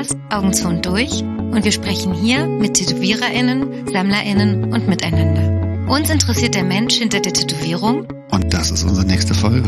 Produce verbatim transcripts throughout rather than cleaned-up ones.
Podcast Augen zu und durch und wir sprechen hier mit TätowiererInnen, SammlerInnen und miteinander. Uns interessiert der Mensch hinter der Tätowierung. Und das ist unsere nächste Folge.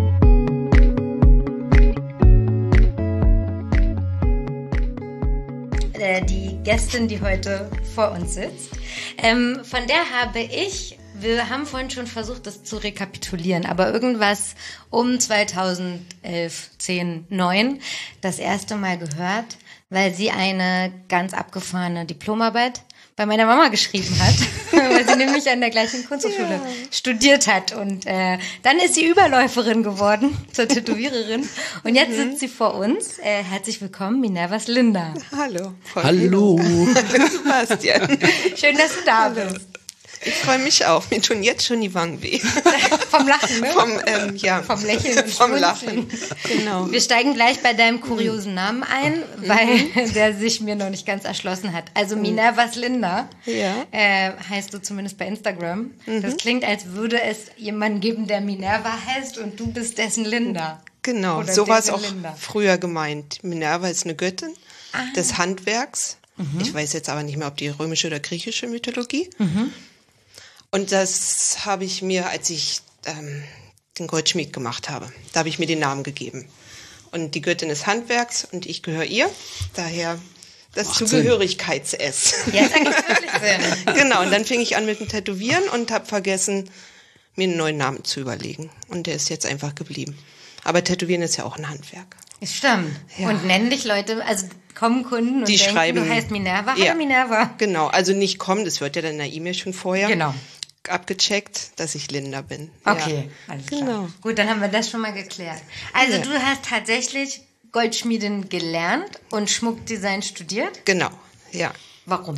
Die Gästin, die heute vor uns sitzt, ähm, von der habe ich, wir haben vorhin schon versucht, das zu rekapitulieren, aber irgendwas um zweitausendelf, zehn, neun das erste Mal gehört, weil sie eine ganz abgefahrene Diplomarbeit bei meiner Mama geschrieben hat, weil sie nämlich an der gleichen Kunsthochschule ja. studiert hat. Und äh, dann ist sie Überläuferin geworden zur Tätowiererin. Und jetzt mhm. sitzt sie vor uns. Äh, herzlich willkommen, Minervas Linda. Hallo. Hallo. Hallo, Sebastian. Schön, dass du da Hallo. bist. Ich freue mich auch. Mir tun jetzt schon die Wangen weh. Vom Lachen, ne? Vom, ähm, ja. Vom Lächeln und Vom Lachen. Genau. Wir steigen gleich bei deinem kuriosen Namen ein, mhm. weil der sich mir noch nicht ganz erschlossen hat. Also Minervas Linda ja. äh, heißt du zumindest bei Instagram. Mhm. Das klingt, als würde es jemanden geben, der Minerva heißt und du bist dessen Linda. Genau, Oder so war es auch Linda. früher gemeint. Minerva ist eine Göttin ah. des Handwerks. Mhm. Ich weiß jetzt aber nicht mehr, ob die römische oder griechische Mythologie. Mhm. Und das habe ich mir, als ich ähm, den Goldschmied gemacht habe, da habe ich mir den Namen gegeben. Und die Göttin des Handwerks und ich gehöre ihr, daher das Macht Zugehörigkeits-S. Ja, das ergibt wirklich Sinn. Genau, und dann fing ich an mit dem Tätowieren und habe vergessen, mir einen neuen Namen zu überlegen. Und der ist jetzt einfach geblieben. Aber Tätowieren ist ja auch ein Handwerk. Es stimmt. Ja. Und nennen dich Leute, also kommen Kunden und die denken, schreiben, du heißt Minerva. Ja, Hallo Minerva. Genau, also nicht kommen, das wird ja dann in der E-Mail schon vorher genau. abgecheckt, dass ich Linda bin. Okay, ja. alles genau. klar. Gut, dann haben wir das schon mal geklärt. Also ja. du hast tatsächlich Goldschmiedin gelernt und Schmuckdesign studiert? Genau, ja. Warum?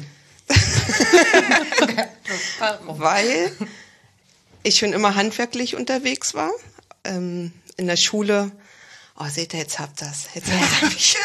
Warum? Weil ich schon immer handwerklich unterwegs war. Ähm, in der Schule. Oh, seht ihr, jetzt habt ihr das. Jetzt habt ihr mich.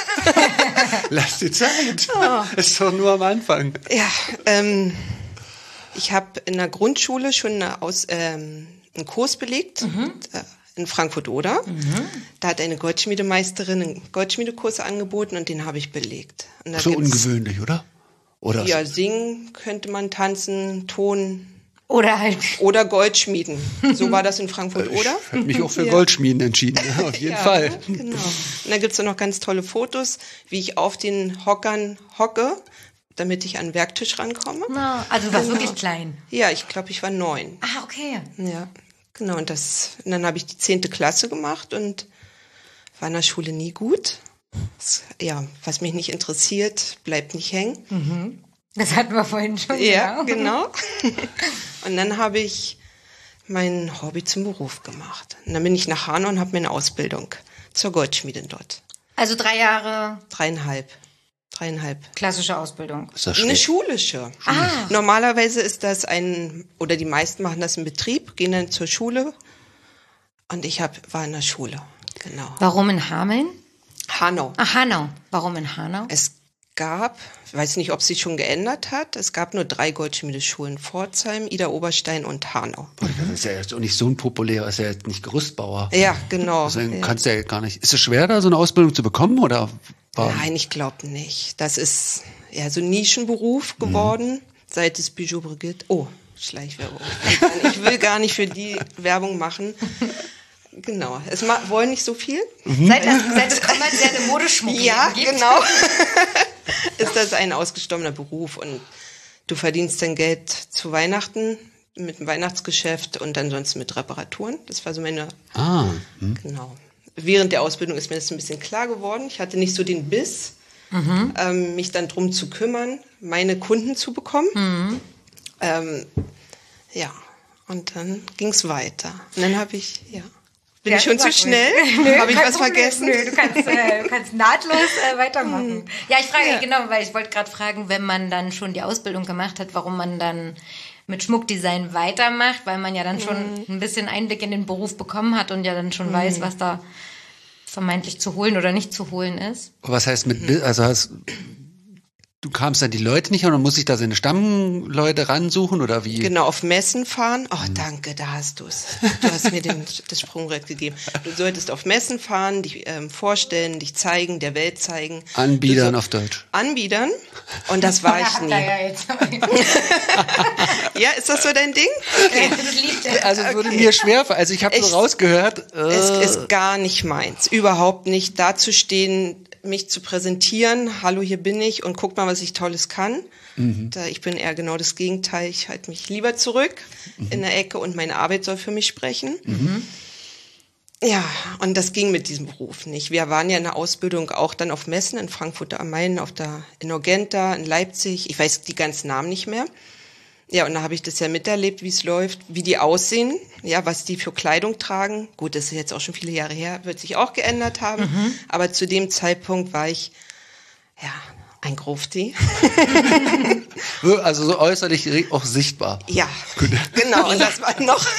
Lass die Zeit. Oh. Ist doch nur am Anfang. Ja, ähm, ich habe in der Grundschule schon eine Aus, ähm, einen Kurs belegt, mhm. äh, in Frankfurt-Oder. Mhm. Da hat eine Goldschmiedemeisterin einen Goldschmiedekurs angeboten und den habe ich belegt. Und da so ungewöhnlich, oder? Oder? Ja, singen könnte man, tanzen, Ton. Oder halt. Oder Goldschmieden. So war das in Frankfurt-Oder. Ich habe mich auch für ja. Goldschmieden entschieden, auf jeden ja, Fall. Genau. Und da gibt's noch ganz tolle Fotos, wie ich auf den Hockern hocke, damit ich an den Werktisch rankomme. No, also du warst genau. wirklich klein. Ja, ich glaube, ich war neun. Ah, okay. Ja, genau. Und, das, und dann habe ich die zehnte Klasse gemacht und war in der Schule nie gut. Das, ja, was mich nicht interessiert, bleibt nicht hängen. Mhm. Das hatten wir vorhin schon. Ja, genau. Und dann habe ich mein Hobby zum Beruf gemacht. Und dann bin ich nach Hanau und habe meine Ausbildung zur Goldschmiedin dort. Also drei Jahre? Dreieinhalb. Dreieinhalb. Klassische Ausbildung. Ist das Eine schulische. Ah. Normalerweise ist das ein, oder die meisten machen das im Betrieb, gehen dann zur Schule. Und ich hab, war in der Schule, genau. Warum in Hameln? Hanau. Ach, Hanau. Warum in Hanau? Es gab, ich weiß nicht, ob es sich schon geändert hat, es gab nur drei Goldschmiedeschulen, Pforzheim, Ida Oberstein und Hanau. Das ist ja jetzt auch nicht so ein populärer, ist ja jetzt nicht Gerüstbauer. Ja, genau. Deswegen ja. kannst du ja gar nicht. Ist es schwer, da so eine Ausbildung zu bekommen, oder? War Nein, ich glaube nicht. Das ist ja so ein Nischenberuf geworden, mhm. seit es Bijou Brigitte. Oh, Schleichwerbung. Ich will gar nicht für die Werbung machen. Genau. Es ma- wollen nicht so viel. Mhm. Seit, das, seit es kommerzielle Modeschmuck ja, gibt. genau. Ist das ein ausgestorbener Beruf und du verdienst dein Geld zu Weihnachten mit dem Weihnachtsgeschäft und ansonsten mit Reparaturen. Das war so meine. Ah. Hm. Genau. Während der Ausbildung ist mir das ein bisschen klar geworden. Ich hatte nicht so den Biss, mhm. ähm, mich dann drum zu kümmern, meine Kunden zu bekommen. Mhm. Ähm, ja. Und dann ging's weiter. Und dann habe ich, ja. Bin ja, ich schon zu schnell? Habe ich was Problem. vergessen? Nö, du kannst, äh, du kannst nahtlos äh, weitermachen. Ja, ich frage, ja. genau, weil ich wollte gerade fragen, wenn man dann schon die Ausbildung gemacht hat, warum man dann mit Schmuckdesign weitermacht, weil man ja dann schon mhm. ein bisschen Einblick in den Beruf bekommen hat und ja dann schon mhm. weiß, was da vermeintlich zu holen oder nicht zu holen ist. Was heißt mit, also hast, du kamst an die Leute nicht oder muss ich da seine Stammleute ransuchen oder wie? Genau, auf Messen fahren. Oh, danke, da hast du es. Du hast mir den, das Sprungbrett gegeben. Du solltest auf Messen fahren, dich ähm, vorstellen, dich zeigen, der Welt zeigen. Anbiedern so, auf Deutsch. Anbiedern. Und das war ich nie. Ja, jetzt. Ja, ist das so dein Ding? Okay. Das liebt er. Also es würde mir schwer, also ich habe so Ich- rausgehört. Äh, Es ist gar nicht meins. Überhaupt nicht. Dazustehen, mich zu präsentieren. Hallo, hier bin ich und guck mal, was ich Tolles kann. Mhm. Da, ich bin eher genau das Gegenteil. Ich halte mich lieber zurück Mhm. in der Ecke und meine Arbeit soll für mich sprechen. Mhm. Ja, und das ging mit diesem Beruf nicht. Wir waren ja in der Ausbildung auch dann auf Messen in Frankfurt am Main, auf der, in Urgenta, in Leipzig. Ich weiß die ganzen Namen nicht mehr. Ja, und da habe ich das ja miterlebt, wie es läuft, wie die aussehen, ja, was die für Kleidung tragen. Gut, das ist jetzt auch schon viele Jahre her, wird sich auch geändert haben. Mhm. Aber zu dem Zeitpunkt war ich, ja, ein Grufti. Also so äußerlich auch sichtbar. Ja, genau. Und das war noch,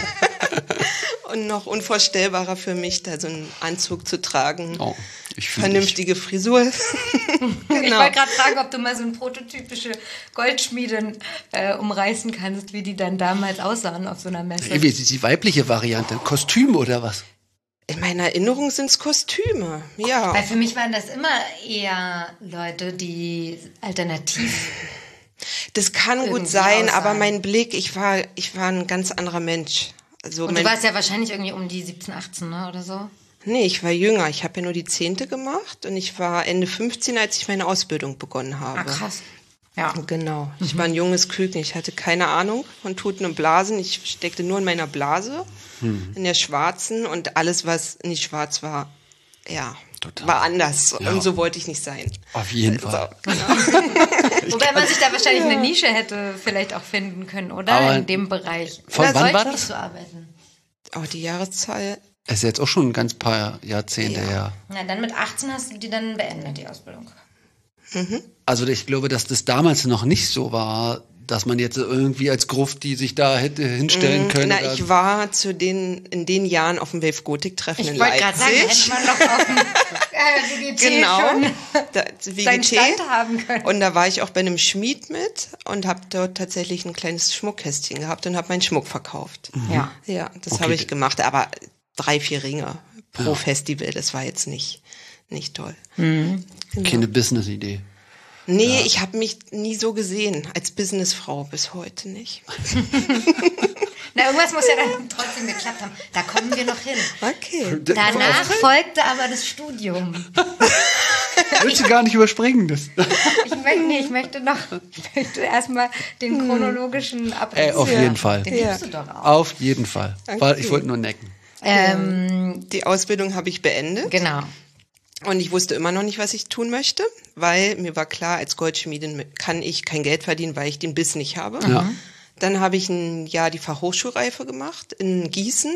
und noch unvorstellbarer für mich, da so einen Anzug zu tragen. Oh, ich fühl Vernünftige Frisur. Ich wollte gerade fragen, ob du mal so eine prototypische Goldschmiedin äh, umreißen kannst, wie die dann damals aussahen auf so einer Messe. dich. Wie ist die weibliche Variante? Kostüm oder was? In meiner Erinnerung sind es Kostüme, ja. Weil für mich waren das immer eher Leute, die alternativ. Das kann gut irgendwie sein, aussahen. aber mein Blick, ich war, ich war ein ganz anderer Mensch. Also Und mein, du warst ja wahrscheinlich irgendwie um die siebzehn, achtzehn, ne, oder so. nee, ich war jünger. Ich habe ja nur die Zehnte gemacht und ich war Ende fünfzehn, als ich meine Ausbildung begonnen habe. Ah, krass. Ja. Genau. Ich war ein junges Küken. Ich hatte keine Ahnung von Tuten und Blasen. Ich steckte nur in meiner Blase, hm. in der schwarzen, und alles, was nicht schwarz war, ja, Total. war anders. Ja. Und so wollte ich nicht sein. Auf jeden Fall. So, genau. Wobei man sich da wahrscheinlich eine Nische hätte vielleicht auch finden können, oder? Aber in dem Bereich. von Oder wann sollte war nicht das? so arbeiten. Oh, die Jahreszahl. Es ist jetzt auch schon ein ganz paar Jahrzehnte Ja. her. Na, dann mit achtzehn hast du die dann beendet, die Ausbildung. Also ich glaube, dass das damals noch nicht so war, dass man jetzt irgendwie als Gruft, die sich da hätte hinstellen können. Na, oder- ich war zu den, in den Jahren auf dem Wave Gothic Treffen Ich in wollte gerade sagen, hätte Leipzig. man doch auf dem äh, W G T Genau. schon Da, seinen W G T. Stand haben können. Und da war ich auch bei einem Schmied mit und habe dort tatsächlich ein kleines Schmuckkästchen gehabt und habe meinen Schmuck verkauft. Ja. Ja, das Okay. habe ich gemacht, aber drei, vier Ringe pro Ja. Festival, das war jetzt nicht, nicht toll. Keine Business-Idee. Nee, ich habe mich nie so gesehen, als Businessfrau bis heute nicht. Na, irgendwas muss ja dann trotzdem geklappt haben. Da kommen wir noch hin. Okay. Danach folgte aber das Studium. Willst du gar nicht überspringen? Das. Ich möchte, nee, ich möchte noch, ich möchte erstmal den chronologischen Abriss. Ey, auf jeden Fall. Den Ja. liebst du doch auch. Auf jeden Fall. Weil ich wollte nur necken. Ähm, Die Ausbildung habe ich beendet. genau. Und ich wusste immer noch nicht, was ich tun möchte, weil mir war klar, als Goldschmiedin kann ich kein Geld verdienen, weil ich den Biss nicht habe. Ja. Dann habe ich ein Jahr die Fachhochschulreife gemacht in Gießen,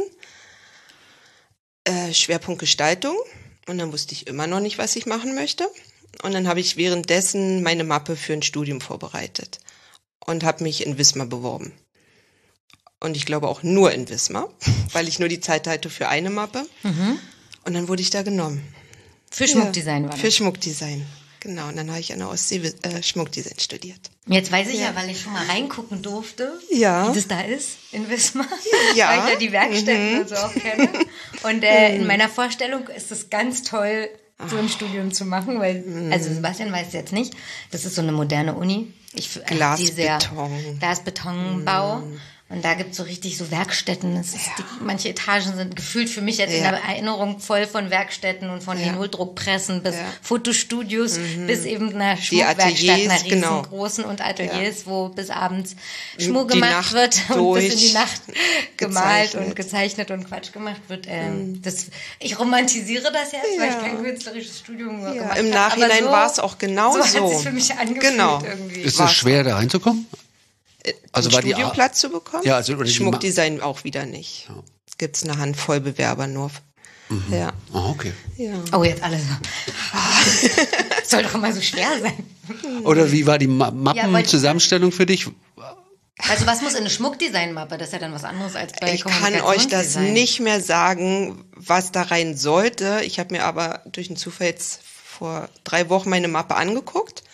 äh, Schwerpunkt Gestaltung. Und dann wusste ich immer noch nicht, was ich machen möchte. Und dann habe ich währenddessen meine Mappe für ein Studium vorbereitet und habe mich in Wismar beworben. Und ich glaube auch nur in Wismar, weil ich nur die Zeit hatte für eine Mappe. Und dann wurde ich da genommen. Für Schmuckdesign war das. Für Schmuckdesign, genau. Und dann habe ich an der Ostsee äh, Schmuckdesign studiert. Jetzt weiß ich ja, Ja. weil ich schon mal reingucken durfte, Ja. wie das da ist in Wismar. Ja. Weil ich ja die Werkstätten Mhm. und so auch kenne. Und äh, in meiner Vorstellung ist es ganz toll, so ein Studium zu machen, weil, also Sebastian weiß jetzt nicht, das ist so eine moderne Uni. Ich, äh, die sehr- Glasbeton. Glasbetonbau. Und da gibt's so richtig so Werkstätten. Das ist die, manche Etagen sind gefühlt für mich jetzt in Ja. der Erinnerung voll von Werkstätten und von Ja. Linoldruckpressen bis Ja. Fotostudios bis eben einer Schmuckwerkstatt, Ateliers, einer genau. riesengroßen und Ateliers, wo bis abends Die Schmuck gemacht Nacht wird und bis in die durch Nacht gemalt gezeichnet. und gezeichnet und Quatsch gemacht wird. Ähm, das, ich romantisiere das jetzt, weil ich Ja. kein künstlerisches Studium Ja, gemacht im habe. Nachhinein Aber so, war es auch genau so. so. hat es sich für mich angefühlt Genau. irgendwie. Ist War's es schwer, da reinzukommen? Also einen war die Studienplatz zu bekommen? Ja, also- oder die Schmuckdesign auch wieder nicht. Es gibt eine Handvoll Bewerber nur. Ja. Ah, okay. ja. Oh, jetzt alle so. Soll doch immer so schwer sein. Oder wie war die Ma Ja, weil- Mappenzusammenstellung für dich? Also was muss in eine Schmuckdesign-Mappe? Das ist ja dann was anderes als bei Ich kann euch das Kommunikationsdesign. nicht mehr sagen, was da rein sollte. Ich habe mir aber durch den Zufall jetzt vor drei Wochen meine Mappe angeguckt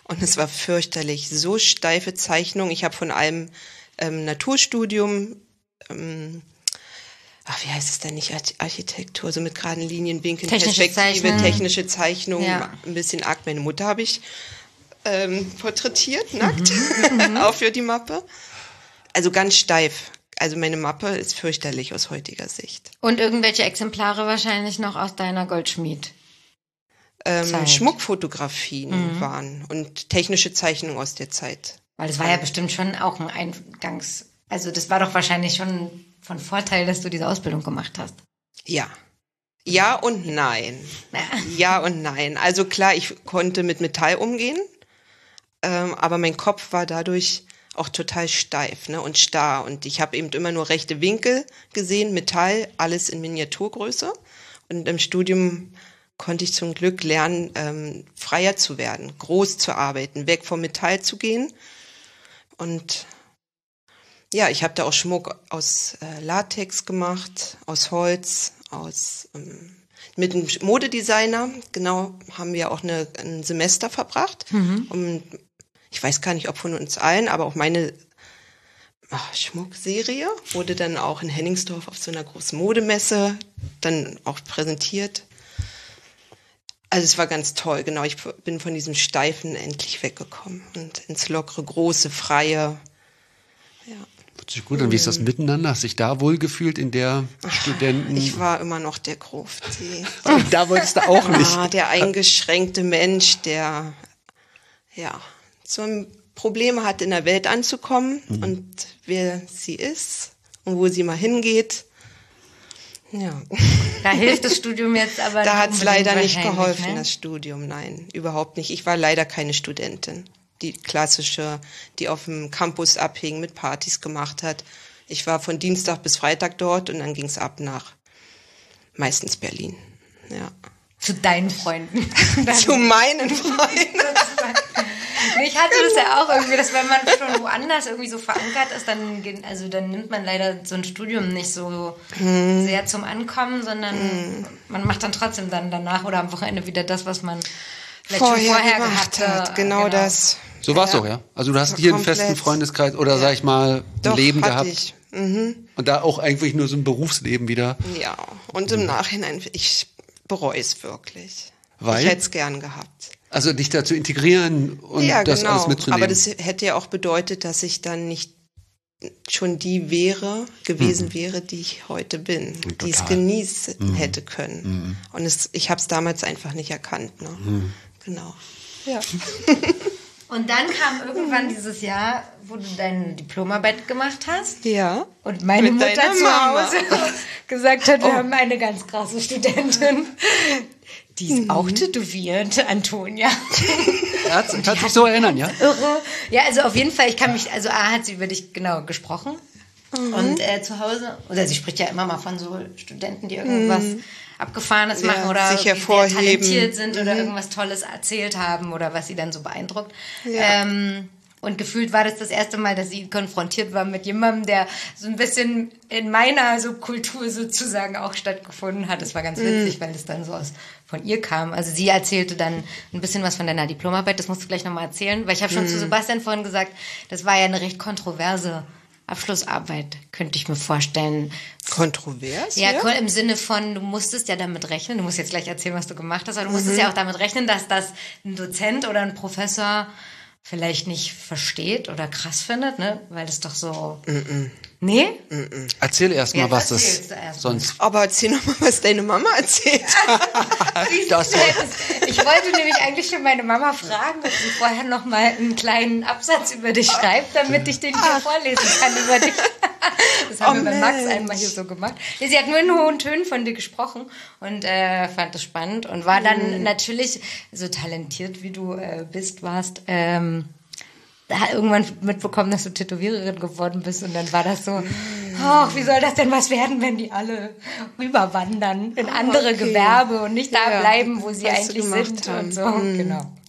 Und es war fürchterlich. So steife Zeichnung. Ich habe von einem ähm, Naturstudium, ähm, ach, wie heißt es denn nicht? Architektur, so mit geraden Linien, Winkeln, Technische Perspektive, Zeichnung. technische Zeichnung, Ja. ein bisschen arg. Meine Mutter habe ich ähm, porträtiert, nackt, auch für die Mappe. Also ganz steif. Also meine Mappe ist fürchterlich aus heutiger Sicht. Und irgendwelche Exemplare wahrscheinlich noch aus deiner Goldschmied. Ähm, Zeit. Schmuckfotografien mhm. waren und technische Zeichnungen aus der Zeit. Weil das war ja bestimmt schon auch ein Eingangs... Also das war doch wahrscheinlich schon von Vorteil, dass du diese Ausbildung gemacht hast. Ja. Ja und nein. Ja und nein. Also klar, ich konnte mit Metall umgehen, ähm, aber mein Kopf war dadurch auch total steif, ne, und starr. Und ich habe eben immer nur rechte Winkel gesehen, Metall, alles in Miniaturgröße. Und im Studium konnte ich zum Glück lernen, ähm, freier zu werden, groß zu arbeiten, weg vom Metall zu gehen. Und ja, ich habe da auch Schmuck aus äh, Latex gemacht, aus Holz, aus ähm, mit einem Modedesigner. Genau, haben wir auch eine, ein Semester verbracht. Mhm. Und ich weiß gar nicht, ob von uns allen, aber auch meine ach, Schmuckserie wurde dann auch in Hennigsdorf auf so einer großen Modemesse dann auch präsentiert. Also es war ganz toll, genau. Ich bin von diesem Steifen endlich weggekommen und ins lockere, große, freie. Ja. Hört sich gut an. Wie ist das miteinander? Hast du dich da wohlgefühlt in der Studenten? Ich war immer noch der Grufti. Und da wolltest du auch nicht. Ah, der eingeschränkte Mensch, der ja so ein Problem hat, in der Welt anzukommen mhm. und wer sie ist und wo sie mal hingeht. Ja. Da hilft das Studium jetzt aber Da hat es leider nicht wahrscheinlich, geholfen, ne? das Studium. Nein, überhaupt nicht. Ich war leider keine Studentin. Die klassische, die auf dem Campus abhing, mit Partys gemacht hat. Ich war von Dienstag bis Freitag dort und dann ging es ab nach meistens Berlin. Ja. Zu deinen Freunden. Zu meinen Freunden. Ich hatte das ja auch irgendwie, dass wenn man schon woanders irgendwie so verankert ist, dann, also dann nimmt man leider so ein Studium nicht so hm. sehr zum Ankommen, sondern hm. man macht dann trotzdem dann danach oder am Wochenende wieder das, was man vielleicht vorher, schon vorher gemacht gehabt hat. Genau, genau das. So war es ja. auch, ja? Also du hast hier einen festen Freundeskreis oder, ja. sag ich mal, ein Doch, Leben hatte gehabt. Ich. Mhm. Und da auch eigentlich nur so ein Berufsleben wieder. Ja, und im Nachhinein, ich bereue es wirklich. Weil? Ich hätte es gern gehabt. Also dich da zu integrieren und ja, das genau. alles mitzunehmen. Aber das hätte ja auch bedeutet, dass ich dann nicht schon die wäre, gewesen mhm. wäre, die ich heute bin, Total. die es genießen mhm. hätte können. Mhm. Und es, ich habe es damals einfach nicht erkannt. Ne? Mhm. Genau. Ja. Und dann kam irgendwann dieses Jahr, wo du deine Diplomarbeit gemacht hast. Ja. Und meine Mit Mutter zu Hause gesagt hat, wir oh. haben eine ganz krasse Studentin. Die ist mhm. auch tätowiert, Antonia. Er kann sich so erinnern, ja? Irre. Ja, also auf jeden Fall, ich kann mich, also A hat sie über dich genau gesprochen. Mhm. Und äh, zu Hause, oder sie spricht ja immer mal von so Studenten, die irgendwas mhm. Abgefahrenes machen ja, oder sich sehr talentiert sind mhm. oder irgendwas Tolles erzählt haben oder was sie dann so beeindruckt. Ja. Ähm, und gefühlt war das das erste Mal, dass sie konfrontiert war mit jemandem, der so ein bisschen in meiner Subkultur sozusagen auch stattgefunden hat. Das war ganz witzig, mm. weil das dann so aus von ihr kam. Also sie erzählte dann ein bisschen was von deiner Diplomarbeit. Das musst du gleich nochmal erzählen. Weil ich habe schon mm. zu Sebastian vorhin gesagt, das war ja eine recht kontroverse Abschlussarbeit, könnte ich mir vorstellen. Kontrovers? Ja, ja, im Sinne von, du musstest ja damit rechnen, du musst jetzt gleich erzählen, was du gemacht hast, aber du musstest mhm. ja auch damit rechnen, dass das ein Dozent oder ein Professor vielleicht nicht versteht oder krass findet, ne? Weil das doch so... Mm-mm. Nee? Mm-mm. Erzähl erst mal, was das sonst... Aber erzähl noch mal, was deine Mama erzählt hat. das ich wollte nämlich eigentlich schon meine Mama fragen, ob sie vorher noch mal einen kleinen Absatz über dich schreibt, damit ich den hier vorlesen kann über dich. Das haben oh, wir bei Max einmal hier so gemacht. Sie hat nur in hohen Tönen von dir gesprochen und äh, fand das spannend und war dann mhm. natürlich, so talentiert wie du äh, bist, warst, ähm, hat irgendwann mitbekommen, dass du Tätowiererin geworden bist und dann war das so, ach, wie soll das denn was werden, wenn die alle rüberwandern in andere okay. Gewerbe und nicht da ja, bleiben, wo sie eigentlich sind haben. und so. Mhm. Genau.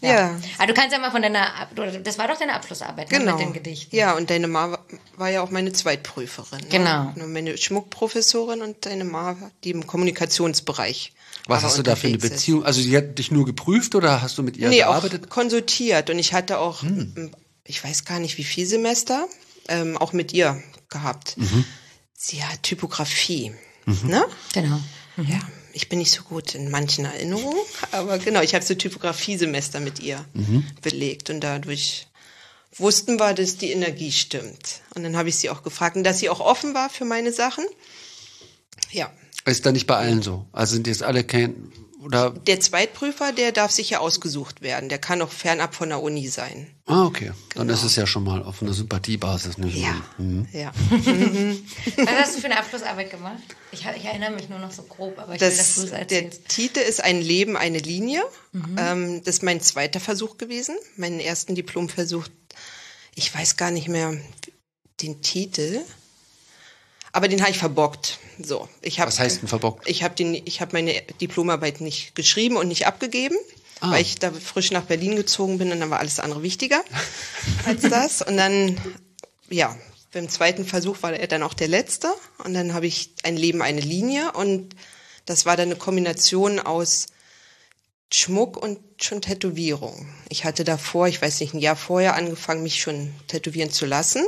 Ja. Aber du kannst ja mal von deiner, Ab- das war doch deine Abschlussarbeit, ne, Genau. mit den Gedichten. Ja, und deine Ma war- war ja auch meine Zweitprüferin. Ne? Genau. Meine Schmuckprofessorin und deine Ma, die im Kommunikationsbereich. Was aber hast du da für eine unterwegs ist. Beziehung? Also sie hat dich nur geprüft oder hast du mit ihr Nee, gearbeitet? auch konsultiert. Und ich hatte auch, hm. ich weiß gar nicht wie viel Semester, ähm, auch mit ihr gehabt. Mhm. Sie hat Typografie. Ne? Genau. Ja, ich bin nicht so gut in manchen Erinnerungen, aber genau, ich habe so Typografie-Semester mit ihr Mhm. belegt und dadurch wussten wir, dass die Energie stimmt. Und dann habe ich sie auch gefragt und dass sie auch offen war für meine Sachen. Ja. Ist da nicht bei allen so? Also sind jetzt alle kein, oder? Der Zweitprüfer, der darf sicher ausgesucht werden. Der kann auch fernab von der Uni sein. Ah, okay. Dann Genau. ist es ja schon mal auf einer Sympathiebasis. Nicht Ja, Mhm. ja. Was hast du für eine Abschlussarbeit gemacht? Ich, ich erinnere mich nur noch so grob, aber ich will, dass Das, du es der erzählst. Titel ist Ein Leben, eine Linie. Ähm, das ist mein zweiter Versuch gewesen. Meinen ersten Diplomversuch, ich weiß gar nicht mehr den Titel, aber den habe ich verbockt. So, ich hab, Was heißt denn verbockt? Ich habe den, ich habe meine Diplomarbeit nicht geschrieben und nicht abgegeben, Ah. weil ich da frisch nach Berlin gezogen bin und dann war alles andere wichtiger als das. Und dann, ja, beim zweiten Versuch war er dann auch der letzte und dann habe ich Ein Leben, eine Linie und das war dann eine Kombination aus Schmuck und schon Tätowierung. Ich hatte davor, ich weiß nicht, ein Jahr vorher angefangen, mich schon tätowieren zu lassen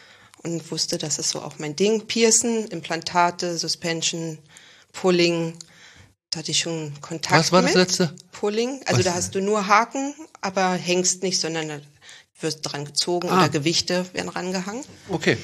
und wusste, das ist so auch mein Ding. Piercen, Implantate, Suspension, Pulling, da hatte ich schon Kontakt Was war mit. das letzte? Pulling, also Was? da hast du nur Haken, aber hängst nicht, sondern da wirst dran gezogen Ah. oder Gewichte werden rangehangen. Okay.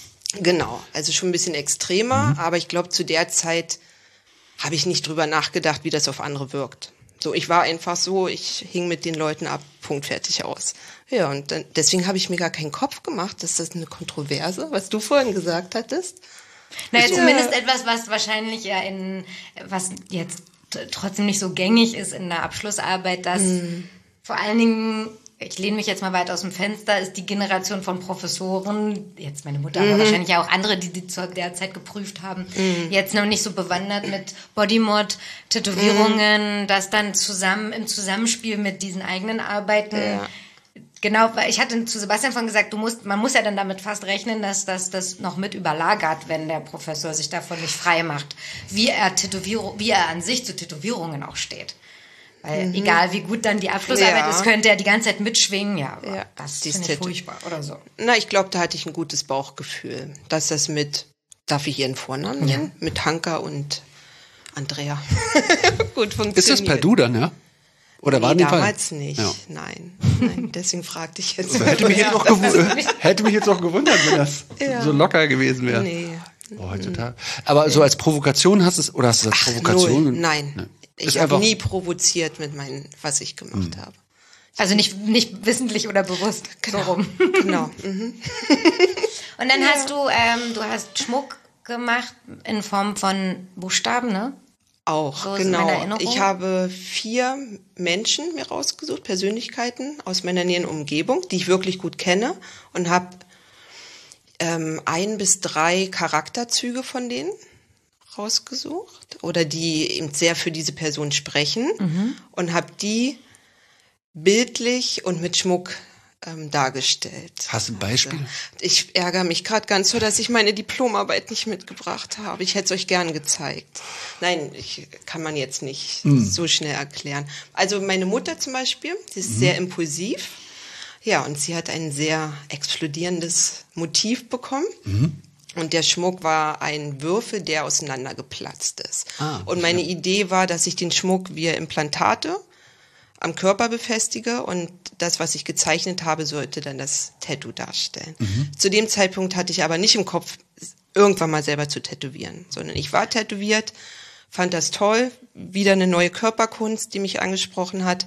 Genau, also schon ein bisschen extremer, aber ich glaube, zu der Zeit habe ich nicht drüber nachgedacht, wie das auf andere wirkt. So, ich war einfach so, ich hing mit den Leuten ab, Punkt, fertig, aus. Ja, und dann, deswegen habe ich mir gar keinen Kopf gemacht. Das ist eine Kontroverse, was du vorhin gesagt hattest. Naja, Ja. zumindest etwas, was wahrscheinlich ja in, was jetzt t- trotzdem nicht so gängig ist in der Abschlussarbeit, dass vor allen Dingen, ich lehne mich jetzt mal weit aus dem Fenster, ist die Generation von Professoren, jetzt meine Mutter, aber wahrscheinlich ja auch andere, die die zu der Zeit geprüft haben, jetzt noch nicht so bewandert mit Bodymod, Tätowierungen, das dann zusammen, im Zusammenspiel mit diesen eigenen Arbeiten. Ja. Genau, weil ich hatte zu Sebastian von gesagt, du musst, man muss ja dann damit fast rechnen, dass das das noch mit überlagert, wenn der Professor sich davon nicht frei macht, wie er Tätowierung, wie er an sich zu Tätowierungen auch steht. Weil egal wie gut dann die Abschlussarbeit Ja. ist, könnte er die ganze Zeit mitschwingen. Ja, aber Ja, das die ist finde ich Tätow- furchtbar oder so. Na, ich glaube, da hatte ich ein gutes Bauchgefühl, dass das mit, darf ich ihren Vornamen nennen? Mit Hanka und Andrea gut funktioniert. Ist das per Du dann, ja? Oder war Nee, die Fall? damals nicht. Ja. Nein, nein, deswegen fragte ich jetzt. Hätte mich jetzt, auch gewundert, hätte mich jetzt auch gewundert, wenn das Ja. so locker gewesen wäre. Nee. Oh, heutzutage. Aber so als Provokation hast du es, oder hast du das als Provokation? Null. Nein. Nee. Ich Ist habe einfach- nie provoziert mit meinem, was ich gemacht habe. Also nicht, nicht wissentlich oder bewusst. So rum. Genau. Mhm. Und dann hast du, ähm, du hast Schmuck gemacht in Form von Buchstaben, ne? Auch, So ist meine genau. Erinnerung. Ich habe vier Menschen mir rausgesucht, Persönlichkeiten aus meiner näheren Umgebung, die ich wirklich gut kenne und habe ähm, ein bis drei Charakterzüge von denen rausgesucht oder die eben sehr für diese Person sprechen und habe die bildlich und mit Schmuck ähm, dargestellt. Hast du ein Beispiel? Also, ich ärgere mich gerade ganz so, dass ich meine Diplomarbeit nicht mitgebracht habe. Ich hätte es euch gern gezeigt. Nein, ich, kann man jetzt nicht so schnell erklären. Also meine Mutter zum Beispiel, die ist sehr impulsiv. Ja, und sie hat ein sehr explodierendes Motiv bekommen. Und der Schmuck war ein Würfel, der auseinandergeplatzt ist. Ah, und meine Idee war, dass ich den Schmuck via Implantate am Körper befestige und das, was ich gezeichnet habe, sollte dann das Tattoo darstellen. Zu dem Zeitpunkt hatte ich aber nicht im Kopf, irgendwann mal selber zu tätowieren, sondern ich war tätowiert, fand das toll, wieder eine neue Körperkunst, die mich angesprochen hat.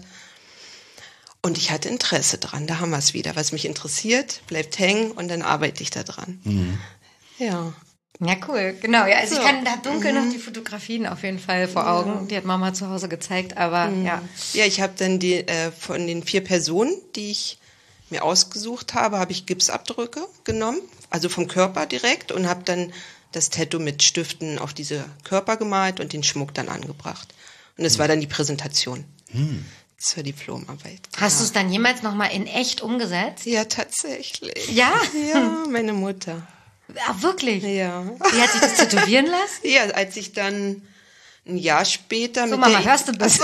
Und ich hatte Interesse dran, da haben wir es wieder. Was mich interessiert, bleibt hängen und dann arbeite ich da dran. Ja. Ja, cool, genau. Ja, also So. ich kann da dunkel noch die Fotografien auf jeden Fall vor Augen. Die hat Mama zu Hause gezeigt, aber ja. Ja, ich habe dann die äh, von den vier Personen, die ich mir ausgesucht habe, habe ich Gipsabdrücke genommen, also vom Körper direkt und habe dann das Tattoo mit Stiften auf diese Körper gemalt und den Schmuck dann angebracht. Und das war dann die Präsentation. zur Diplomarbeit. Hast du es dann jemals nochmal in echt umgesetzt? Ja, tatsächlich. Ja? Ja, meine Mutter. Ah, wirklich? Ja. Wie hat sich das tätowieren lassen? Ja, als ich dann ein Jahr später So, mit Mama, der hörst du das?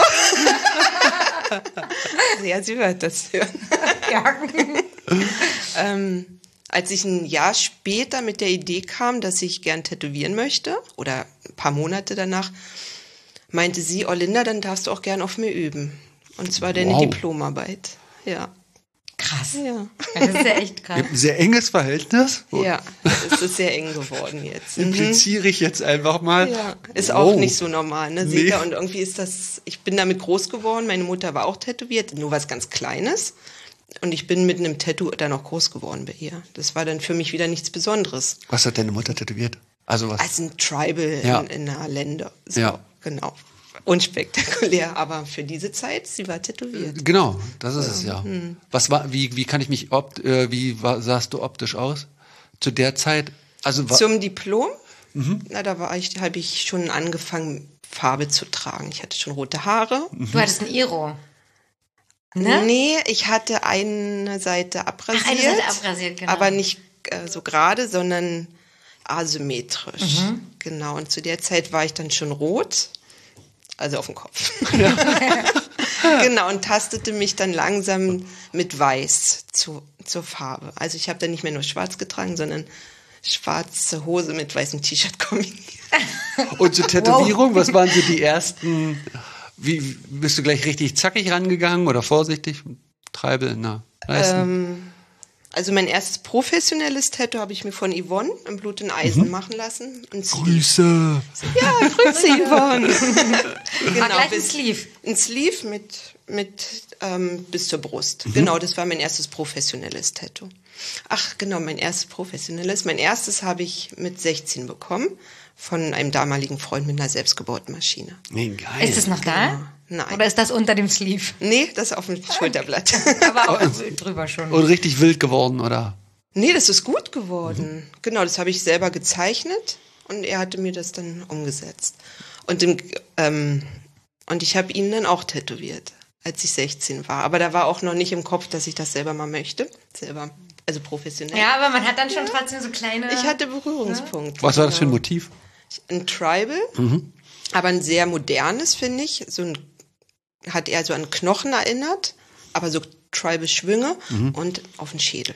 Ja, sie wird das hören. Ja. ähm, als ich ein Jahr später mit der Idee kam, dass ich gern tätowieren möchte, oder ein paar Monate danach, meinte sie, oh Linda, dann darfst du auch gern auf mir üben. Und zwar deine Wow. Diplomarbeit. Ja. Krass. Ja. Das ist ja echt krass. Ihr habt ein sehr enges Verhältnis. Ja, es ist sehr eng geworden jetzt. Mhm. Impliziere ich jetzt einfach mal. Ja, ist auch Wow. nicht so normal, ne? Nee. Seht ihr? Und irgendwie ist das, ich bin damit groß geworden, meine Mutter war auch tätowiert, nur was ganz Kleines. Und ich bin mit einem Tattoo dann auch groß geworden bei ihr. Das war dann für mich wieder nichts Besonderes. Was hat deine Mutter tätowiert? Also was? Als ein Tribal Ja. in, in einer Länder. So, Ja. Genau. Unspektakulär, aber für diese Zeit, sie war tätowiert. Genau, das ist es ja. Hm. Was war, wie, wie kann ich mich opt, äh, wie war, sahst du optisch aus? Zu der Zeit? Also wa- Zum Diplom, na, da war ich, habe ich schon angefangen, Farbe zu tragen. Ich hatte schon rote Haare. Du hattest ein Iro. Ne? Nee, ich hatte eine Seite abrasiert. Ach, eine Seite abrasiert, genau. Aber nicht äh, so gerade, sondern asymmetrisch. Mhm. Genau, und zu der Zeit war ich dann schon rot, also auf dem Kopf. Genau, und tastete mich dann langsam mit Weiß zu, zur Farbe. Also ich habe dann nicht mehr nur schwarz getragen, sondern schwarze Hose mit weißem T-Shirt kombiniert. Und zur Tätowierung, was waren so die ersten, wie, bist du gleich richtig zackig rangegangen oder vorsichtig? Treibel, na, Leisten? Ähm, also mein erstes professionelles Tattoo habe ich mir von Yvonne im Blut und Eisen machen lassen. Ein Sleeve. Grüße. Ja, Grüße Yvonne. War gleich ein bis- Sleeve. Ein Sleeve mit, mit ähm, bis zur Brust. Mhm. Genau, das war mein erstes professionelles Tattoo. Ach, genau, mein erstes professionelles. Mein erstes habe ich mit sechzehn bekommen von einem damaligen Freund mit einer selbstgebauten Maschine. Nee, geil. Ist es noch da? Nein. Oder ist das unter dem Sleeve? Nee, das ist auf dem Schulterblatt. Aber auch drüber schon. Und richtig wild geworden, oder? Nee, das ist gut geworden. Genau, das habe ich selber gezeichnet und er hatte mir das dann umgesetzt. Und, im, ähm, und ich habe ihn dann auch tätowiert, als ich sechzehn war. Aber da war auch noch nicht im Kopf, dass ich das selber mal möchte. Selber, also professionell. Ja, aber man hat dann schon trotzdem so kleine... Ich hatte Berührungspunkte. Was war das für ein genau. Motiv? Ein Tribal, aber ein sehr modernes, finde ich. So ein, hat eher so an Knochen erinnert, aber so Tribal-Schwünge und auf den Schädel.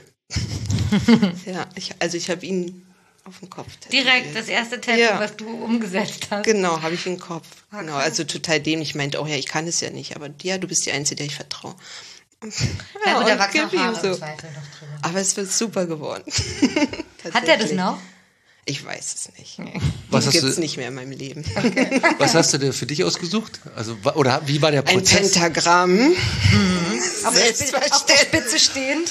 Ja, ich, also ich habe ihn auf den Kopf tätowiert. Direkt das erste Tattoo, Ja. was du umgesetzt hast. Genau, habe ich im Kopf. Ah, Genau, krass. also total dämlich. Ich meinte, oh ja, ich kann es ja nicht, aber ja, du bist die Einzige, der ich vertraue. Ja, gut, da und wachsen gib auch ihm Haare so. im Zweifel noch drüber. Aber es wird super geworden. Hat er das Tatsächlich. noch? Ich weiß es nicht. Was Was hast gibt du- es nicht mehr in meinem Leben. Was hast du dir für dich ausgesucht? Also, wa- oder wie war der Ein Prozess? Pentagramm. Auf der, Spitze, auf der Spitze stehend.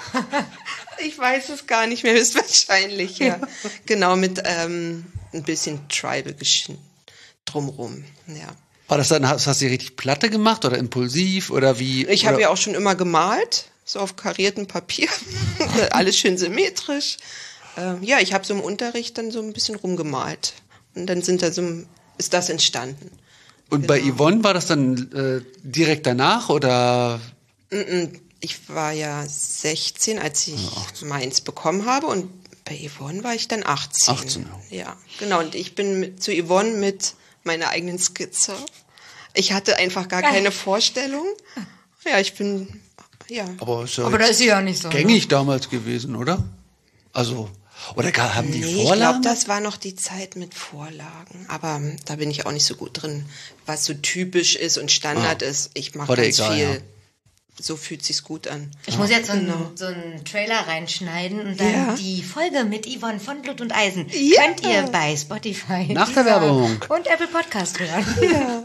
Ich weiß es gar nicht mehr, höchstwahrscheinlich, ja. Genau, mit ähm, ein bisschen Tribal geschn- drumrum, ja. War das dann, hast, hast du die richtig Platte gemacht oder impulsiv oder wie? Ich oder- habe ja auch schon immer gemalt, so auf kariertem Papier. Alles schön symmetrisch. Ähm, ja, ich habe so im Unterricht dann so ein bisschen rumgemalt. Und dann sind da so, ist das entstanden. Und bei genau. Yvonne war das dann äh, direkt danach oder? Ich war ja sechzehn, als ich meins bekommen habe. Und bei Yvonne war ich dann achtzehn. achtzehn, Ja, genau. Und ich bin mit, zu Yvonne mit meiner eigenen Skizze. Ich hatte einfach gar keine Vorstellung. Ja, ich bin, ja. Aber, ist ja Aber da jetzt ist sie ja nicht so. gängig damals gewesen, oder? Also, oder gar, haben die Nee, ich glaube, Vorlagen? das war noch die Zeit mit Vorlagen. Aber ähm, da bin ich auch nicht so gut drin, was so typisch ist und Standard ist. Ich mache War dir ganz egal, viel. ja. So fühlt sich's gut an. Ich muss jetzt so einen, Genau. so einen Trailer reinschneiden und dann Ja. die Folge mit Yvonne von Blut und Eisen Ja. könnt ihr bei Spotify Nach der Deezer Werbung. und Apple Podcast hören. Ja.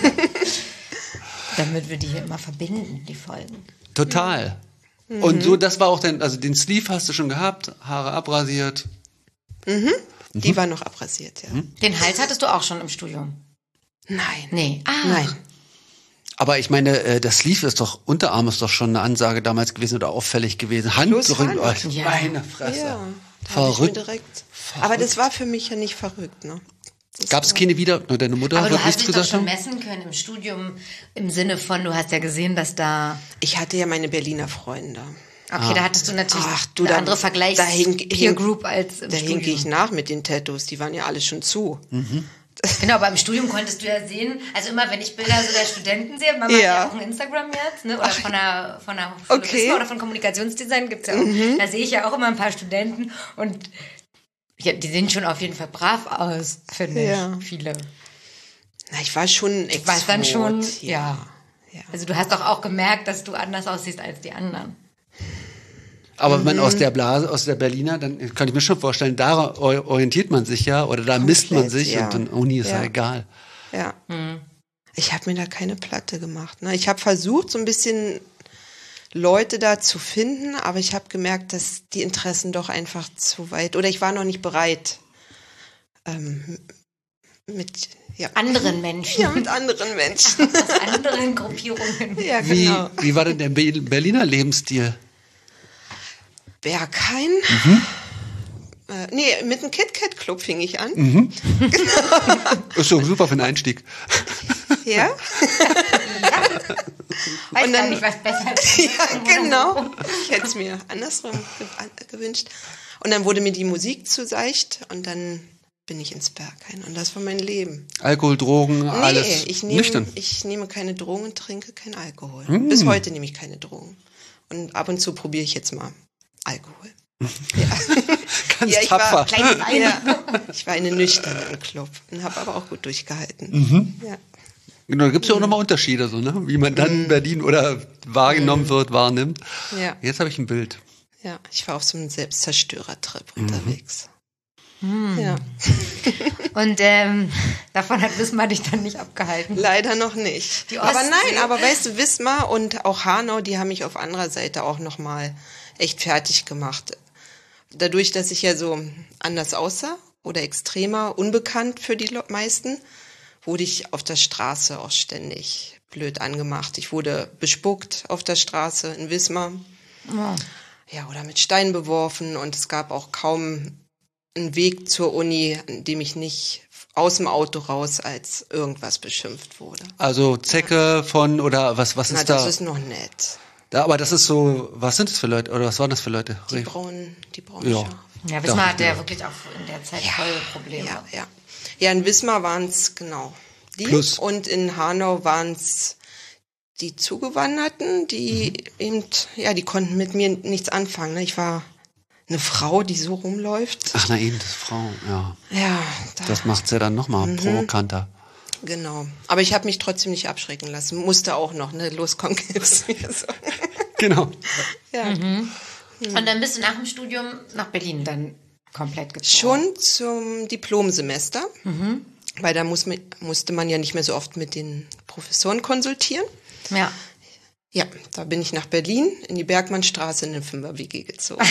Damit wir die hier immer verbinden, die Folgen. Total. Und so, das war auch dein, also den Sleeve hast du schon gehabt, Haare abrasiert. Die war noch abrasiert, ja. Den Hals hattest du auch schon im Studium? Nein. Nee. Ah. Nein. Aber ich meine, äh, das Sleeve ist doch, Unterarm ist doch schon eine Ansage damals gewesen oder auffällig gewesen. Hand Bloß doch in Hand. euch. Ja. Meine Fresse. Ja. Da hab ich mir Verrückt. direkt. Aber das war für mich ja nicht verrückt, ne? Gab es keine wieder? Nur deine Mutter Aber du wird hast nichts dich doch gesagt schon haben? messen können im Studium, im Sinne von, du hast ja gesehen, dass da... Ich hatte ja meine Berliner Freunde. Okay, da hattest du natürlich Ach, du, eine da- andere Vergleichs da hink- Peer hink- Group als im Da hinke ich Studium. nach mit den Tattoos, die waren ja alle schon zu. Genau, aber im Studium konntest du ja sehen, also immer wenn ich Bilder so der Studenten sehe, Mama hat Ja. ja auch ein Instagram jetzt, ne? Oder von der, von der Hochschule Okay. Wismar oder von Kommunikationsdesign gibt's ja auch. Da sehe ich ja auch immer ein paar Studenten und ja, die sehen schon auf jeden Fall brav aus, finde Ja. ich, viele. Na, ich war schon ein Du warst dann schon, Exot, ja. ja. Also du hast doch auch gemerkt, dass du anders aussiehst als die anderen. Aber wenn man aus der Blase, aus der Berliner, dann kann ich mir schon vorstellen, da orientiert man sich ja oder da misst man sich ja. und dann Uni ist ja, Ja. egal. Ja. Ich habe mir da keine Platte gemacht. Ne? Ich habe versucht, so ein bisschen Leute da zu finden, aber ich habe gemerkt, dass die Interessen doch einfach zu weit, oder ich war noch nicht bereit, ähm, mit, ja. Anderen Menschen. Ja, mit anderen Menschen. Aus anderen Gruppierungen. Ja, Wie, genau. wie war denn der Be- Berliner Lebensstil? Berghain. Mhm. Äh, nee, mit dem KitKat Club fing ich an. Mhm. Ist so super für den Einstieg. Ja. Weiß Und gar dann- nicht, was besser ist. Ja, genau. Ich hätte es mir andersrum ge gewünscht. Und dann wurde mir die Musik zu seicht und dann bin ich ins Berghain. Und das war mein Leben. Alkohol, Drogen, alles Nee, ich nehme, nüchtern. ich nehme keine Drogen und trinke keinen Alkohol. Mm. Bis heute nehme ich keine Drogen. Und ab und zu probiere ich jetzt mal Alkohol. Ganz Ja, ich tapfer. war, ja, ich war in einem nüchternen Club und habe aber auch gut durchgehalten. Ja. Genau, da gibt es ja auch nochmal Unterschiede, so, ne? Wie man dann Berlin oder wahrgenommen wird, wahrnimmt. Ja. Jetzt habe ich ein Bild. Ja, ich war auf so einem Selbstzerstörertrip unterwegs. Ja. Und ähm, davon hat Wismar dich dann nicht abgehalten. Leider noch nicht. Die Aber Ostsee. nein, aber weißt du, Wismar und auch Hanau, die haben mich auf anderer Seite auch nochmal echt fertig gemacht. Dadurch, dass ich ja so anders aussah oder extremer, unbekannt für die Le- meisten, wurde ich auf der Straße auch ständig blöd angemacht. Ich wurde bespuckt auf der Straße in Wismar. Oh. Ja, oder mit Steinen beworfen und es gab auch kaum einen Weg zur Uni, an dem ich nicht aus dem Auto raus als irgendwas beschimpft wurde. Also Zecke von oder was was Na, ist das da? ist noch nett. Da, aber das ist so, was sind das für Leute oder was waren das für Leute? Die Rief- braunen, die braunen Ja. Schafe. Ja, Wismar Dachte hatte ich ja mir. wirklich auch in der Zeit voll Probleme. Ja, ja. Ja, in Wismar waren es genau die Plus. und in Hanau waren es die Zugewanderten, die eben, ja, die konnten mit mir nichts anfangen. Ne? Ich war eine Frau, die so rumläuft. Ach na eben, das Frau, ja. Ja, da, Das macht's ja dann nochmal Mhm. provokanter. genau. Aber ich habe mich trotzdem nicht abschrecken lassen. Musste auch noch, ne? Los, komm, gib's mir so. Genau. Ja. Und dann bist du nach dem Studium nach Berlin dann komplett gezogen. Schon zum Diplomsemester, weil da muss, man- musste man ja nicht mehr so oft mit den Professoren konsultieren. Ja. Ja, da bin ich nach Berlin in die Bergmannstraße in eine Fünfer-W G gezogen.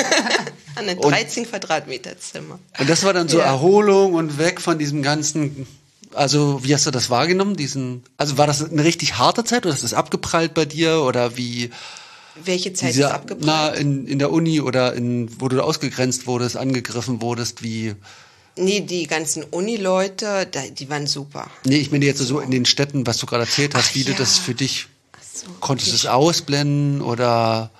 An ein dreizehn Quadratmeter Zimmer. Und das war dann so Ja. Erholung und weg von diesem ganzen, also wie hast du das wahrgenommen? Diesen, also war das eine richtig harte Zeit oder ist das abgeprallt bei dir oder wie? Welche Zeit Diese, ist abgeprallt? na, in, in der Uni oder in, wo du ausgegrenzt wurdest, angegriffen wurdest, wie? Nee, die ganzen Uni-Leute, da- die waren super. Nee, ich meine jetzt so in den Städten, was du gerade erzählt hast, Ach wie du ja. das für dich, Ach so, konntest du okay. es ausblenden oder?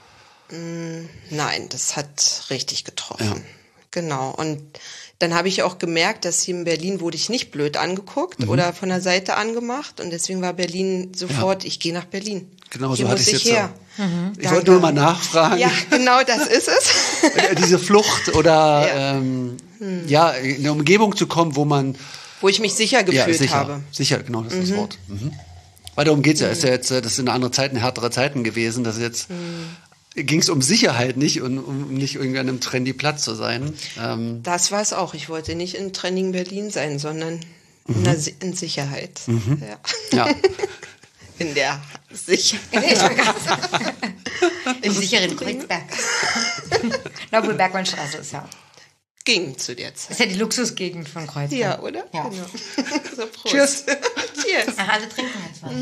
Nein, das hat richtig getroffen. Ja. Genau. Und dann habe ich auch gemerkt, dass hier in Berlin wurde ich nicht blöd angeguckt oder von der Seite angemacht. Und deswegen war Berlin sofort, ich gehe nach Berlin. Genau, hier so hatte muss ich ich jetzt her. auch. Ich Danke. wollte nur mal nachfragen. Ja, genau, das ist es. Äh, Diese Flucht oder Ja. ähm, ja, in eine Umgebung zu kommen, wo man Wo ich mich sicher ja, gefühlt sicher, habe. sicher, genau, das ist das Wort. Mhm. Weil darum geht's ja, ist ja jetzt, äh, das sind andere Zeiten, härtere Zeiten gewesen, dass jetzt ging es um Sicherheit nicht und um nicht irgendwie an einem trendy Platz zu sein. Ähm, Das war es auch. Ich wollte nicht in Training Berlin sein, sondern in, der Si- in Sicherheit. Ja. ja, In der Sicherheit. Im sicheren Kreuzberg. Na, obwohl Bergmannstraße ist ja. Ging zu der Zeit. Ist ja die Luxusgegend von Kreuzberg. Ja, oder? Ja. Genau. So, Prost. Cheers. Cheers. Ach, alle trinken jetzt was.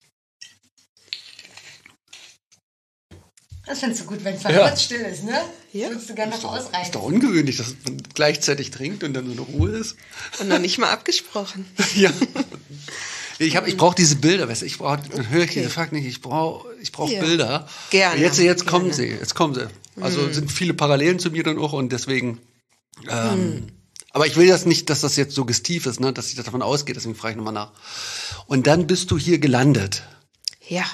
Das findest du gut, wenn es mal Ja. kurz still ist, ne? Ja. Würdest du gerne noch ausreichen? Ist doch ungewöhnlich, dass man gleichzeitig trinkt und dann so eine Ruhe ist. Und noch nicht mal abgesprochen. Ja. Ich, hab, ich brauche diese Bilder, weißt du, ich brauche, dann höre ich Okay. diese Fakten nicht, ich brauche ich brauch Ja. Bilder. Gerne, Jetzt, jetzt gerne. kommen sie, jetzt kommen sie. Also sind viele Parallelen zu mir dann auch und deswegen, ähm, aber ich will das nicht, dass das jetzt suggestiv ist, ne, dass ich davon ausgehe, deswegen frage ich nochmal nach. Und dann bist du hier gelandet. Ja.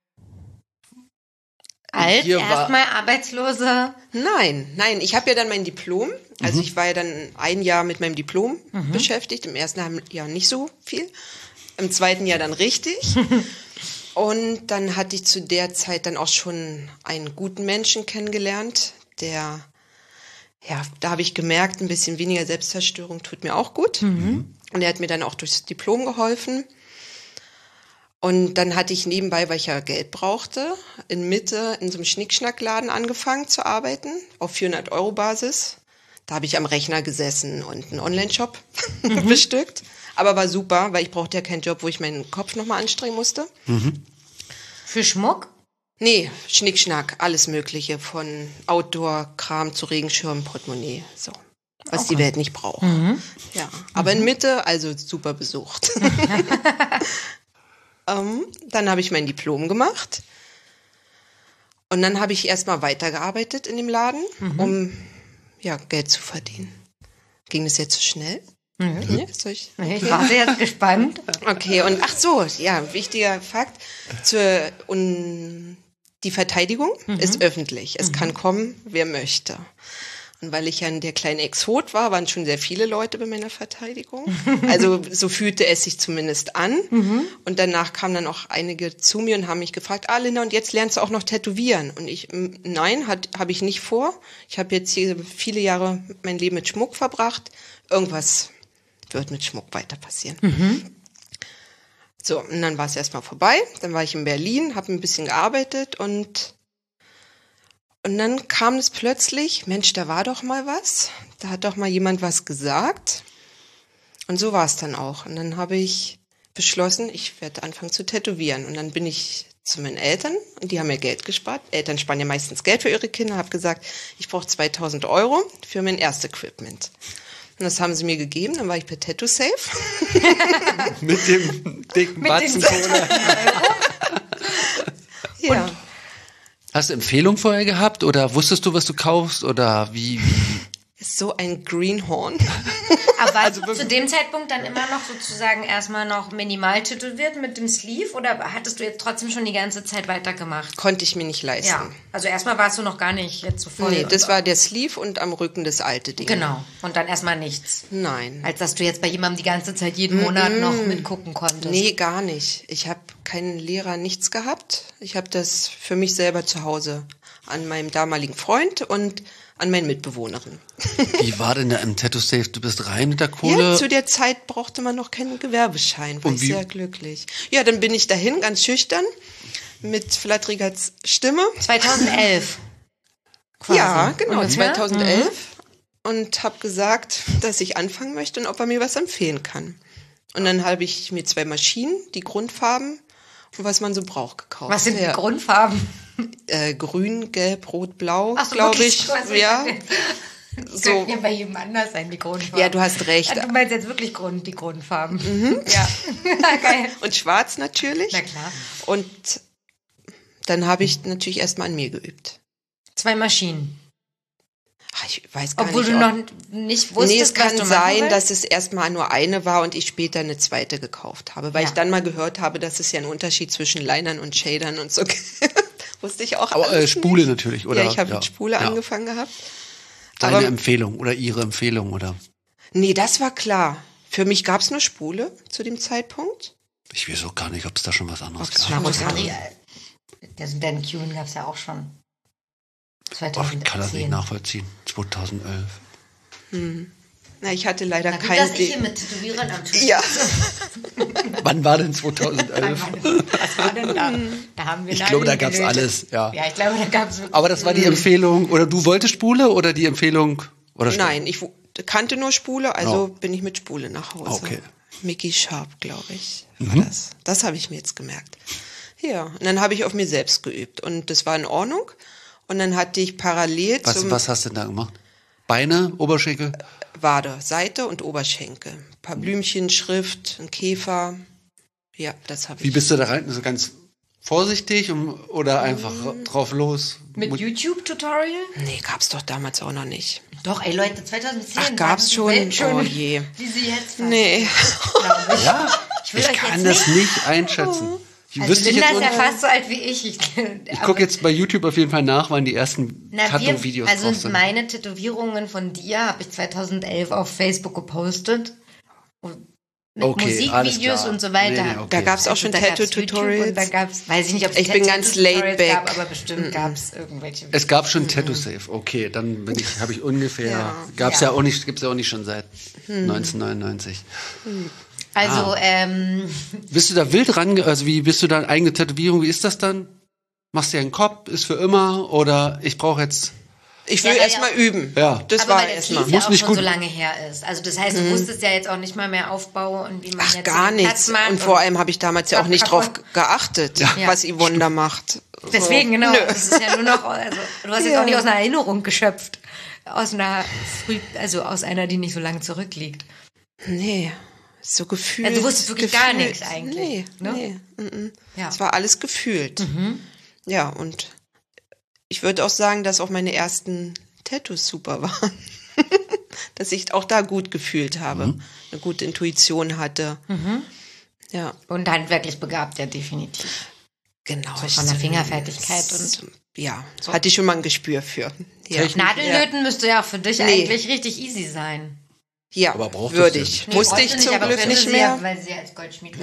Alt, Hier war- erstmal Arbeitslose. Nein, nein, ich habe ja dann mein Diplom. Also ich war ja dann ein Jahr mit meinem Diplom beschäftigt. Im ersten Jahr nicht so viel. Im zweiten Jahr dann richtig. Und dann hatte ich zu der Zeit dann auch schon einen guten Menschen kennengelernt, der, ja, da habe ich gemerkt, ein bisschen weniger Selbstzerstörung tut mir auch gut. Und er hat mir dann auch durchs Diplom geholfen. Und dann hatte ich nebenbei, weil ich ja Geld brauchte, in Mitte in so einem Schnickschnackladen angefangen zu arbeiten, auf vierhundert Euro Basis. Da habe ich am Rechner gesessen und einen Online-Shop bestückt. Aber war super, weil ich brauchte ja keinen Job, wo ich meinen Kopf nochmal anstrengen musste. Für Schmuck? Nee, Schnickschnack, alles Mögliche, von Outdoor-Kram zu Regenschirm, Portemonnaie, so. Was die Welt nicht braucht. Ja, aber in Mitte, also super besucht. ähm, dann habe ich mein Diplom gemacht. Und dann habe ich erstmal weitergearbeitet in dem Laden, um ja, Geld zu verdienen. Ging das jetzt so schnell? Mhm. Ja, soll ich? Ich warte jetzt gespannt. Okay, und ach so, ja, wichtiger Fakt. Zur, und die Verteidigung ist öffentlich. Es kann kommen, wer möchte. Und weil ich ja der kleine Exot war, waren schon sehr viele Leute bei meiner Verteidigung. Also so fühlte es sich zumindest an. Und danach kamen dann auch einige zu mir und haben mich gefragt, ah Linda, und jetzt lernst du auch noch tätowieren. Und ich, m, nein, habe ich nicht vor. Ich habe jetzt hier viele Jahre mein Leben mit Schmuck verbracht. Irgendwas wird mit Schmuck weiter passieren. So, und dann war es erstmal vorbei. Dann war ich in Berlin, habe ein bisschen gearbeitet und und dann kam es plötzlich, Mensch, da war doch mal was. Da hat doch mal jemand was gesagt. Und so war es dann auch. Und dann habe ich beschlossen, ich werde anfangen zu tätowieren. Und dann bin ich zu meinen Eltern und die haben mir Geld gespart. Eltern sparen ja meistens Geld für ihre Kinder. Habe gesagt, ich brauche zweitausend Euro für mein Erstequipment. Und das haben sie mir gegeben. Dann war ich bei Tattoo Safe. Mit dem dicken Batzen Cola. Ja. Hast du Empfehlung vorher gehabt oder wusstest du, was du kaufst oder wie? wie? Ist so ein Greenhorn. Aber warst du zu dem Zeitpunkt dann immer noch sozusagen erstmal noch minimal tätowiert mit dem Sleeve oder hattest du jetzt trotzdem schon die ganze Zeit weitergemacht? Konnte ich mir nicht leisten. Ja, also erstmal warst du noch gar nicht jetzt so voll. Nee, das war der Sleeve und am Rücken das alte Ding. Genau, und dann erstmal nichts. Nein. Als dass du jetzt bei jemandem die ganze Zeit jeden Monat noch mitgucken konntest. Nee, gar nicht. Ich habe keinen Lehrer, nichts gehabt. Ich habe das für mich selber zu Hause an meinem damaligen Freund und an meine Mitbewohnerin. Wie war denn da im Tattoo Safe? Du bist rein mit der Kohle? Ja, zu der Zeit brauchte man noch keinen Gewerbeschein, war Und ich wie- sehr glücklich. Ja, dann bin ich dahin, ganz schüchtern, mit flatteriger Stimme. zweitausendelf. Quasi. Ja, genau, Ungefähr? zweitausendelf. Und habe gesagt, dass ich anfangen möchte und ob er mir was empfehlen kann. Und dann habe ich mir zwei Maschinen, die Grundfarben und was man so braucht, gekauft. Was sind die ja. Grundfarben? Äh, grün, gelb, rot, blau, Ach so, glaube wirklich ich. so, was Ja, Das so. könnten ja bei jedem anders sein, die Grundfarben. Ja, du hast recht. Ja, du meinst jetzt wirklich Grund, die Grundfarben. Ja, geil. Und schwarz natürlich. Na klar. Und dann habe ich natürlich erstmal an mir geübt. Zwei Maschinen. Ach, ich weiß gar Obwohl nicht, du ob- noch nicht wusstest, Nee, es was kann du machen sein, willst? dass es erstmal nur eine war und ich später eine zweite gekauft habe, weil Ja. ich dann mal gehört habe, dass es ja einen Unterschied zwischen Linern und Shadern und so gibt. Wusste ich auch Aber äh, alles Spule nicht. natürlich, oder? Ja, ich habe mit Spule Ja. angefangen gehabt. Deine Aber Empfehlung oder ihre Empfehlung, oder? nee, das war klar. Für mich gab es nur Spule zu dem Zeitpunkt. Ich weiß auch gar nicht, ob es da schon was anderes Ob's gab. schon was Rosari, der Dan Kuhn gab es ja auch schon. Ach, zweitausendzehn. ich kann das nicht nachvollziehen. zweitausendelf. Na, ich hatte leider Na gut, kein dass ich De- hier mit Tätowierern am Tisch Ja, Wann war denn zweitausendelf? Was war denn da? Da haben wir Ich Nadeln glaube, da gab's gelötet. alles, ja. Ja, ich glaube, da gab es wirklich. Aber das war die Empfehlung, oder du wolltest Spule oder die Empfehlung? Oder nein, ich wu- kannte nur Spule, also Oh. bin ich mit Spule nach Hause. Okay. Mickey Sharp, glaube ich, war das. Das habe ich mir jetzt gemerkt. Ja, und dann habe ich auf mir selbst geübt und das war in Ordnung. Und dann hatte ich parallel Was, zum was hast du denn da gemacht? Beine, Oberschenkel? Wade, Seite und Oberschenkel. Ein paar Blümchen, Schrift, ein Käfer. Ja, das habe ich. Wie bist du da rein? So ganz vorsichtig um, oder einfach Mhm. drauf los? Mit YouTube-Tutorial? Nee, gab's doch damals auch noch nicht. Doch, ey Leute, zweitausendzehn. Ach, gab's war die schon? Welt schon? Oh je. Wie sie jetzt fast, Nee. glaub ich. Ja, Ich will ich euch kann jetzt das nicht- nicht einschätzen. Ich Also wüsste Linda jetzt ist ja un- fast so alt wie ich. Ich, Ich gucke jetzt bei YouTube auf jeden Fall nach, wann die ersten Na, wir, Tattoo-Videos drauf also sind. meine Tätowierungen von dir habe ich zweitausendelf auf Facebook gepostet. Und mit Okay, alles Musikvideos klar. und so weiter. Nee, nee, okay. Da gab's auch Also schon da gab's Tattoo-Tutorials. YouTube und da gab's, weiß ich nicht, ob es Ich bin ganz Tattoo-Tutorials laid back. gab, aber bestimmt gab's irgendwelche. Es gab schon Tattoo Safe. Okay, dann bin ich, habe ich ungefähr. Ja. Gab's ja. Ja. auch nicht, gibt's ja auch nicht schon seit neunzehnhundertneunundneunzig. Also, ähm, Bist du da wild ran? Also wie bist du da eigene Tätowierung? Wie ist das dann? Machst du ja einen Kopf? Ist für immer? Oder ich brauche jetzt? Ich will Ja, erst ja. mal üben. Ja. Das aber war weil das erstmal. Lied ja Muss auch nicht schon gut- so lange her ist. Also das heißt, du wusstest ja jetzt auch nicht mal mehr Aufbau und wie man Ach, jetzt gar den Platz nichts. macht Und vor allem habe ich damals ja auch nicht drauf kaputt. geachtet, Ja. was Yvonne da macht. Deswegen, So. genau. Nö. Das ist ja nur noch, also, du hast jetzt Ja. auch nicht aus einer Erinnerung geschöpft. Aus einer früh, also aus einer, die nicht so lange zurückliegt. Nee, so gefühlt. Also du wusstest wirklich gefühlt. gar nichts eigentlich, Nee, ne? nee. Mm-mm. Ja. Es war alles gefühlt. Ja, und ich würde auch sagen, dass auch meine ersten Tattoos super waren. Dass ich auch da gut gefühlt habe. Eine gute Intuition hatte. Ja, Und handwerklich begabt, ja, definitiv. genau. So von der Fingerfertigkeit und- Ja, hatte ich schon mal ein Gespür für. Ja, Technik. Nadelnöten müsste ja auch für dich Nee. eigentlich richtig easy sein. ja Aber brauchtest würde du ich. nicht. Musste brauchst ich du nicht, zum aber Glück könnte nicht sie mehr. Ja, weil sie als Goldschmied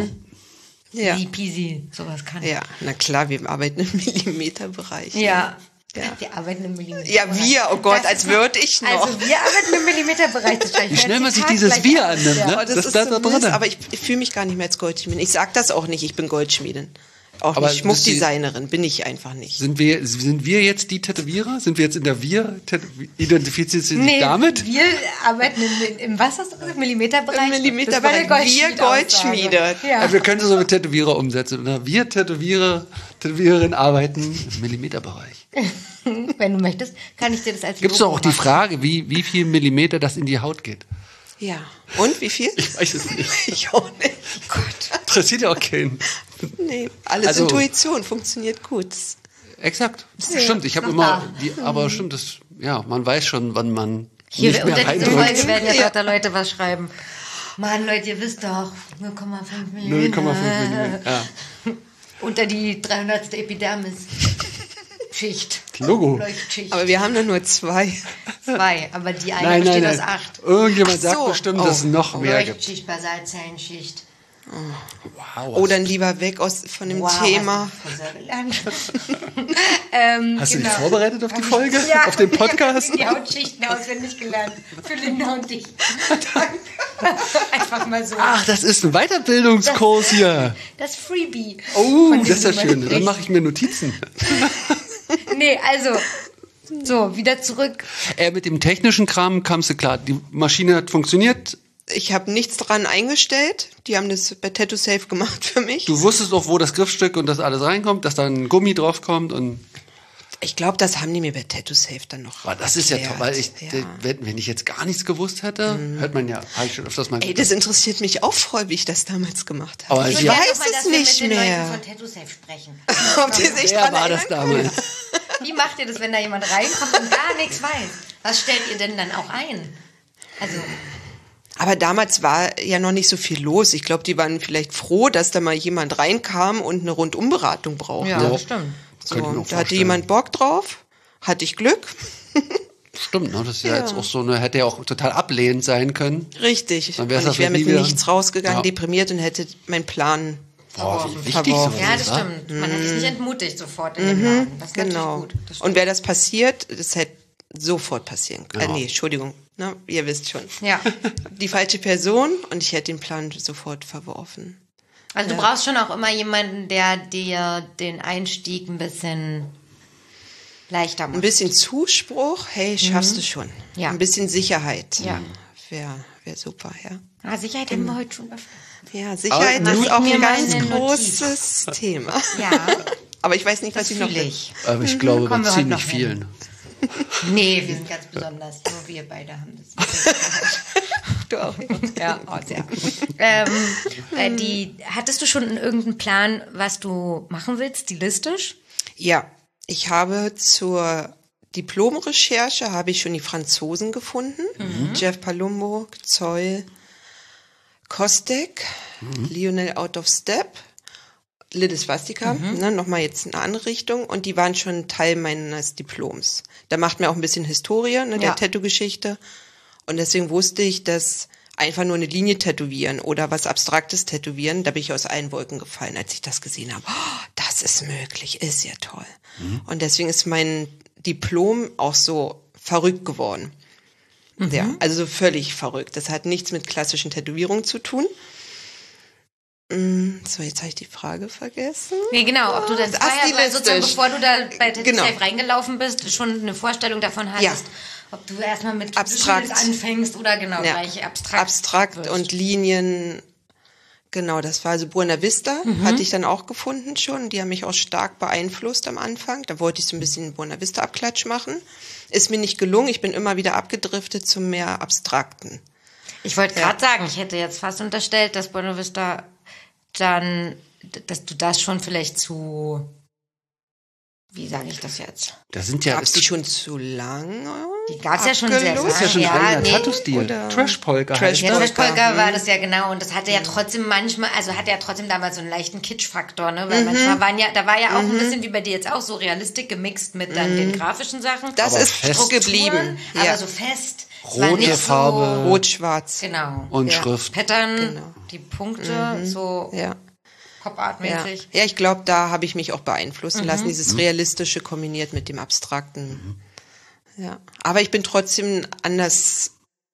Ja. easy peasy sowas kann. Ja, na klar, wir arbeiten im Millimeterbereich. Ja. Ja. Wir arbeiten im Millimeter. Ja, wir, oh Gott, Das als ist- würde ich noch. Also wir arbeiten im Millimeterbereich. Das Wie schnell man sich dieses Wir annimmt, ne? Oh, das, Das ist da so drin. Mist, aber ich, ich fühle mich gar nicht mehr als Goldschmiedin. Ich sag das auch nicht, ich bin Goldschmiedin. Auch Aber nicht bist du- Schmuckdesignerin, bin ich einfach nicht. Sind wir, sind wir jetzt die Tätowierer? Sind wir jetzt in der Wir? Identifizierst du dich Nee, damit? wir arbeiten im, im was hast du gesagt? Millimeterbereich? Im Millimeterbereich. Das war eine Wir Goldschmied-Aussage. Goldschmiede. Ja. Ja, wir können das so mit Tätowierer umsetzen. Oder? Wir Tätowierer, Tätowiererinnen arbeiten im Millimeterbereich. Wenn du möchtest, kann ich dir das als Gibt es Logo doch auch die machen. Frage, wie, wie viel Millimeter das in die Haut geht? Ja. Und wie viel? Ich weiß es nicht. Ich auch nicht. Gott. Interessiert ja auch keinen. Nee, alles Also- Intuition funktioniert gut. Exakt. Stimmt, ich habe noch immer, da. die, aber stimmt, das, ja, man weiß schon, wann man Hier nicht mehr unter dieser reindrückt. Folge werden jetzt Ja. auch da Leute was schreiben. Mann, Leute, ihr wisst doch, null Komma fünf null Millimeter. Komma fünf Millimeter. Ja. Unter die dreihundertste Epidermis. Schicht. Logo. Leuchtschicht. Aber wir haben da nur zwei. Zwei, aber die eine Nein, nein, besteht nein. aus acht. Irgendjemand Ach sagt so. bestimmt, Oh. dass es noch mehr gibt. Leuchtschicht, Basalzellenschicht. Wow. Oh, dann lieber weg aus, von dem Wow, Thema. was hab ich gelernt. ähm, Hast du genau. dich vorbereitet auf die Folge? Ja, auf den Podcast? Ich habe die Hautschichten auswendig gelernt. Für Linda und dich. Danke. Einfach mal so. Ach, das ist ein Weiterbildungskurs hier. Das Freebie. Oh, von dem das ist ja man schön. Dann spricht. mache ich mir Notizen. Nee, also, so, wieder zurück. Äh, mit dem technischen Kram kamst du klar. Die Maschine hat funktioniert. Ich habe nichts dran eingestellt. Die haben das bei Tattoo Safe gemacht für mich. Du wusstest auch, wo das Griffstück und das alles reinkommt, dass da ein Gummi draufkommt und. Ich glaube, das haben die mir bei Tattoo Safe dann noch. Aber das ist ja erklärt. toll, weil ich, Ja. wenn, wenn ich jetzt gar nichts gewusst hätte, hört man ja, habe ich schon öfters mal Ey, das interessiert mich auch voll, wie ich das damals gemacht habe. Aber ich sie- Ja, weiß Mal, dass es wir nicht mit den Leuten mehr. von Tattoo Safe sprechen. Ob die sich Wer dran war das erinnern können? damals? Wie macht ihr das, wenn da jemand reinkommt und gar nichts weiß? Was stellt ihr denn dann auch ein? Also, Aber damals war ja noch nicht so viel los. Ich glaube, die waren vielleicht froh, dass da mal jemand reinkam und eine Rundumberatung brauchte. ja, Ja. das stimmt. So, Könnte ich mir auch da hatte vorstellen. jemand Bock drauf, hatte ich Glück. Stimmt, ne? Das ist ja, Ja. jetzt auch so eine, hätte ja auch total ablehnend sein können. Richtig. Dann Und wär's das ich wäre vielleicht mit nie wieder- nichts rausgegangen, Ja. deprimiert und hätte meinen Plan. Boah, wie wichtig Verworfen. sowas Ja, ist, das wa? stimmt. Man hat sich nicht entmutigt sofort in dem Laden. Das ist Genau. natürlich gut. Das stimmt. Und wäre das passiert, das hätte sofort passieren können. Ja. Äh, nee, Entschuldigung. Ne? Ihr wisst schon. Ja. Die falsche Person und ich hätte den Plan sofort verworfen. Also du brauchst schon auch immer jemanden, der dir den Einstieg ein bisschen leichter Ein macht. bisschen Zuspruch, hey, schaffst du schon. Ja. Ein bisschen Sicherheit. Ja. Wäre wär super, ja. Ah, Sicherheit haben wir heute schon öfter. Ja, Sicherheit Aber ist mach auch mir ein mal ganz eine Notiz. großes Thema. Ja. Aber ich weiß nicht, was Das ich noch fühle will. ich. Aber ich glaube, bei Kommen wir heute ziemlich noch hin. vielen. Nee, wir sind ganz besonders. Nur wir beide haben das. Du auch. Ja, oh, sehr. ähm, äh, die, hattest du schon irgendeinen Plan, was du machen willst, stilistisch? Ja, ich habe zur Diplomrecherche habe ich schon die Franzosen gefunden. Mhm. Jeff Palumbo, Zoll, Kostek, mhm. Lionel Out of Step, Little Swastika, mhm. ne, nochmal jetzt eine andere Richtung. Und die waren schon Teil meines Diploms. Da macht mir auch ein bisschen Historie, ne, der Ja. Tattoo-Geschichte. Und deswegen wusste ich, dass einfach nur eine Linie tätowieren oder was Abstraktes tätowieren, da bin ich aus allen Wolken gefallen, als ich das gesehen habe. Oh, das ist möglich, ist ja toll. Mhm. Und deswegen ist mein Diplom auch so verrückt geworden. Mhm. Ja, also so völlig verrückt. Das hat nichts mit klassischen Tätowierungen zu tun. So, jetzt habe ich die Frage vergessen. Nee, genau, ob du dann Ach, vorher, weil sozusagen, stilistisch. bevor du da bei Tattoo Genau. Safe reingelaufen bist, schon eine Vorstellung davon hattest, Ja. ob du erstmal mit Abstrakt. Visuals anfängst oder genau Ja. gleich abstrakt. Abstrakt wirst. und Linien. Genau, das war also Buena Vista, Mhm. hatte ich dann auch gefunden schon. Die haben mich auch stark beeinflusst am Anfang. Da wollte ich so ein bisschen Buena Vista Abklatsch machen. Ist mir nicht gelungen. Ich bin immer wieder abgedriftet zum mehr Abstrakten. Ich wollte gerade sagen, ich hätte jetzt fast unterstellt, dass Buena Vista dann, dass du das schon vielleicht zu, wie sage ich das jetzt? Das sind ja. Gab's die schon zu lange? Die gab's ja schon sehr abgelöst? Das ist ja schon Ja, ein eigener nee. Tattoo-Stil. Oder- Trash-Polka. Trash- heißt Ja, das. Polka. Trash-Polka war Mhm. das ja genau und das hatte ja trotzdem manchmal, also hatte ja trotzdem damals so einen leichten Kitsch-Faktor, ne? Weil manchmal waren ja, da war ja auch ein bisschen wie bei dir jetzt auch so Realistik gemixt mit dann den grafischen Sachen. Das Aber ist fest. geblieben. Aber Ja. so fest. Es war Rote nicht Farbe. So, Rot-Schwarz. genau. Und Ja. Schrift. Pattern, Genau. die Punkte, so Ja. Ja. Pop-Art-mäßig. Ja, ich glaube, da habe ich mich auch beeinflussen Mhm. lassen, dieses Realistische kombiniert mit dem Abstrakten. Ja. Aber ich bin trotzdem anders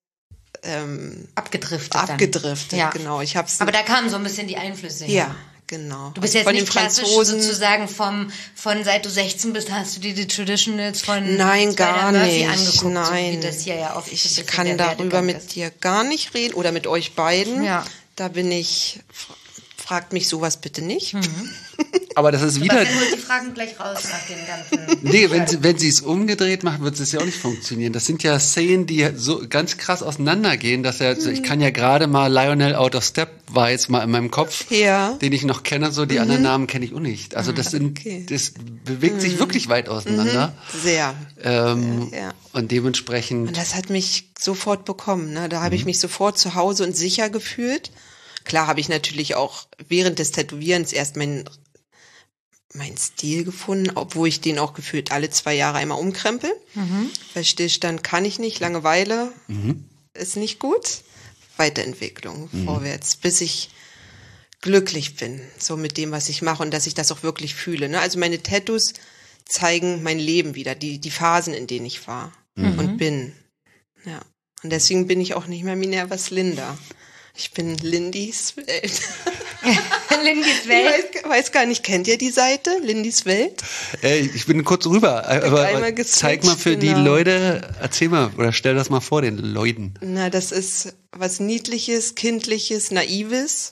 ähm, Abgedriftet dann. abgedriftet, Ja. genau. Ich hab's, Aber da kamen so ein bisschen die Einflüsse her. ja, genau. Du bist jetzt von nicht den klassisch Franzosen. sozusagen vom, von seit du sechzehn bist, hast du dir die Traditionals von Nein, Spider gar Murphy nicht. angeguckt, so Nein. wie das hier ja oft so ein Ich bisschen kann der darüber Werdegang mit ist. dir gar nicht reden oder mit euch beiden. Ja. Da bin ich, fragt mich sowas bitte nicht. Aber das ist wieder. Sebastian holt die Fragen gleich raus nach den ganzen... Nee, wenn sie, wenn sie es umgedreht macht, wird es ja auch nicht funktionieren. Das sind ja Szenen, die so ganz krass auseinandergehen, dass er, ich kann ja gerade mal Lionel Out of Step war jetzt mal in meinem Kopf, Ja. den ich noch kenne, so die anderen Namen kenne ich auch nicht. Also das sind, Okay. das bewegt sich wirklich weit auseinander. Sehr. Ähm, Ja, ja. Und dementsprechend. Und das hat mich sofort bekommen. Ne? Da habe ich mich sofort zu Hause und sicher gefühlt. Klar habe ich natürlich auch während des Tätowierens erst meinen mein Stil gefunden, obwohl ich den auch gefühlt alle zwei Jahre einmal umkrempel. Weil Stillstand kann ich nicht, Langeweile ist nicht gut. Weiterentwicklung, vorwärts, bis ich glücklich bin, so mit dem, was ich mache und dass ich das auch wirklich fühle. Ne? Also meine Tattoos zeigen mein Leben wieder, die, die Phasen, in denen ich war und bin. Ja. Und deswegen bin ich auch nicht mehr Minervas Linda. Ich bin Lindys Welt. Lindys Ich Welt. weiß, weiß gar nicht, kennt ihr die Seite? Lindys Welt? Ey, ich bin kurz rüber, aber einmal geswitcht, zeig mal für die genau. Leute, erzähl mal oder stell das mal vor den Leuten. Na, das ist was Niedliches, Kindliches, Naives.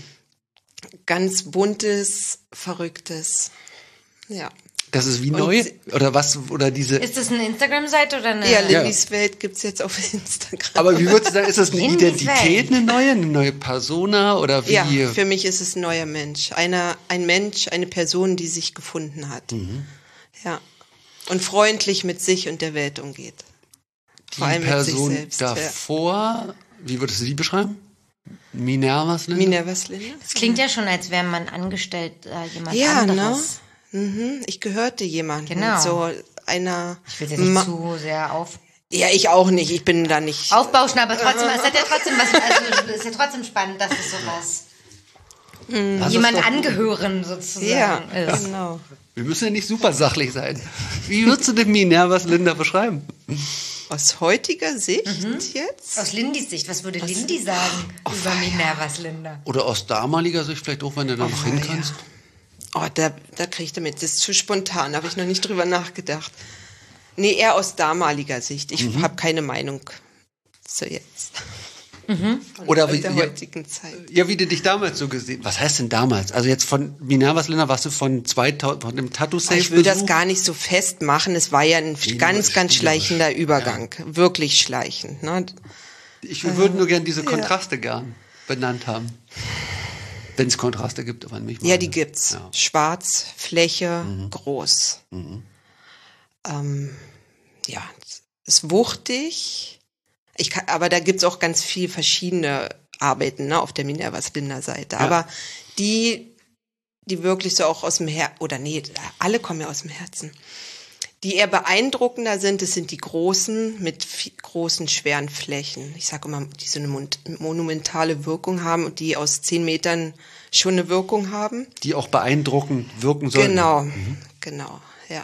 Ganz buntes, Verrücktes. Ja. Das ist wie Und neu sie- oder was oder diese. Ist das eine Instagram-Seite oder eine... Ja, Lindys Welt gibt's jetzt auf Instagram. Aber wie würdest du sagen, ist das eine Lindys Identität, Welt. eine neue, eine neue Persona oder wie? Ja, für mich ist es ein neuer Mensch. Einer, ein Mensch, eine Person, die sich gefunden hat. Ja. Und freundlich mit sich und der Welt umgeht. Vor die allem Person mit sich selbst. Ja. davor, wie würdest du die beschreiben? Minervas Linda? Minervas Linda? Das klingt ja schon, als wäre man angestellt äh, jemand Ja, ne? anderes. Mhm. Ich gehörte jemandem. Genau. So einer. Ich will dir nicht Ma- zu sehr auf, Ja, ich auch nicht. Ich bin da nicht. aufbauschen, aber trotzdem, es hat ja trotzdem was, also es ist ja trotzdem spannend, dass es sowas Lass uns jemand doch- angehören sozusagen Ja, ist. genau. Wir müssen ja nicht super sachlich sein. Wie würdest du den Minervas Linda beschreiben? Aus heutiger Sicht jetzt? Aus Lindys Sicht, was würde Lindy sagen über Minervas Linda? Oder aus damaliger Sicht vielleicht auch, wenn du da noch hin ja. kannst? Oh, da, da kriegt er mit. Das ist zu spontan. Da habe ich noch nicht drüber nachgedacht. Nee, eher aus damaliger Sicht. Ich habe keine Meinung zu jetzt. von Oder wie, der ja, heutigen Zeit. ja, wie du dich damals so gesehen. Was heißt denn damals? Also jetzt von Minervas Länder warst du von zweitausend, von dem Tattoo Safe. Ich will das gar nicht so festmachen. Es war ja ein Spielerisch, ganz, ganz spielerisch. schleichender Übergang. Ja. Wirklich schleichend. Ne? Ich würde nur gern diese Kontraste ja. gern benannt haben. Wenn es Kontraste gibt, aber nicht. Ja, die gibt's. Ja. Schwarz, Fläche, Mhm. groß. Mhm. Ähm, ja, es ist wuchtig. Ich kann, aber da gibt's auch ganz viel verschiedene Arbeiten, ne, auf der Minervas Linder Seite. Ja. Aber die, die wirklich so auch aus dem Herzen, oder nee, alle kommen ja aus dem Herzen. Die eher beeindruckender sind, das sind die großen mit viel, großen, schweren Flächen. Ich sage immer, die so eine mon- monumentale Wirkung haben und die aus zehn Metern schon eine Wirkung haben. Die auch beeindruckend wirken sollen. Genau, mhm. genau, ja.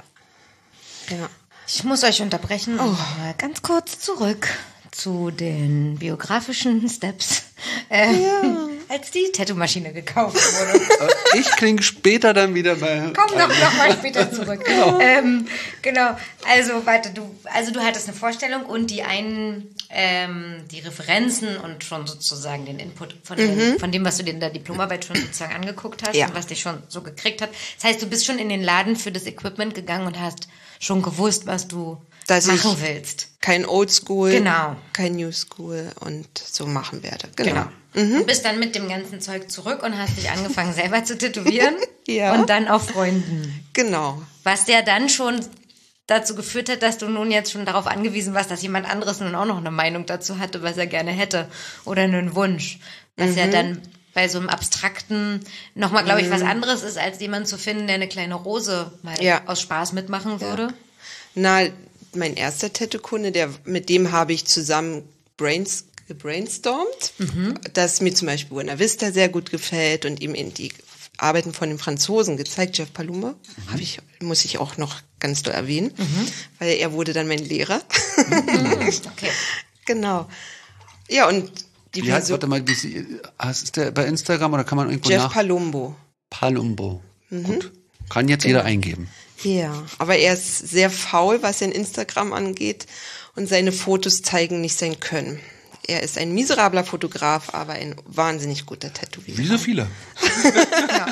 ja. Ich muss euch unterbrechen und mal ganz kurz zurück zu den biografischen Steps, äh, ja. als die Tattoo-Maschine gekauft wurde. Ich klinge später dann wieder bei... Komm doch noch mal später zurück. Genau. Ähm, genau, also warte, du, also du hattest eine Vorstellung und die einen, ähm, die Referenzen und schon sozusagen den Input von, mhm. den, von dem, was du dir in der Diplomarbeit schon sozusagen angeguckt hast ja. und was dich schon so gekriegt hat. Das heißt, du bist schon in den Laden für das Equipment gegangen und hast schon gewusst, was du Dass machen ich willst. Kein Oldschool, genau. kein New School und so machen werde. Genau. genau. Mhm. Du bist dann mit dem ganzen Zeug zurück und hast dich angefangen selber zu tätowieren ja. und dann auf Freunden. Genau. Was ja dann schon dazu geführt hat, dass du nun jetzt schon darauf angewiesen warst, dass jemand anderes nun auch noch eine Meinung dazu hatte, was er gerne hätte oder einen Wunsch. Was mhm. ja dann bei so einem Abstrakten nochmal, glaube ich, was anderes ist, als jemanden zu finden, der eine kleine Rose mal ja. aus Spaß mitmachen würde. Ja. Na, mein erster Tattoo-Kunde, der, mit dem habe ich zusammen brains, gebrainstormt, mhm. dass mir zum Beispiel Buena Vista sehr gut gefällt und ihm in die Arbeiten von den Franzosen gezeigt, Jeff Palumbo, mhm. habe ich, muss ich auch noch ganz doll erwähnen, mhm. weil er wurde dann mein Lehrer. Mhm. Okay. Genau. Ja, und die wie heißt, warte mal, wie sie, ist der bei Instagram oder kann man irgendwo Jeff nach? Palumbo. Palumbo. Mhm. Gut. Kann jetzt genau. jeder eingeben. Ja, aber er ist sehr faul, was sein Instagram angeht und seine Fotos zeigen nicht sein Können. Er ist ein miserabler Fotograf, aber ein wahnsinnig guter Tätowierer. Wie so viele. ja.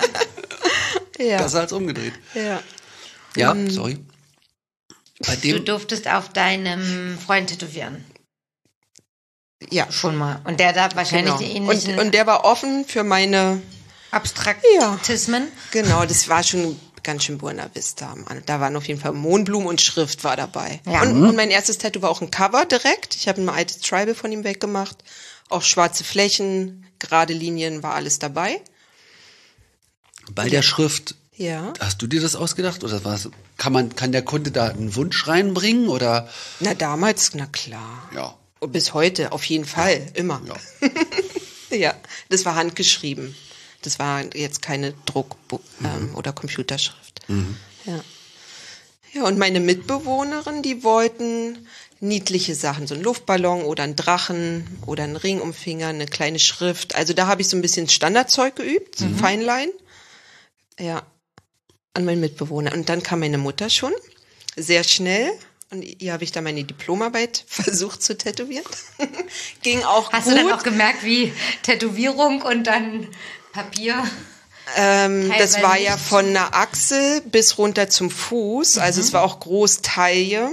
ja. Besser als umgedreht. Ja. Ja, um, sorry. Bei dem du durftest auf deinem Freund tätowieren. Ja. Schon mal. Und der da wahrscheinlich genau. die ähnlichen... Und, und der war offen für meine... Abstraktismen? Ja. Genau, das war schon ganz schön Buena Vista. Da waren auf jeden Fall Mohnblumen und Schrift war dabei. Ja. Und, und mein erstes Tattoo war auch ein Cover direkt. Ich habe ein altes Tribal von ihm weggemacht. Auch schwarze Flächen, gerade Linien, war alles dabei. Bei der Schrift, ja. hast du dir das ausgedacht? Oder was? Kann man, kann der Kunde da einen Wunsch reinbringen? Oder? Na, damals, na klar. Ja. Und bis heute, auf jeden Fall, immer. Ja. ja, das war handgeschrieben. Das war jetzt keine Druck- ähm, mhm. oder Computerschrift. Mhm. Ja. Ja, und meine Mitbewohnerin, die wollten niedliche Sachen, so ein Luftballon oder ein Drachen oder ein Ring um Finger, eine kleine Schrift. Also da habe ich so ein bisschen Standardzeug geübt, so mhm. Feinlein. Ja, an meinen Mitbewohner. Und dann kam meine Mutter schon, sehr schnell. Und hier habe ich dann meine Diplomarbeit versucht zu tätowieren. Ging auch Hast gut. Hast du dann auch gemerkt, wie Tätowierung und dann Papier? Ähm, das war ja von der Achsel bis runter zum Fuß. Also mhm. es war auch Großtaille,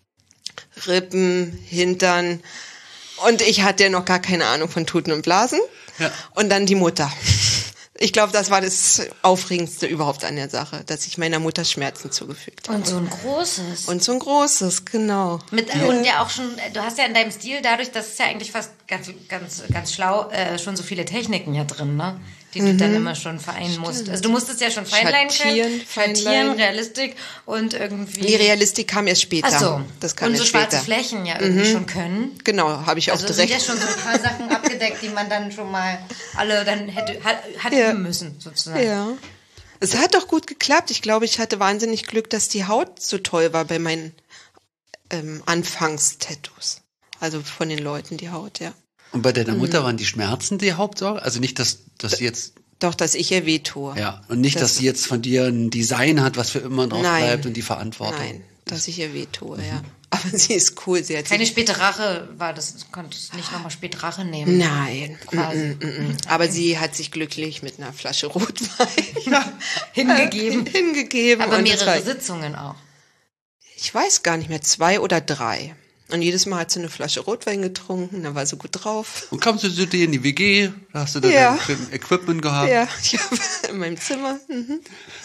Rippen, Hintern. Und ich hatte ja noch gar keine Ahnung von Tuten und Blasen. Ja. Und dann die Mutter. Ich glaube, das war das Aufregendste überhaupt an der Sache, dass ich meiner Mutter Schmerzen zugefügt habe. Und so ein großes. Und so ein großes, genau. Mit, ja. Und ja auch schon, du hast ja in deinem Stil dadurch, das ist ja eigentlich fast ganz, ganz, ganz schlau, äh, schon so viele Techniken ja drin, ne? Die du mhm. dann immer schon vereinen Stimmt. musst. Also du musstest ja schon Feinlein können, Schattieren, Realistik und irgendwie... Die Realistik kam erst später. Ach so. Das kam und so erst schwarze später. Flächen ja irgendwie mhm. schon können. Genau, habe ich auch also direkt. Also sind ja schon so ein paar Sachen abgedeckt, die man dann schon mal alle dann hätte hat, hat ja. üben müssen, sozusagen. Ja. Es hat doch gut geklappt. Ich glaube, ich hatte wahnsinnig Glück, dass die Haut so toll war bei meinen ähm, Anfangstattoos. Also von den Leuten, die Haut, ja. Und bei deiner Mutter mhm. waren die Schmerzen die Hauptsorge? Also nicht, dass, dass sie jetzt... Doch, dass ich ihr wehtue. Ja, und nicht, das dass sie jetzt von dir ein Design hat, was für immer drauf nein, bleibt und die Verantwortung. Nein, dass ich ihr wehtue, mhm. ja. Aber sie ist cool. Sie hat Keine sich, späte Rache war das, du konntest nicht nochmal spät Rache nehmen. nein, Quasi. mm, mm, mm. aber sie hat sich glücklich mit einer Flasche Rotwein Hingegeben. hingegeben. Aber und das mehrere war, Sitzungen auch. ich weiß gar nicht mehr, zwei oder drei. Und jedes Mal hat sie eine Flasche Rotwein getrunken, dann war sie gut drauf. Und kamst du zu dir in die W G? Da hast du dann Ja. dein Equipment gehabt? Ja, ich habe in meinem Zimmer. Mhm.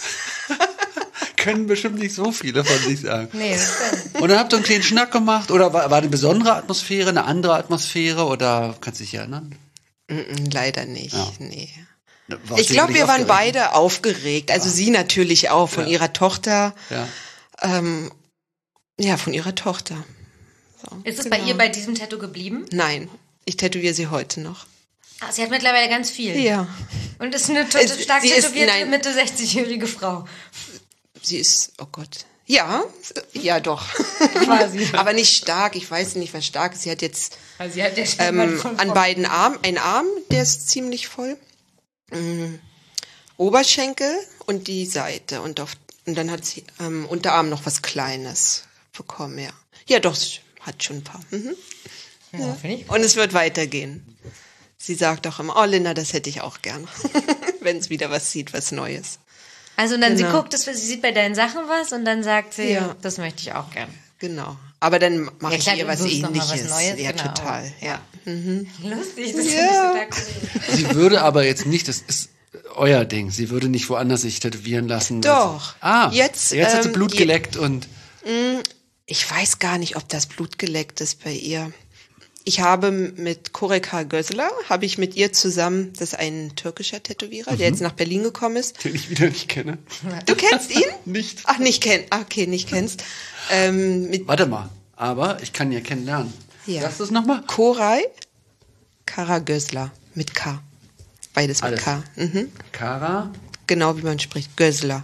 Können bestimmt nicht so viele von sich sagen. Nee, das stimmt. Und dann habt ihr einen kleinen Schnack gemacht? Oder war, war eine besondere Atmosphäre, eine andere Atmosphäre? Oder kannst du dich erinnern? Mm, mm, leider nicht, Ja. nee. Warst Ich du glaube, wirklich wir waren aufgeregt? beide aufgeregt. Also sie natürlich auch von Ja. ihrer Tochter. Ja. Ähm, ja, von ihrer Tochter. So, Ist es genau. bei ihr bei diesem Tattoo geblieben? Nein, ich tätowiere sie heute noch. Ah, sie hat mittlerweile ganz viel. Ja, Und ist eine total Es- stark sie ist- tätowierte nein. Mitte sechzig-jährige Frau. sie ist, oh Gott. Ja, ja doch. Quasi. Aber nicht stark, ich weiß nicht, was stark ist. Sie hat jetzt Also sie hat ja ähm, an beiden Armen, ein Arm, der ist ziemlich voll. Mm, Oberschenkel und die Seite. Und, auf, und dann hat sie ähm, Unterarm noch was Kleines bekommen, ja. Ja, doch, sie hat schon ein paar. Mhm. Ja, finde ich. Und es wird weitergehen. Sie sagt auch immer, oh Linda, das hätte ich auch gern. Wenn es wieder was sieht, was Neues. Also und dann Genau. sie guckt, es, sie sieht bei deinen Sachen was und dann sagt sie, Ja. das möchte ich auch gern. Genau. Aber dann mache Ja, ich klar, ihr du was suchst noch mal was Ähnliches. Neues, ja, genau. total. Ja. Lustig, das Ja. finde ich total cool. Sie würde aber jetzt nicht, das ist euer Ding, sie würde nicht woanders sich tätowieren lassen. Doch. Ah, Jetzt, jetzt hat sie ähm, Blut je- geleckt und Ich weiß gar nicht, ob das Blut geleckt ist bei ihr. Ich habe mit Koreka Gözler, habe ich mit ihr zusammen, das ist ein türkischer Tätowierer, der jetzt nach Berlin gekommen ist. den ich wieder nicht kenne. Du kennst ihn? Nicht. Ach, nicht kenn, ah, okay, nicht kennst. Ähm, mit Warte mal, aber ich kann ja kennenlernen. Ja. Sagst du es nochmal? Koray Karagözler mit K. Beides mit Alles. K. Mhm. Kara, Genau wie man spricht. Gözler.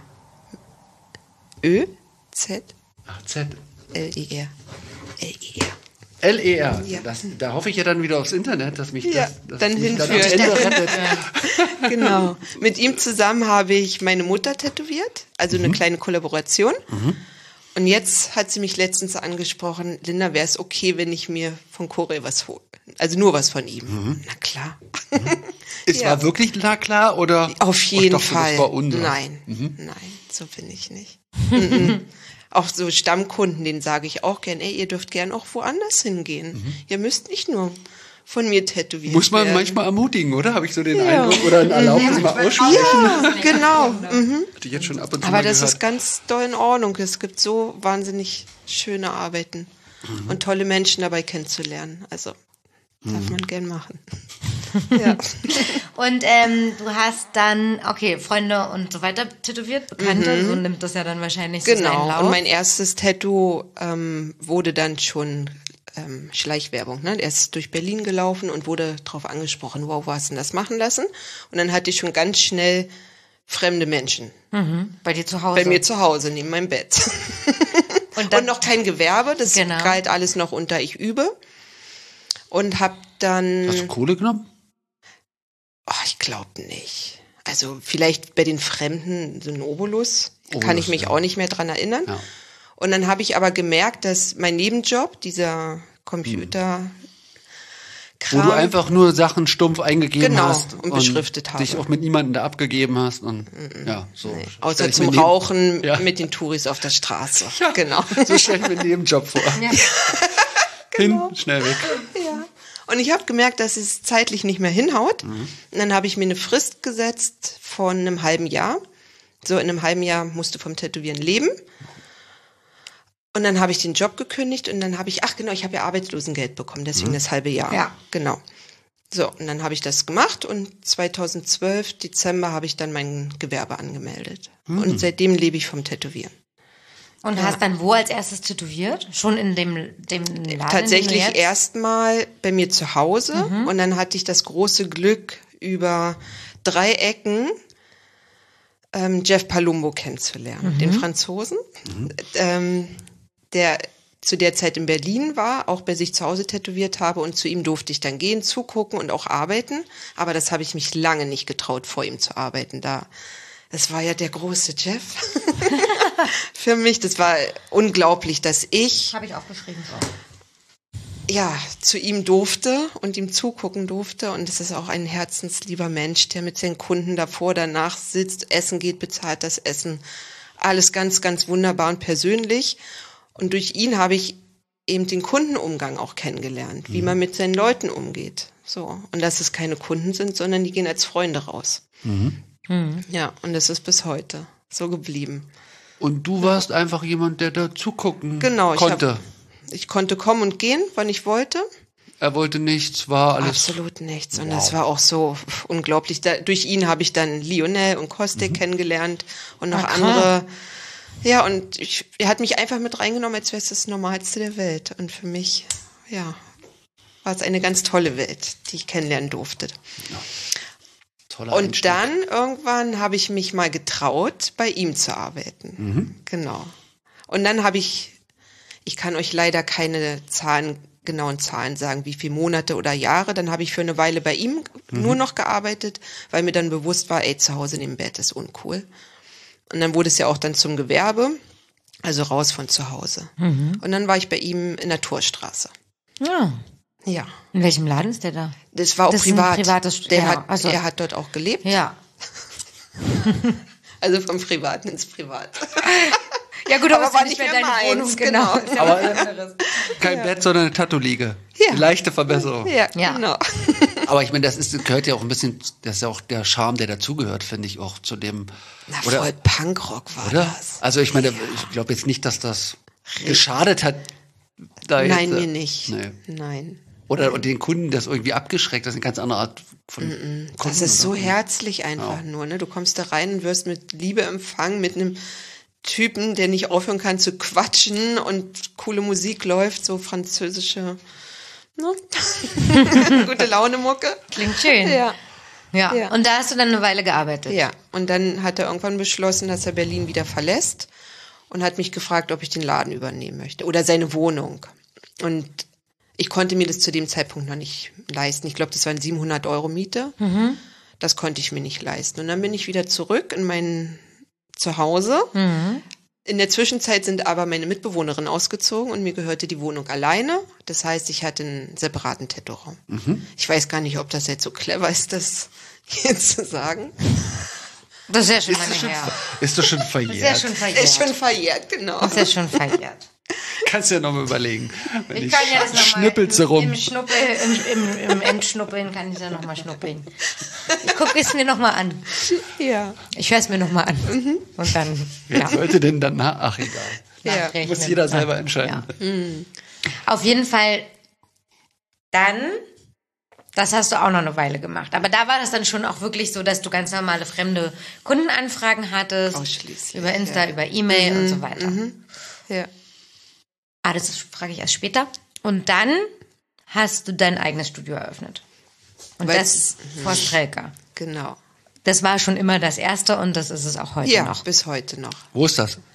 Ö, Z, ach, Z, L, I, R. L, I, R. L E R. Ja. Das, da hoffe ich ja dann wieder aufs Internet, dass mich Ja, das, dass dann mich dann hinführt. am Ende rettet. Genau. Mit ihm zusammen habe ich meine Mutter tätowiert, also eine kleine Kollaboration. Und jetzt hat sie mich letztens angesprochen, Linda, wäre es okay, wenn ich mir von Koray was hole? Also nur was von ihm. Na klar. Es Ja. war wirklich na klar oder? Auf Ich jeden dachte, Fall. Das war unser. Nein, nein, so bin ich nicht. Mhm. Auch so Stammkunden, denen sage ich auch gern, ey, ihr dürft gern auch woanders hingehen. Ihr müsst nicht nur von mir tätowiert Muss man werden. manchmal ermutigen, oder? Habe ich so den Ja. Eindruck? Oder ein Erlaubnis mal aussprechen? Ja, genau. Mhm. Hatte ich jetzt schon ab und zu Aber mal das gehört. ist ganz doll in Ordnung. Es gibt so wahnsinnig schöne Arbeiten und tolle Menschen dabei kennenzulernen. Also darf man gern machen. Ja. Und ähm, du hast dann, okay, Freunde und so weiter tätowiert, Bekannte, so nimmt das ja dann wahrscheinlich so seinen Genau. Lauf. Und mein erstes Tattoo ähm, wurde dann schon ähm, Schleichwerbung. Ne? Er ist durch Berlin gelaufen und wurde darauf angesprochen, wow, wo hast du denn das machen lassen? Und dann hatte ich schon ganz schnell fremde Menschen Bei dir zu Hause. bei mir zu Hause neben meinem Bett. Und Und, dann, noch kein Gewerbe, das Genau. galt alles noch unter ich übe. Und hab dann, Hast du Kohle genommen? oh, ich glaube nicht. Also vielleicht bei den Fremden so ein Obolus, kann Obolus, ich mich ja. auch nicht mehr dran erinnern. Ja. Und dann habe ich aber gemerkt, dass mein Nebenjob, dieser Computer Wo du einfach nur Sachen stumpf eingegeben Genau, hast und beschriftet habe. dich auch mit niemandem da abgegeben hast und ja, so. nee, stell außer ich zum mir neben- Rauchen Ja. mit den Touris auf der Straße. Genau. So stell ich mir einen Nebenjob vor. Genau. Hin, schnell weg. Ja. Und ich habe gemerkt, dass es zeitlich nicht mehr hinhaut. Und dann habe ich mir eine Frist gesetzt von einem halben Jahr. So in einem halben Jahr musste vom Tätowieren leben. Und dann habe ich den Job gekündigt und dann habe ich, ach genau, ich habe ja Arbeitslosengeld bekommen, deswegen das halbe Jahr. Ja. Genau. So, und dann habe ich das gemacht und zweitausendzwölf, Dezember, habe ich dann mein Gewerbe angemeldet. Und seitdem lebe ich vom Tätowieren. und hast dann wo als erstes tätowiert? Schon in dem, dem Laden? in dem du Tatsächlich jetzt- erstmal bei mir zu Hause und dann hatte ich das große Glück, über drei Ecken ähm, Jeff Palumbo kennenzulernen, den Franzosen, ähm, der zu der Zeit in Berlin war, auch bei sich zu Hause tätowiert habe und zu ihm durfte ich dann gehen, zugucken und auch arbeiten, aber das habe ich mich lange nicht getraut, vor ihm zu arbeiten, da Es war ja der große Jeff. Für mich, das war unglaublich, dass ich... Habe ich aufgeschrieben. So. Ja, zu ihm durfte und ihm zugucken durfte. Und es ist auch ein herzenslieber Mensch, der mit seinen Kunden davor, danach sitzt, essen geht, bezahlt das Essen. Alles ganz, ganz wunderbar und persönlich. Und durch ihn habe ich eben den Kundenumgang auch kennengelernt, wie man mit seinen Leuten umgeht. So. Und dass es keine Kunden sind, sondern die gehen als Freunde raus. Mhm. Mhm. Ja, und das ist bis heute so geblieben. Und du warst ja. einfach jemand, der da zugucken genau, konnte. Ich hab, Ich konnte kommen und gehen, wann ich wollte. Er wollte nichts, war alles... Absolut nichts. Und wow. das war auch so unglaublich. Da, durch ihn habe ich dann Lionel und Kostek mhm. kennengelernt und noch okay. andere. Ja, und ich, er hat mich einfach mit reingenommen, als wäre es das Normalste der Welt. Und für mich, ja, war es eine ganz tolle Welt, die ich kennenlernen durfte. Ja. Toller Und Einstieg. dann irgendwann habe ich mich mal getraut, bei ihm zu arbeiten. Mhm. Genau. Und dann habe ich... Ich kann euch leider keine Zahlen, genauen Zahlen sagen, wie viele Monate oder Jahre. Dann habe ich für eine Weile bei ihm mhm. nur noch gearbeitet, weil mir dann bewusst war, ey, zu Hause im Bett ist uncool. Und dann wurde es ja auch dann zum Gewerbe, also raus von zu Hause. Mhm. Und dann war ich bei ihm in der Torstraße. Ja. Ja. In welchem Laden ist der da? Das war auch das privat. Ist ein privates, der ja, hat, also, er hat dort auch gelebt. Ja. Also vom Privaten ins Privat. Ja gut, aber, aber es war nicht mehr deine meins, Wohnung, genau. genau. Aber äh, kein ja. Bett, sondern eine Tattoo-Liege. Ja. Eine leichte Verbesserung. Ja, ja. genau. Aber ich meine, das ist, gehört ja auch ein bisschen, das ist ja auch der Charme, der dazugehört, finde ich, auch zu dem. Na, oder, voll Punkrock war oder? das. Also ich meine, ja. ich glaube jetzt nicht, dass das geschadet hat. Da Nein, jetzt, mir nicht. Nee. Nein. Oder und den Kunden das irgendwie abgeschreckt, das ist eine ganz andere Art von Mm-mm. Kunden. Das ist so oder? herzlich einfach ja. nur, ne? Du kommst da rein und wirst mit Liebe empfangen, mit einem Typen, der nicht aufhören kann zu quatschen und coole Musik läuft, so französische, ne? Gute Laune Mucke. Klingt schön. Ja. ja. Ja. Und da hast du dann eine Weile gearbeitet. Ja. Und dann hat er irgendwann beschlossen, dass er Berlin wieder verlässt und hat mich gefragt, ob ich den Laden übernehmen möchte oder seine Wohnung. Und ich konnte mir das zu dem Zeitpunkt noch nicht leisten. Ich glaube, das waren siebenhundert Euro Miete. Mhm. Das konnte ich mir nicht leisten. Und dann bin ich wieder zurück in mein Zuhause. Mhm. In der Zwischenzeit sind aber meine Mitbewohnerinnen ausgezogen und mir gehörte die Wohnung alleine. Das heißt, ich hatte einen separaten Tattoo-Raum. Mhm. Ich weiß gar nicht, ob das jetzt so clever ist, das jetzt zu sagen. Das ist ja schon ist lange schon, her. Ist das schon verjährt? Ist ja schon verjährt. Ist schon verjährt, genau. Ist ja schon verjährt. Kannst du ja nochmal überlegen. Wenn ich ich kann ja das nochmal schnippelst du rum. Im, Schnuppel, im, im, im Endschnuppeln kann ich ja nochmal schnuppeln. Ich gucke es mir nochmal an. Ja. Ich höre es mir nochmal an. Mhm. Und dann, Wer ja. sollte denn danach? Ach, egal. Ja. Muss jeder selber entscheiden. Ja. Mhm. Auf jeden Fall dann, das hast du auch noch eine Weile gemacht. Aber da war das dann schon auch wirklich so, dass du ganz normale fremde Kundenanfragen hattest. Ausschließlich. Über Insta, ja. über E-Mail mhm. und so weiter. Mhm. Ja. Ah, das frage ich erst später. Und dann hast du dein eigenes Studio eröffnet. Und Weil, das vor Strelka. Genau. Das war schon immer das Erste und das ist es auch heute ja, noch. Ja, bis heute noch. Wo ist das?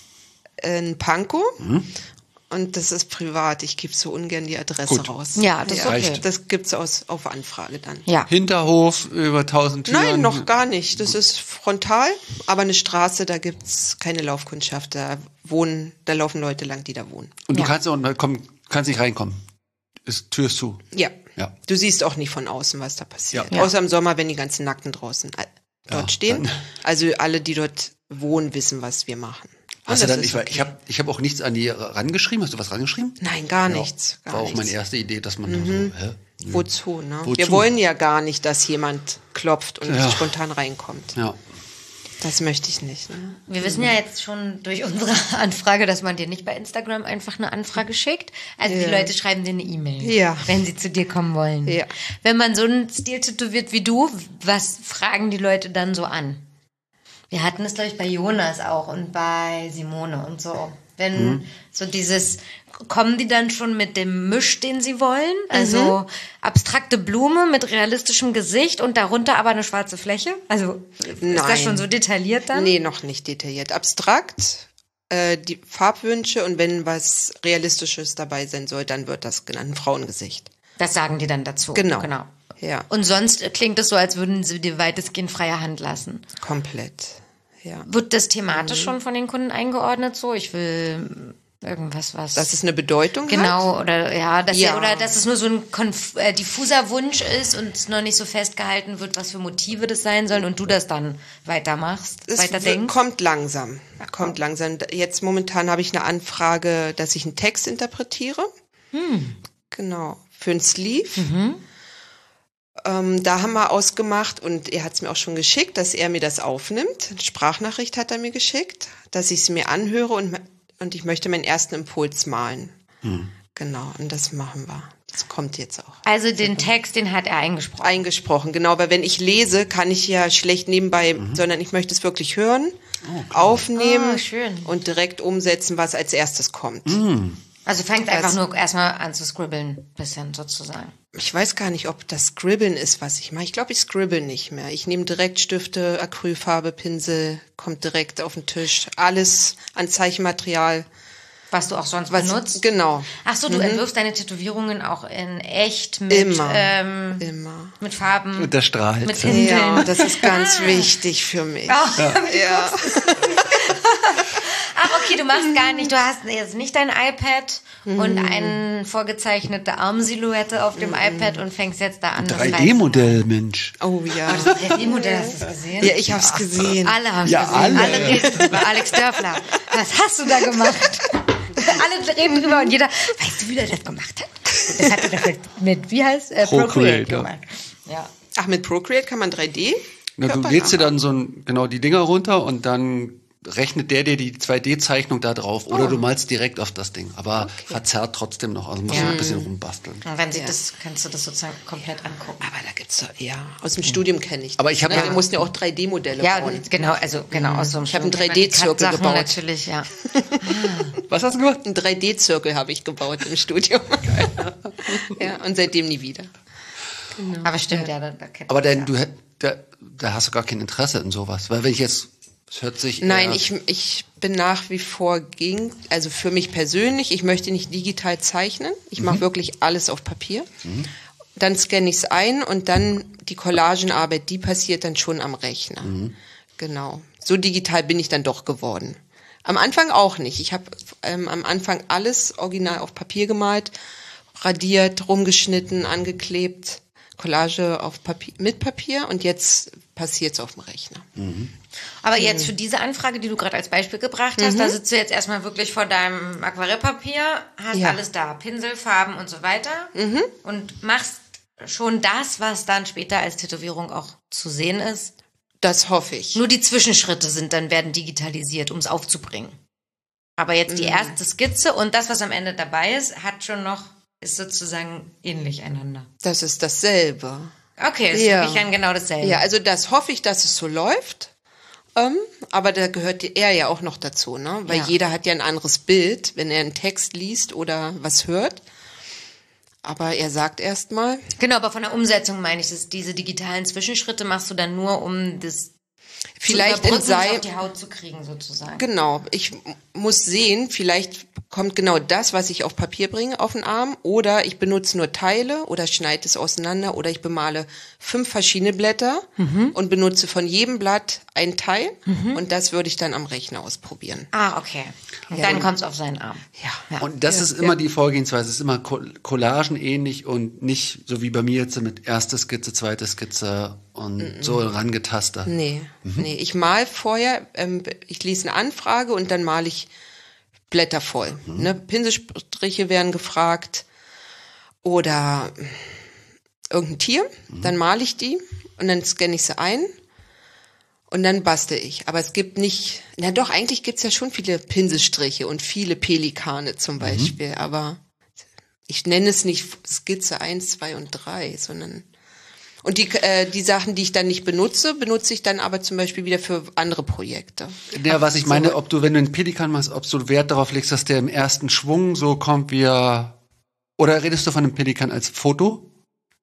In Pankow. Mhm. Und das ist privat. Ich gebe so ungern die Adresse Gut. raus. Ja, das ja, okay. reicht. Das gibt's aus auf Anfrage dann. Ja. Hinterhof, über tausend Türen? Nein, noch gar nicht. Das ist frontal, aber eine Straße, da gibt's keine Laufkundschaft. Da wohnen, da laufen Leute lang, die da wohnen. Und du Ja. kannst, und, komm, kannst nicht reinkommen. Ist, Tür ist zu. Ja. Ja. Du siehst auch nicht von außen, was da passiert. Ja. Außer im Sommer, wenn die ganzen Nackten draußen äh, dort Ja, stehen. dann- Also alle, die dort wohnen, wissen, was wir machen. Und Hast du das dann, ist ich, okay. okay. ich habe ich hab auch nichts an die rangeschrieben. Hast du was rangeschrieben? Nein, gar nichts. Gar War auch nichts. meine erste Idee, dass man mhm. so, hä? Nö. Wozu, ne? Wozu? Wir wollen ja gar nicht, dass jemand klopft und Ja. spontan reinkommt. Ja. Das möchte ich nicht. Ne? Wir wissen ja jetzt schon durch unsere Anfrage, dass man dir nicht bei Instagram einfach eine Anfrage schickt. Also Ja. die Leute schreiben dir eine E-Mail, Ja. wenn sie zu dir kommen wollen. Ja. Wenn man so einen Stil tätowiert wie du, was fragen die Leute dann so an? Wir hatten es, glaube ich, bei Jonas auch und bei Simone und so. Wenn Mhm. so dieses, kommen die dann schon mit dem Misch, den sie wollen? Also Mhm. abstrakte Blume mit realistischem Gesicht und darunter aber eine schwarze Fläche? Also ist Nein. das schon so detailliert dann? Nee, noch nicht detailliert. Abstrakt, äh, die Farbwünsche und wenn was Realistisches dabei sein soll, dann wird das genannt ein Frauengesicht. Das sagen die dann dazu. Genau. genau. Ja, Und sonst klingt es so, als würden sie dir weitestgehend freie Hand lassen. komplett. Ja. Wird das thematisch mhm. schon von den Kunden eingeordnet so? Ich will irgendwas, was... Dass es eine Bedeutung genau, hat? Oder ja, dass ja. Ja, oder dass es nur so ein konf- äh, diffuser Wunsch ist und noch nicht so festgehalten wird, was für Motive das sein sollen und du das dann weitermachst, es weiterdenkst? kommt langsam. Kommt langsam. Jetzt momentan habe ich eine Anfrage, dass ich einen Text interpretiere. Hm. Genau. Für ein Sleeve. Mhm. Ähm, da haben wir ausgemacht und er hat es mir auch schon geschickt, dass er mir das aufnimmt. Eine Sprachnachricht hat er mir geschickt, dass ich es mir anhöre und, und ich möchte meinen ersten Impuls malen. Hm. Genau, und das machen wir. Das kommt jetzt auch. Also den Text, den hat er eingesprochen? Eingesprochen, genau. Weil wenn ich lese, kann ich ja schlecht nebenbei, mhm. sondern ich möchte es wirklich hören, oh, aufnehmen oh, schön. und direkt umsetzen, was als erstes kommt. Mhm. Also fängt einfach nur erstmal an zu scribbeln, bisschen sozusagen. Ich weiß gar nicht, ob das Scribbeln ist, was ich mache. Ich glaube, ich scribble nicht mehr. Ich nehme direkt Stifte, Acrylfarbe, Pinsel, kommt direkt auf den Tisch. Alles an Zeichenmaterial. Was du auch sonst was, benutzt? Genau. Ach so, du mhm. entwirfst deine Tätowierungen auch in echt mit, immer, ähm, immer. mit Farben. Und der strahlt. Mit Tinteln. Ja, das ist ganz wichtig für mich. Oh, ja. ja. Ach, okay, du machst gar nicht, du hast jetzt nicht dein iPad mm. und eine vorgezeichnete Armsilhouette auf dem mm. iPad und fängst jetzt da an. drei D Modell, Mensch. Oh ja. Oh, das drei D Modell, hast du das gesehen? Ja, ich hab's gesehen. Alle haben es ja, gesehen. Alle. alle reden drüber. Alex Dörfler, was hast du da gemacht? Alle reden drüber und jeder, weißt du, wie der das gemacht hat? Das hat er doch mit, mit wie heißt äh, Procreate, Procreate gemacht. Ja. Ach, mit Procreate kann man drei D? Na, du lädst dir dann so ein, genau die Dinger runter und dann rechnet der dir die zwei D-Zeichnung da drauf. Oder oh. du malst direkt auf das Ding. Aber okay. verzerrt trotzdem noch. Also musst ja. du ein bisschen rumbasteln. Und wenn sie ja. das, kannst du das sozusagen komplett angucken. Aber da gibt's doch, ja. Aus dem Studium kenne ich das. Aber ich habe ne? ja, Wir mussten ja auch drei D Modelle ja, bauen. Ja, genau, also genau aus so einem Ich habe einen drei D Zirkel gebaut. Natürlich, ja. Was hast du gemacht? Einen drei D Zirkel habe ich gebaut im Studium. Ja, und seitdem nie wieder. Genau. Aber stimmt, ja. ja da, da Aber denn, du, da, da hast du gar kein Interesse in sowas. Weil wenn ich jetzt Es hört sich Nein, ich, ich bin nach wie vor gegen, also für mich persönlich, ich möchte nicht digital zeichnen. Ich mhm. mache wirklich alles auf Papier. Mhm. Dann scanne ich es ein und dann die Collagenarbeit, die passiert dann schon am Rechner. Mhm. Genau. So digital bin ich dann doch geworden. Am Anfang auch nicht. Ich habe ähm, am Anfang alles original auf Papier gemalt, radiert, rumgeschnitten, angeklebt, Collage auf Papier, mit Papier und jetzt passiert es auf dem Rechner. Mhm. Aber jetzt für diese Anfrage, die du gerade als Beispiel gebracht hast, mhm. da sitzt du jetzt erstmal wirklich vor deinem Aquarellpapier, hast ja. alles da, Pinsel, Farben und so weiter mhm. und machst schon das, was dann später als Tätowierung auch zu sehen ist. Das hoffe ich. Nur die Zwischenschritte sind dann werden digitalisiert, um es aufzubringen. Aber jetzt die mhm. erste Skizze und das, was am Ende dabei ist, hat schon noch, ist sozusagen ähnlich einander. Das ist dasselbe. Okay, ist ja. wirklich dann genau dasselbe. Ja, also das hoffe ich, dass es so läuft. Ähm, aber da gehört er ja auch noch dazu, ne? Weil ja. jeder hat ja ein anderes Bild, wenn er einen Text liest oder was hört. Aber er sagt erst mal. Genau, aber von der Umsetzung meine ich, dass diese digitalen Zwischenschritte machst du dann nur, um das vielleicht zu in sein auf die Haut zu kriegen, sozusagen. Genau, ich muss sehen, vielleicht kommt genau das, was ich auf Papier bringe, auf den Arm, oder ich benutze nur Teile oder schneide es auseinander oder ich bemale fünf verschiedene Blätter mhm. und benutze von jedem Blatt ein Teil mhm. und das würde ich dann am Rechner ausprobieren. Ah, okay. Und ja. dann kommt es auf seinen Arm. Ja. ja. Und das ja. ist immer ja. die Vorgehensweise, es ist immer Collagen ähnlich und nicht so wie bei mir jetzt mit erste Skizze, zweite Skizze und mhm. so rangetastet. Nee, mhm. nee, ich mal vorher, ähm, ich lese eine Anfrage und dann male ich Blätter voll. Mhm. Ne? Pinselstriche werden gefragt oder irgendein Tier, mhm. dann male ich die und dann scanne ich sie ein und dann bastel ich. Aber es gibt nicht, na doch, eigentlich gibt's ja schon viele Pinselstriche und viele Pelikane zum Beispiel, mhm. aber ich nenne es nicht Skizze eins, zwei und drei, sondern und die, äh, die Sachen, die ich dann nicht benutze, benutze ich dann aber zum Beispiel wieder für andere Projekte. Ja, was ich meine, ob du, wenn du einen Pelikan machst, ob du Wert darauf legst, dass der im ersten Schwung so kommt, wie er, oder redest du von einem Pelikan als Foto?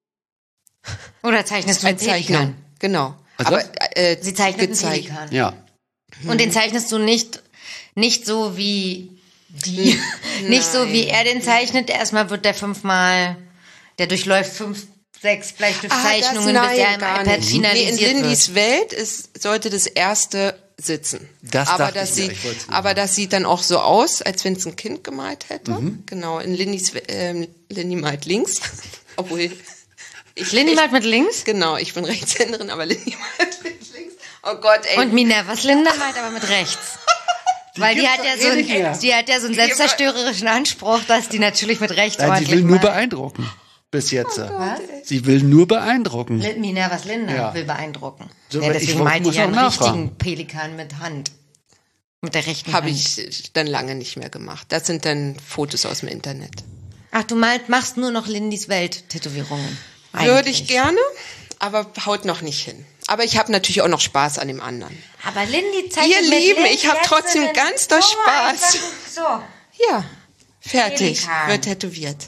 Oder zeichnest du einen Pelikan? Genau. Also aber äh, sie zeichnet einen Pelikan. Ja. Und den zeichnest du nicht, nicht so wie die, nicht so wie er den zeichnet. Erstmal wird der fünfmal, der durchläuft fünf sechs Bleistiftzeichnungen Ah, das- bisher nein, im gar iPad nicht. finalisiert Nee, in wird. Lindys Welt ist, sollte das erste sitzen. Das aber dachte das ich mir, sieht, ich wollt's nicht aber machen. das sieht dann auch so aus, als wenn es ein Kind gemalt hätte. Genau, in Lindys, ähm, Lindy malt links. Obwohl, ich, Lindy ich, malt mit links Genau, ich bin Rechtshänderin, aber Lindy malt mit links. Oh Gott, ey. und Minervas Linda malt aber mit rechts. Weil die gibt's hat, ja doch so eh nicht mehr. einen, die hat ja so einen selbstzerstörerischen Anspruch, dass die natürlich mit rechts Nein, sie ordentlich will nur malt. beeindrucken. Bis jetzt. Was? Sie will nur beeindrucken. Lin- Minervas Linda Ja. will beeindrucken. So, ja, weil ich deswegen muss malt die ja auch einen nachfragen. richtigen Pelikan mit Hand. Mit der rechten Habe Hand. ich dann lange nicht mehr gemacht. Das sind dann Fotos aus dem Internet. Ach, du malt, machst nur noch Lindys Welt-Tätowierungen. Würde Eigentlich. ich gerne, aber haut noch nicht hin. Aber ich habe natürlich auch noch Spaß an dem anderen. Aber Lindy zeigt Ihr Lieben, ich hab trotzdem ganz doll Spaß. So. Ja, fertig. Pelikan. Wird tätowiert.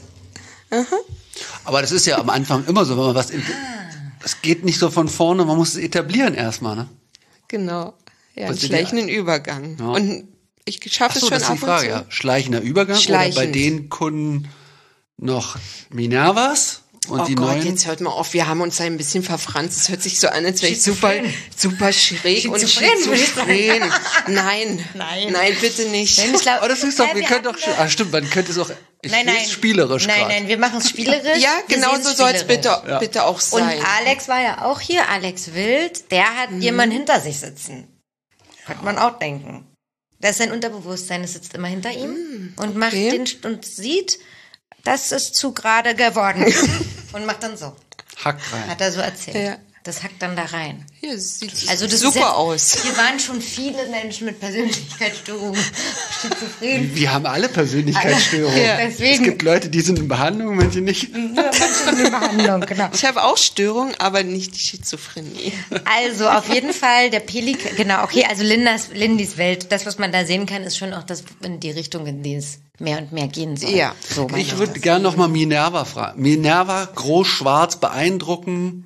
Aber das ist ja am Anfang immer so, wenn man was. in- Das geht nicht so von vorne, man muss es etablieren erstmal, ne? Genau. Ja, einen Was sind schleichenden Übergang. Ja. Und ich schaffe es Achso, schon das ist ab die Frage, und ja. zu. Schleichender Übergang oder bei Schleichend. den Kunden noch Minervas und Oh die Gott, neuen? jetzt hört mal auf, wir haben uns da ein bisschen verfranst. Es hört sich so an, als wäre ich super, super schräg und Schizophren, würde ich sagen. schizophren. Nein, Nein. nein, bitte nicht. Nein, ich glaub- Oh, das ist doch, Ja, wir wir können hatten doch, ah, stimmt, man könnte es auch, ich Nein, will nein. es spielerisch Nein, grad. nein, wir machen es spielerisch. Ja, Wir genau sehen's so soll es spielerisch. bitte, bitte auch Und sein. Alex war ja auch hier, Alex Wild, der hat Mhm. jemanden hinter sich sitzen. Könnte man auch denken. Das ist sein Unterbewusstsein, es sitzt immer hinter ihm und macht okay. den und sieht, das ist zu gerade geworden. Und macht dann so. Hack rein. Hat er so erzählt. Ja. Das hackt dann da rein. Hier sieht Also das super ist jetzt, aus. Hier waren schon viele Menschen mit Persönlichkeitsstörungen schizophren. Wir haben alle Persönlichkeitsstörungen. Ja. Deswegen- Es gibt Leute, die sind in Behandlung, manche nicht. Eine Behandlung, genau. Ich habe auch Störungen, aber nicht die Schizophrenie. Also auf jeden Fall der Pelikan, genau, okay, also Lindas, Lindys Welt, das, was man da sehen kann, ist schon auch das in die Richtung, in die es mehr und mehr gehen soll. Ja. so meine Ich würde gerne noch mal Minerva fragen. Minerva, groß, schwarz, beeindrucken.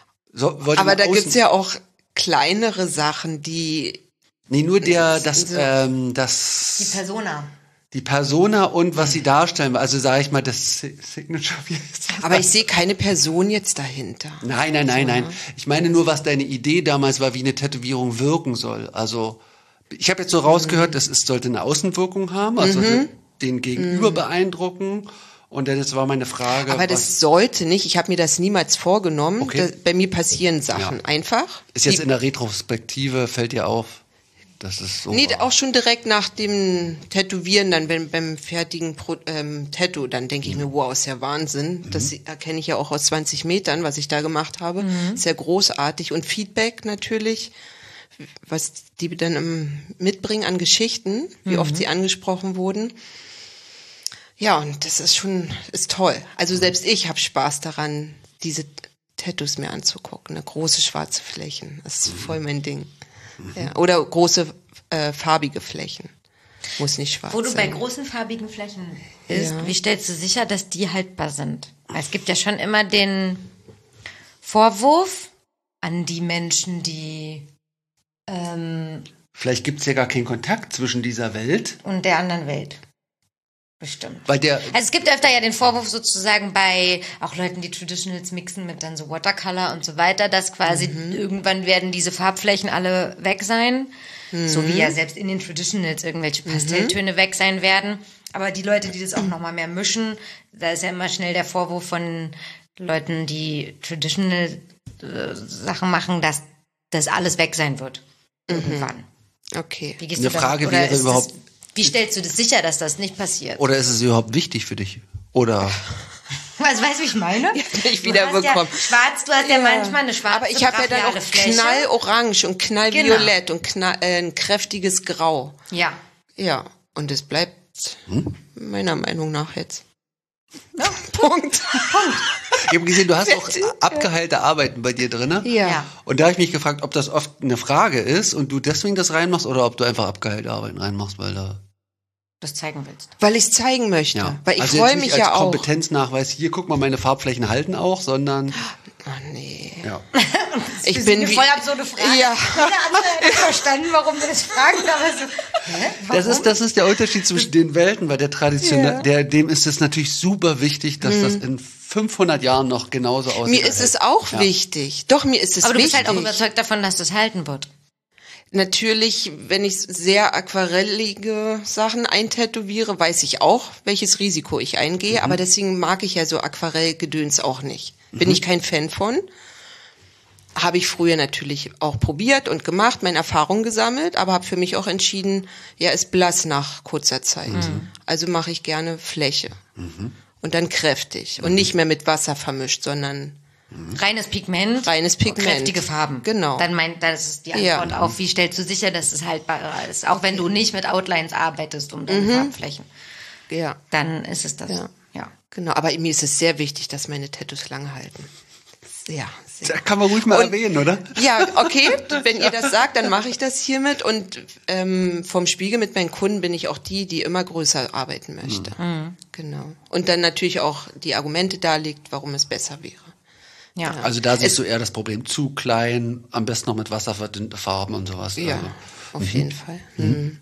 So, wollte Aber mal da außen- gibt's ja auch kleinere Sachen, die Nee, nur der, das, So. ähm, Die das, Persona. die Persona und was sie darstellen. Also sage ich mal, das Si- Signature. Wie heißt das? aber ich sehe keine Person jetzt dahinter. Nein, nein, nein, nein. Ich meine nur, was deine Idee damals war, wie eine Tätowierung wirken soll. Also, ich habe jetzt so rausgehört, das ist, sollte eine Außenwirkung haben, also den Gegenüber beeindrucken. Und dann jetzt war meine Frage, Aber was das sollte nicht, ich habe mir das niemals vorgenommen. Okay. Das, bei mir passieren Sachen Ja. einfach. ist jetzt die, in der Retrospektive, fällt dir auf, dass es so Nee, war. auch schon direkt nach dem Tätowieren, dann wenn, beim fertigen Pro, ähm, Tattoo, dann denke ich mir, wow, ist ja Wahnsinn. Das erkenne ich ja auch aus zwanzig Metern, was ich da gemacht habe. Sehr großartig. Und Feedback natürlich, was die dann ähm, mitbringen an Geschichten, wie oft sie angesprochen wurden. Ja, und das ist schon, ist toll. Also selbst ich habe Spaß daran, diese Tattoos mir anzugucken. Ne? Große schwarze Flächen, das ist voll mein Ding. Ja, oder große äh, farbige Flächen. Muss nicht schwarz Wo du bei sein. großen farbigen Flächen bist, Ja. wie stellst du sicher, dass die haltbar sind? Weil es gibt ja schon immer den Vorwurf an die Menschen, die ähm, Vielleicht gibt es ja gar keinen Kontakt zwischen dieser Welt, und der anderen Welt. Bestimmt. weil der, Also es gibt öfter ja den Vorwurf sozusagen bei auch Leuten, die Traditionals mixen mit dann so Watercolor und so weiter, dass quasi irgendwann werden diese Farbflächen alle weg sein. So wie ja selbst in den Traditionals irgendwelche Pastelltöne weg sein werden. Aber die Leute, die das auch nochmal mehr mischen, da ist ja immer schnell der Vorwurf von Leuten, die Traditional äh, Sachen machen, dass das alles weg sein wird. Irgendwann. Okay. Wie gehst Eine du damit- Frage oder wäre ist überhaupt- Das, wie stellst du das sicher, dass das nicht passiert? oder ist es überhaupt wichtig für dich? Oder, Also, weißt du, wie ich meine? ich Du wieder hast bekommen. Ja schwarz, du hast ja, manchmal eine schwarze Aber ich habe ja dann auch brachiale Fläche. knallorange und knallviolett und knall, äh, ein kräftiges Grau. Ja. Ja, und es bleibt meiner Meinung nach jetzt. Ja, Punkt. ich habe gesehen, du hast auch abgeheilte Arbeiten bei dir drin. Ja. Ja. Und da habe ich mich gefragt, ob das oft eine Frage ist und du deswegen das reinmachst oder ob du einfach abgeheilte Arbeiten reinmachst, weil da das zeigen willst. Weil ich es zeigen möchte. Ja. Weil ich also freue jetzt mich nicht ja als auch. Kompetenznachweis, hier, guck mal, meine Farbflächen halten auch, sondern... Oh nee. Ja. Ich Das bin ist wie... voll absurde Frage. Ja. Jeder andere hätte verstanden, warum wir das fragen, aber so, hä? Warum? Das ist, das ist der Unterschied zwischen den Welten, weil der traditionell, Ja. der, dem ist es natürlich super wichtig, dass das in fünfhundert Jahren noch genauso aussieht. Mir ist es auch Ja. wichtig. Doch, mir ist es aber du wichtig. bist halt auch überzeugt davon, dass das halten wird. Natürlich, wenn ich sehr aquarellige Sachen eintätowiere, weiß ich auch, welches Risiko ich eingehe. Mhm. Aber deswegen mag ich ja so Aquarellgedöns auch nicht. Bin Mhm. ich kein Fan von. Habe ich früher natürlich auch probiert und gemacht, meine Erfahrungen gesammelt, aber habe für mich auch entschieden, ja, ist blass nach kurzer Zeit. Mhm. Also mache ich gerne Fläche. Und dann kräftig. Und nicht mehr mit Wasser vermischt, sondern Reines Pigment. Reines Pigment. Kräftige Farben. Genau. Dann meint, das ist die Ja. Antwort auf, wie stellst du sicher, dass es haltbarer ist? Auch wenn du nicht mit Outlines arbeitest, um deine Farbflächen. ja. Dann ist es das. Ja. ja. Genau, aber mir ist es sehr wichtig, dass meine Tattoos lange halten. Sehr, sehr. Da kann man ruhig mal Und- erwähnen, oder? Ja, okay, wenn ihr das sagt, dann mache ich das hiermit. Und ähm, vom Spiegel mit meinen Kunden bin ich auch die, die immer größer arbeiten möchte. Genau. Und dann natürlich auch die Argumente darlegt, warum es besser wäre. Ja. Also da siehst du eher das Problem, zu klein, am besten noch mit wasserverdünnte Farben und sowas. Ja, Also. auf jeden Fall. Mhm.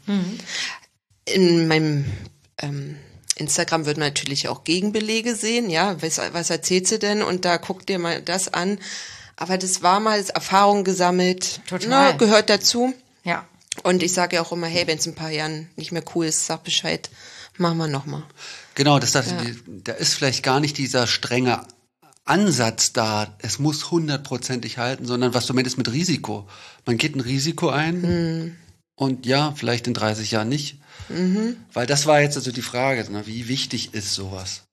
In meinem ähm, Instagram wird man natürlich auch Gegenbelege sehen. Ja, was, was erzählt sie denn? Und da guckt ihr mal das an. Aber das war mal Erfahrung gesammelt. Total. Na, gehört dazu. Ja. Und ich sage ja auch immer, hey, wenn es in ein paar Jahren nicht mehr cool ist, sag Bescheid, machen wir nochmal. Genau, das, das, da ist vielleicht gar nicht dieser strenge Ansatz da, es muss hundertprozentig halten, sondern was du meinst mit Risiko. Man geht ein Risiko ein Hm. und ja, vielleicht in dreißig Jahren nicht. Mhm. Weil das war jetzt also die Frage, ne, wie wichtig ist sowas?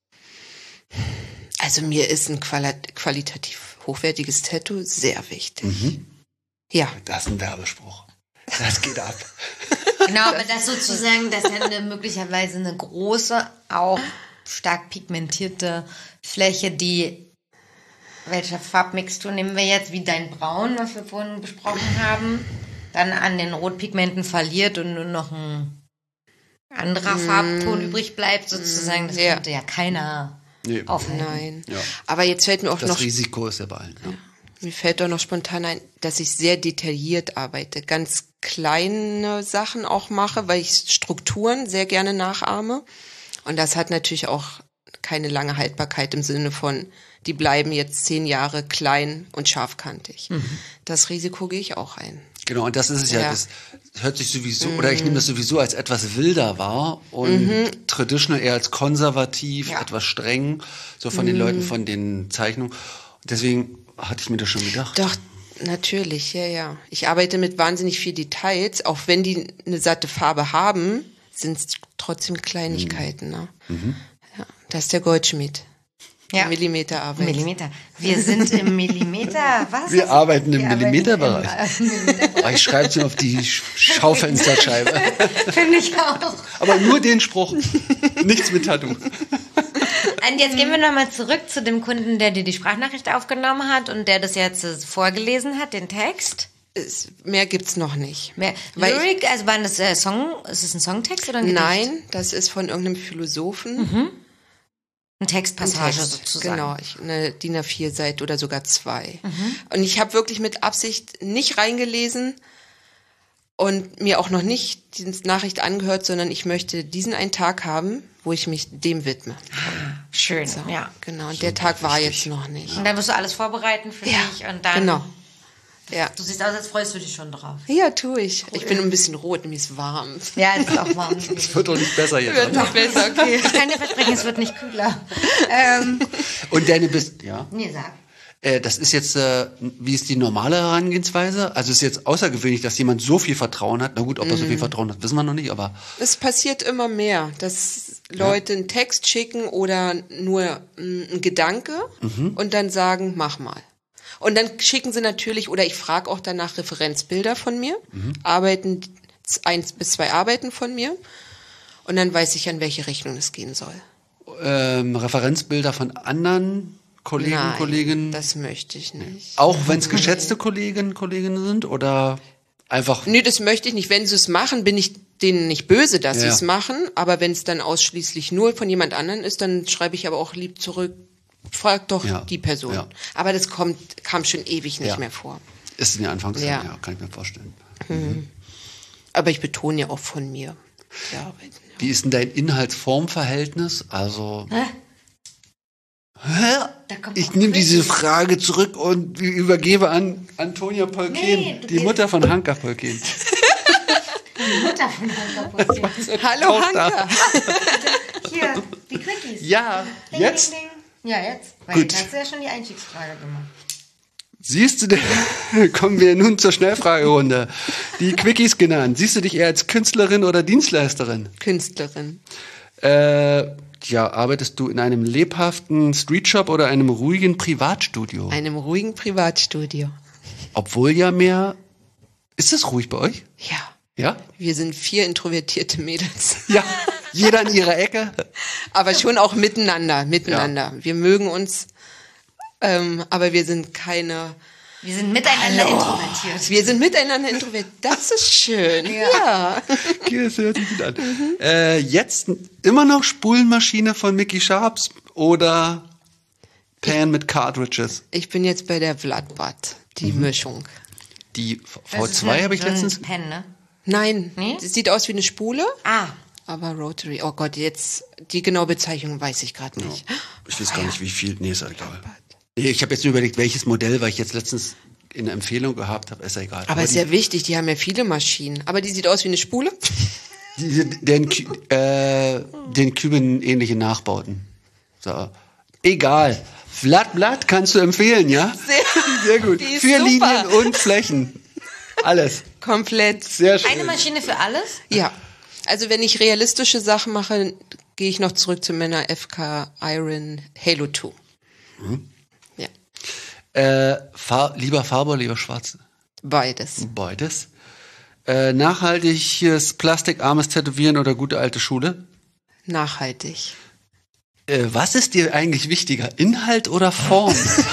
Also mir ist ein quali qualitativ hochwertiges Tattoo sehr wichtig. Ja. Das ist ein Werbespruch. Das geht ab. Genau, aber das sozusagen, das ist ja eine, möglicherweise eine große, auch stark pigmentierte Fläche, die, welche Farbmixtur nehmen wir jetzt, wie dein Braun, was wir vorhin besprochen haben, dann an den Rotpigmenten verliert und nur noch ein anderer Farbton übrig bleibt, sozusagen. Das Ja. könnte ja keiner Nee. aufhalten. Nein. Ja. Aber jetzt fällt mir auch Das noch Risiko ist ja bei allen. Ja. Mir fällt doch noch spontan ein, dass ich sehr detailliert arbeite. Ganz kleine Sachen auch mache, weil ich Strukturen sehr gerne nachahme. Und das hat natürlich auch keine lange Haltbarkeit im Sinne von, die bleiben jetzt zehn Jahre klein und scharfkantig. Das Risiko gehe ich auch ein. Genau, und das ist es ja, Ja. das hört sich sowieso, oder ich nehme das sowieso als etwas wilder wahr und traditional eher als konservativ, Ja. etwas streng, so von den Leuten, von den Zeichnungen. Deswegen hatte ich mir das schon gedacht. Doch, natürlich, ja, ja. Ich arbeite mit wahnsinnig viel Details. Auch wenn die eine satte Farbe haben, sind es trotzdem Kleinigkeiten. Ne? Ja, das ist der Goldschmied. Ja. Millimeterarbeit. Millimeter. Wir sind im Millimeter, was? Wir arbeiten im Wir arbeiten Millimeterbereich. im, äh, Millimeterbereich. Ah, ich schreibe es mir auf die Sch- Schaufensterscheibe. Finde ich auch. Aber nur den Spruch. Nichts mit Tattoo. Und jetzt gehen wir nochmal zurück zu dem Kunden, der dir die Sprachnachricht aufgenommen hat und der das jetzt äh, vorgelesen hat, den Text. Es, mehr gibt's noch nicht. Mehr, Weil ich- Lyric, also war das äh, Song, ist es ein Songtext oder ein Gedicht? Nein, das ist von irgendeinem Philosophen. Eine Ein Textpassage Text. sozusagen. Genau, ich, eine D I N A vier Seite oder sogar zwei. Und ich habe wirklich mit Absicht nicht reingelesen und mir auch noch nicht die Nachricht angehört, sondern ich möchte diesen einen Tag haben, wo ich mich dem widme. Schön, So, ja. Genau, und der Tag war jetzt noch nicht. Und dann wirst du alles vorbereiten für Ja, dich und dann... genau. Ja. Du siehst aus, als freust du dich schon drauf. Ja, tue ich. Ich bin ein bisschen rot, mir ist warm. Ja, es ist auch warm. Es wird doch nicht besser jetzt. Wird noch besser, okay. Ich kann dir versprechen, es wird nicht kühler. Ähm, Und deine bist, ja. nee, sag. Äh, das ist jetzt, äh, wie ist die normale Herangehensweise? Also es ist jetzt außergewöhnlich, dass jemand so viel Vertrauen hat. Na gut, ob er so viel Vertrauen hat, wissen wir noch nicht, aber Es passiert immer mehr, dass Leute einen Text schicken oder nur mm, ein Gedanke und dann sagen, mach mal. Und dann schicken sie natürlich, oder ich frage auch danach Referenzbilder von mir, Arbeiten, eins bis zwei Arbeiten von mir. Und dann weiß ich, an welche Richtung es gehen soll. ähm, Referenzbilder von anderen Kollegen, Nein, Kolleginnen, das möchte ich nicht. auch wenn es geschätzte Kolleginnen, Kolleginnen sind, oder einfach... Nee, das möchte ich nicht. Wenn sie es machen, bin ich denen nicht böse, dass Ja. sie es machen. Aber wenn es dann ausschließlich nur von jemand anderem ist, dann schreibe ich aber auch lieb zurück, frag doch Ja. die Person. Ja. Aber das kommt, kam schon ewig nicht Ja. mehr vor. Ist in der Anfangszeit, ja. Ja. kann ich mir vorstellen. Aber ich betone ja auch von mir die Arbeit. Wie ist denn dein Inhalt-Form-Verhältnis? Also... Hä? Hä? Da kommt Ich auch nehme Quiz. diese Frage zurück und übergebe an Antonia Polken, Nee, du die gehst- Mutter von Hanka Polken. Die Mutter von Hanka Polken. Hallo Tochter. Hanka! Hier, die Quickies. Ja, Ding, jetzt Ding, ding. Ja, jetzt. Weil Gut. jetzt hast du ja schon die Einstiegsfrage gemacht. siehst du dich, kommen wir nun zur Schnellfragerunde. Die Quickies genannt. Siehst du dich eher als Künstlerin oder Dienstleisterin? Künstlerin. Äh, ja, arbeitest du in einem lebhaften Streetshop oder einem ruhigen Privatstudio? Einem ruhigen Privatstudio. Obwohl ja mehr... Ist es ruhig bei euch? Ja. Ja? Wir sind vier introvertierte Mädels. Ja. Jeder in ihrer Ecke? Aber schon auch miteinander, miteinander. Wir mögen uns, ähm, aber wir sind keine... Wir sind miteinander introvertiert. Wir sind miteinander introvertiert. Das ist schön. Ja. Okay, das hört sich gut an. Äh, jetzt immer noch Spulenmaschine von Mickey Sharps oder Pan mit Cartridges? Ich bin jetzt bei der Vladbad, die Mischung. Die V Das ist zwei eine- habe ich so ein letztens... Pen, ne? Nein, Nee? das sieht aus wie eine Spule, Ah, aber Rotary. Oh Gott, jetzt die genaue Bezeichnung weiß ich gerade nicht. Ich weiß gar nicht, wie viel... Nee, ist ja egal. Nee, ich habe jetzt nur überlegt, welches Modell, weil ich jetzt letztens in der Empfehlung gehabt habe, ist ja egal. Aber ist die, ja wichtig, die haben ja viele Maschinen. Aber die sieht aus wie eine Spule. diese, den, Kü- äh, den Küben ähnliche Nachbauten. So. Egal. Blatt, Blatt kannst du empfehlen, ja? Sehr, Sehr gut. Die ist Für super. Linien und Flächen. Alles. Komplett. Sehr schön. eine Maschine für alles? Ja. Also wenn ich realistische Sachen mache, gehe ich noch zurück zu meiner F K Iron Halo zwei. Ja, Äh, Far lieber Farbe oder lieber Schwarz? beides. Beides. Äh, nachhaltiges, plastikarmes Tätowieren oder gute alte Schule? Nachhaltig. Äh, was ist dir eigentlich wichtiger? Inhalt oder Form?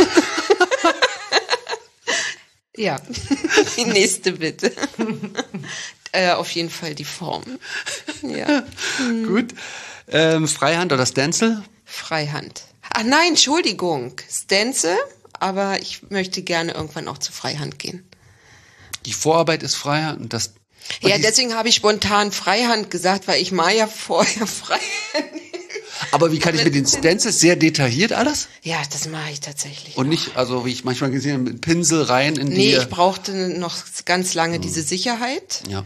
Ja, die nächste bitte. äh, auf jeden Fall die Form. Ja, Gut. Ähm, Freihand oder Stencil? Freihand. Ach nein, Entschuldigung. Stencil, aber ich möchte gerne irgendwann auch zu Freihand gehen. Die Vorarbeit ist Freihand und das. und Ja, die- deswegen habe ich spontan Freihand gesagt, weil ich mal ja vorher Freihand. Aber wie kann ich mit den Stencils sehr detailliert alles? Ja, das mache ich tatsächlich. Und nicht, also wie ich manchmal gesehen habe, mit Pinsel rein in die. Nee, ich brauchte noch ganz lange diese Sicherheit. Ja.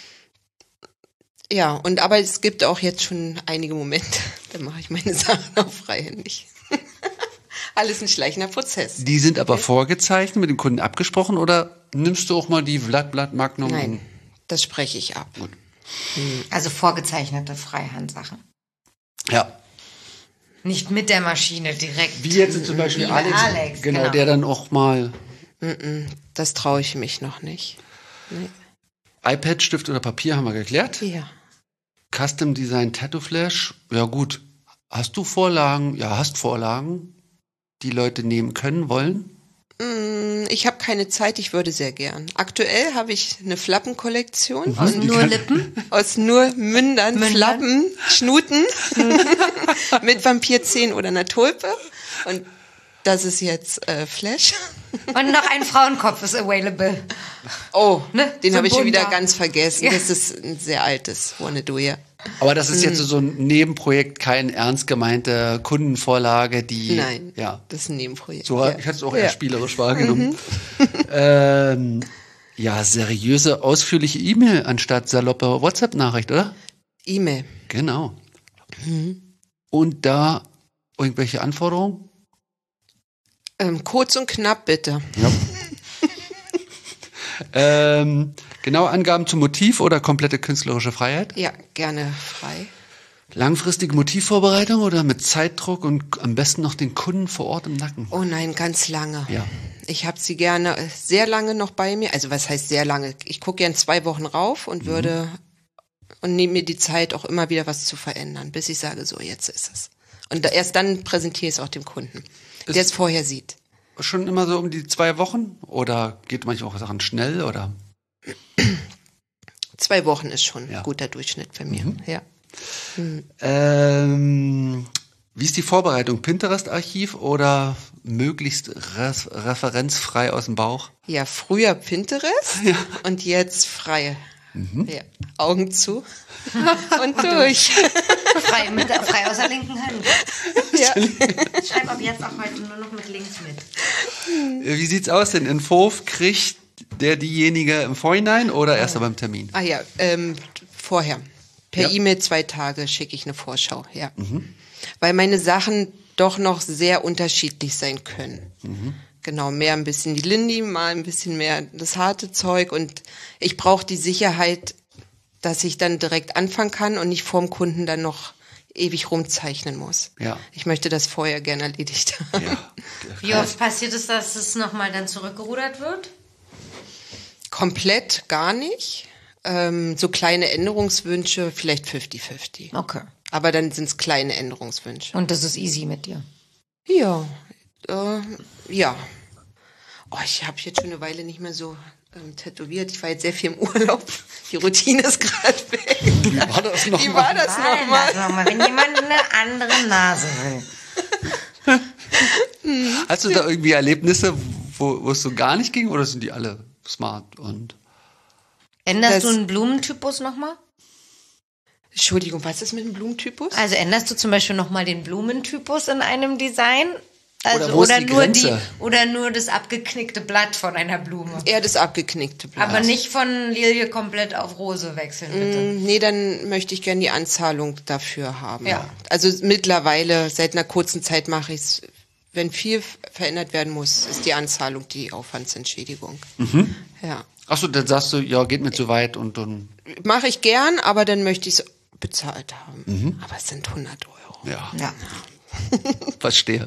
Ja, und aber es gibt auch jetzt schon einige Momente, da mache ich meine Sachen auch freihändig. Alles ein schleichender Prozess. Die sind aber vorgezeichnet, mit dem Kunden abgesprochen oder nimmst du auch mal die Vlad Blatt Magnum? Nein, das spreche ich ab. Also vorgezeichnete Freihandsachen. Ja. Nicht mit der Maschine direkt. Wie jetzt zum Beispiel Wie Alex, Alex, genau, genau. der dann auch mal Das traue ich mich noch nicht. Nee. iPad, Stift oder Papier haben wir geklärt. Ja. Custom Design Tattoo Flash, ja gut. Hast du Vorlagen? Ja, hast Vorlagen, die Leute nehmen können, wollen? Ich habe keine Zeit, ich würde sehr gern. Aktuell habe ich eine Flappenkollektion Aus und nur Lippen? aus nur Mündern, Mündern? Flappen, Schnuten mit Vampirzähnen oder einer Tulpe. Und das ist jetzt äh, Flash. Und noch ein Frauenkopf ist available. Oh, Ne? den So habe ich schon wieder bunter. ganz vergessen. Ja. Das ist ein sehr altes Wanna Do Ya. Aber das ist Hm. jetzt so ein Nebenprojekt, kein ernst gemeinte Kundenvorlage, die. Nein, Ja. das ist ein Nebenprojekt. So, ja. ich hatte es auch Ja. eher spielerisch wahrgenommen. ähm, ja, seriöse, ausführliche E-Mail anstatt saloppe WhatsApp-Nachricht, oder? E-Mail. Genau. Mhm. Und da irgendwelche Anforderungen? Ähm, kurz und knapp, bitte. Ja. ähm, genaue Angaben zum Motiv oder komplette künstlerische Freiheit? Ja, gerne frei. Langfristige Motivvorbereitung oder mit Zeitdruck und am besten noch den Kunden vor Ort im Nacken? Oh nein, ganz lange. Ja. Ich habe sie gerne äh, sehr lange noch bei mir. Also was heißt sehr lange? Ich gucke gern zwei Wochen rauf und würde und nehme mir die Zeit, auch immer wieder was zu verändern, bis ich sage, so jetzt ist es. Und da, erst dann präsentiere ich es auch dem Kunden, der es vorher sieht. Schon immer so um die zwei Wochen? Oder geht manchmal auch Sachen schnell? Oder? Zwei Wochen ist schon Ja. ein guter Durchschnitt bei mir. Mhm. Ja. Ähm, wie ist die Vorbereitung? Pinterest-Archiv oder möglichst re referenzfrei aus dem Bauch? Ja, früher Pinterest und jetzt frei. Ja. Augen zu und durch. Frei, mit, frei aus der linken Hand. Ja. Ich schreibe ab jetzt auch heute nur noch mit links mit. Äh, Wie sieht's aus? Den Entwurf kriegt der diejenige im Vorhinein oder erst beim Termin? Ah ja, ähm, vorher. Per Ja. E-Mail zwei Tage schicke ich eine Vorschau, ja. Weil meine Sachen doch noch sehr unterschiedlich sein können. Genau, mehr ein bisschen die Lindy, mal ein bisschen mehr das harte Zeug und ich brauche die Sicherheit, dass ich dann direkt anfangen kann und nicht vorm Kunden dann noch ewig rumzeichnen muss. Ja. Ich möchte das vorher gerne erledigt haben. Ja. Wie oft passiert es, dass es nochmal dann zurückgerudert wird? Komplett gar nicht. Ähm, so kleine Änderungswünsche, vielleicht fünfzig fünfzig. Okay. Aber dann sind es kleine Änderungswünsche. Und das ist easy mit dir. Ja, äh, ja. Oh, ich habe jetzt schon eine Weile nicht mehr so ähm, tätowiert. Ich war jetzt sehr viel im Urlaub. Die Routine ist gerade weg. Wie war das noch Wie mal? war das nochmal? nochmal, wenn jemand eine andere Nase will. Hast du da irgendwie Erlebnisse, wo, wo es so gar nicht ging oder sind die alle smart und Änderst Das- du einen Blumentypus nochmal? Entschuldigung, was ist mit dem Blumentypus? Also änderst du zum Beispiel nochmal den Blumentypus in einem Design? Also, Oder wo ist die nur Grenze? oder nur das abgeknickte Blatt von einer Blume. Eher das abgeknickte Blatt. Aber nicht von Lilie komplett auf Rose wechseln, bitte. Mm, Nee, dann möchte ich gerne die Anzahlung dafür haben. Ja. Also mittlerweile, seit einer kurzen Zeit mache ich es, wenn viel verändert werden muss, ist die Anzahlung die Aufwandsentschädigung. Ja. achso, dann sagst du, ja, geht mir zu weit und dann Mache ich gern, aber dann möchte ich es bezahlt haben. Aber es sind hundert Euro. ja, Ja. verstehe.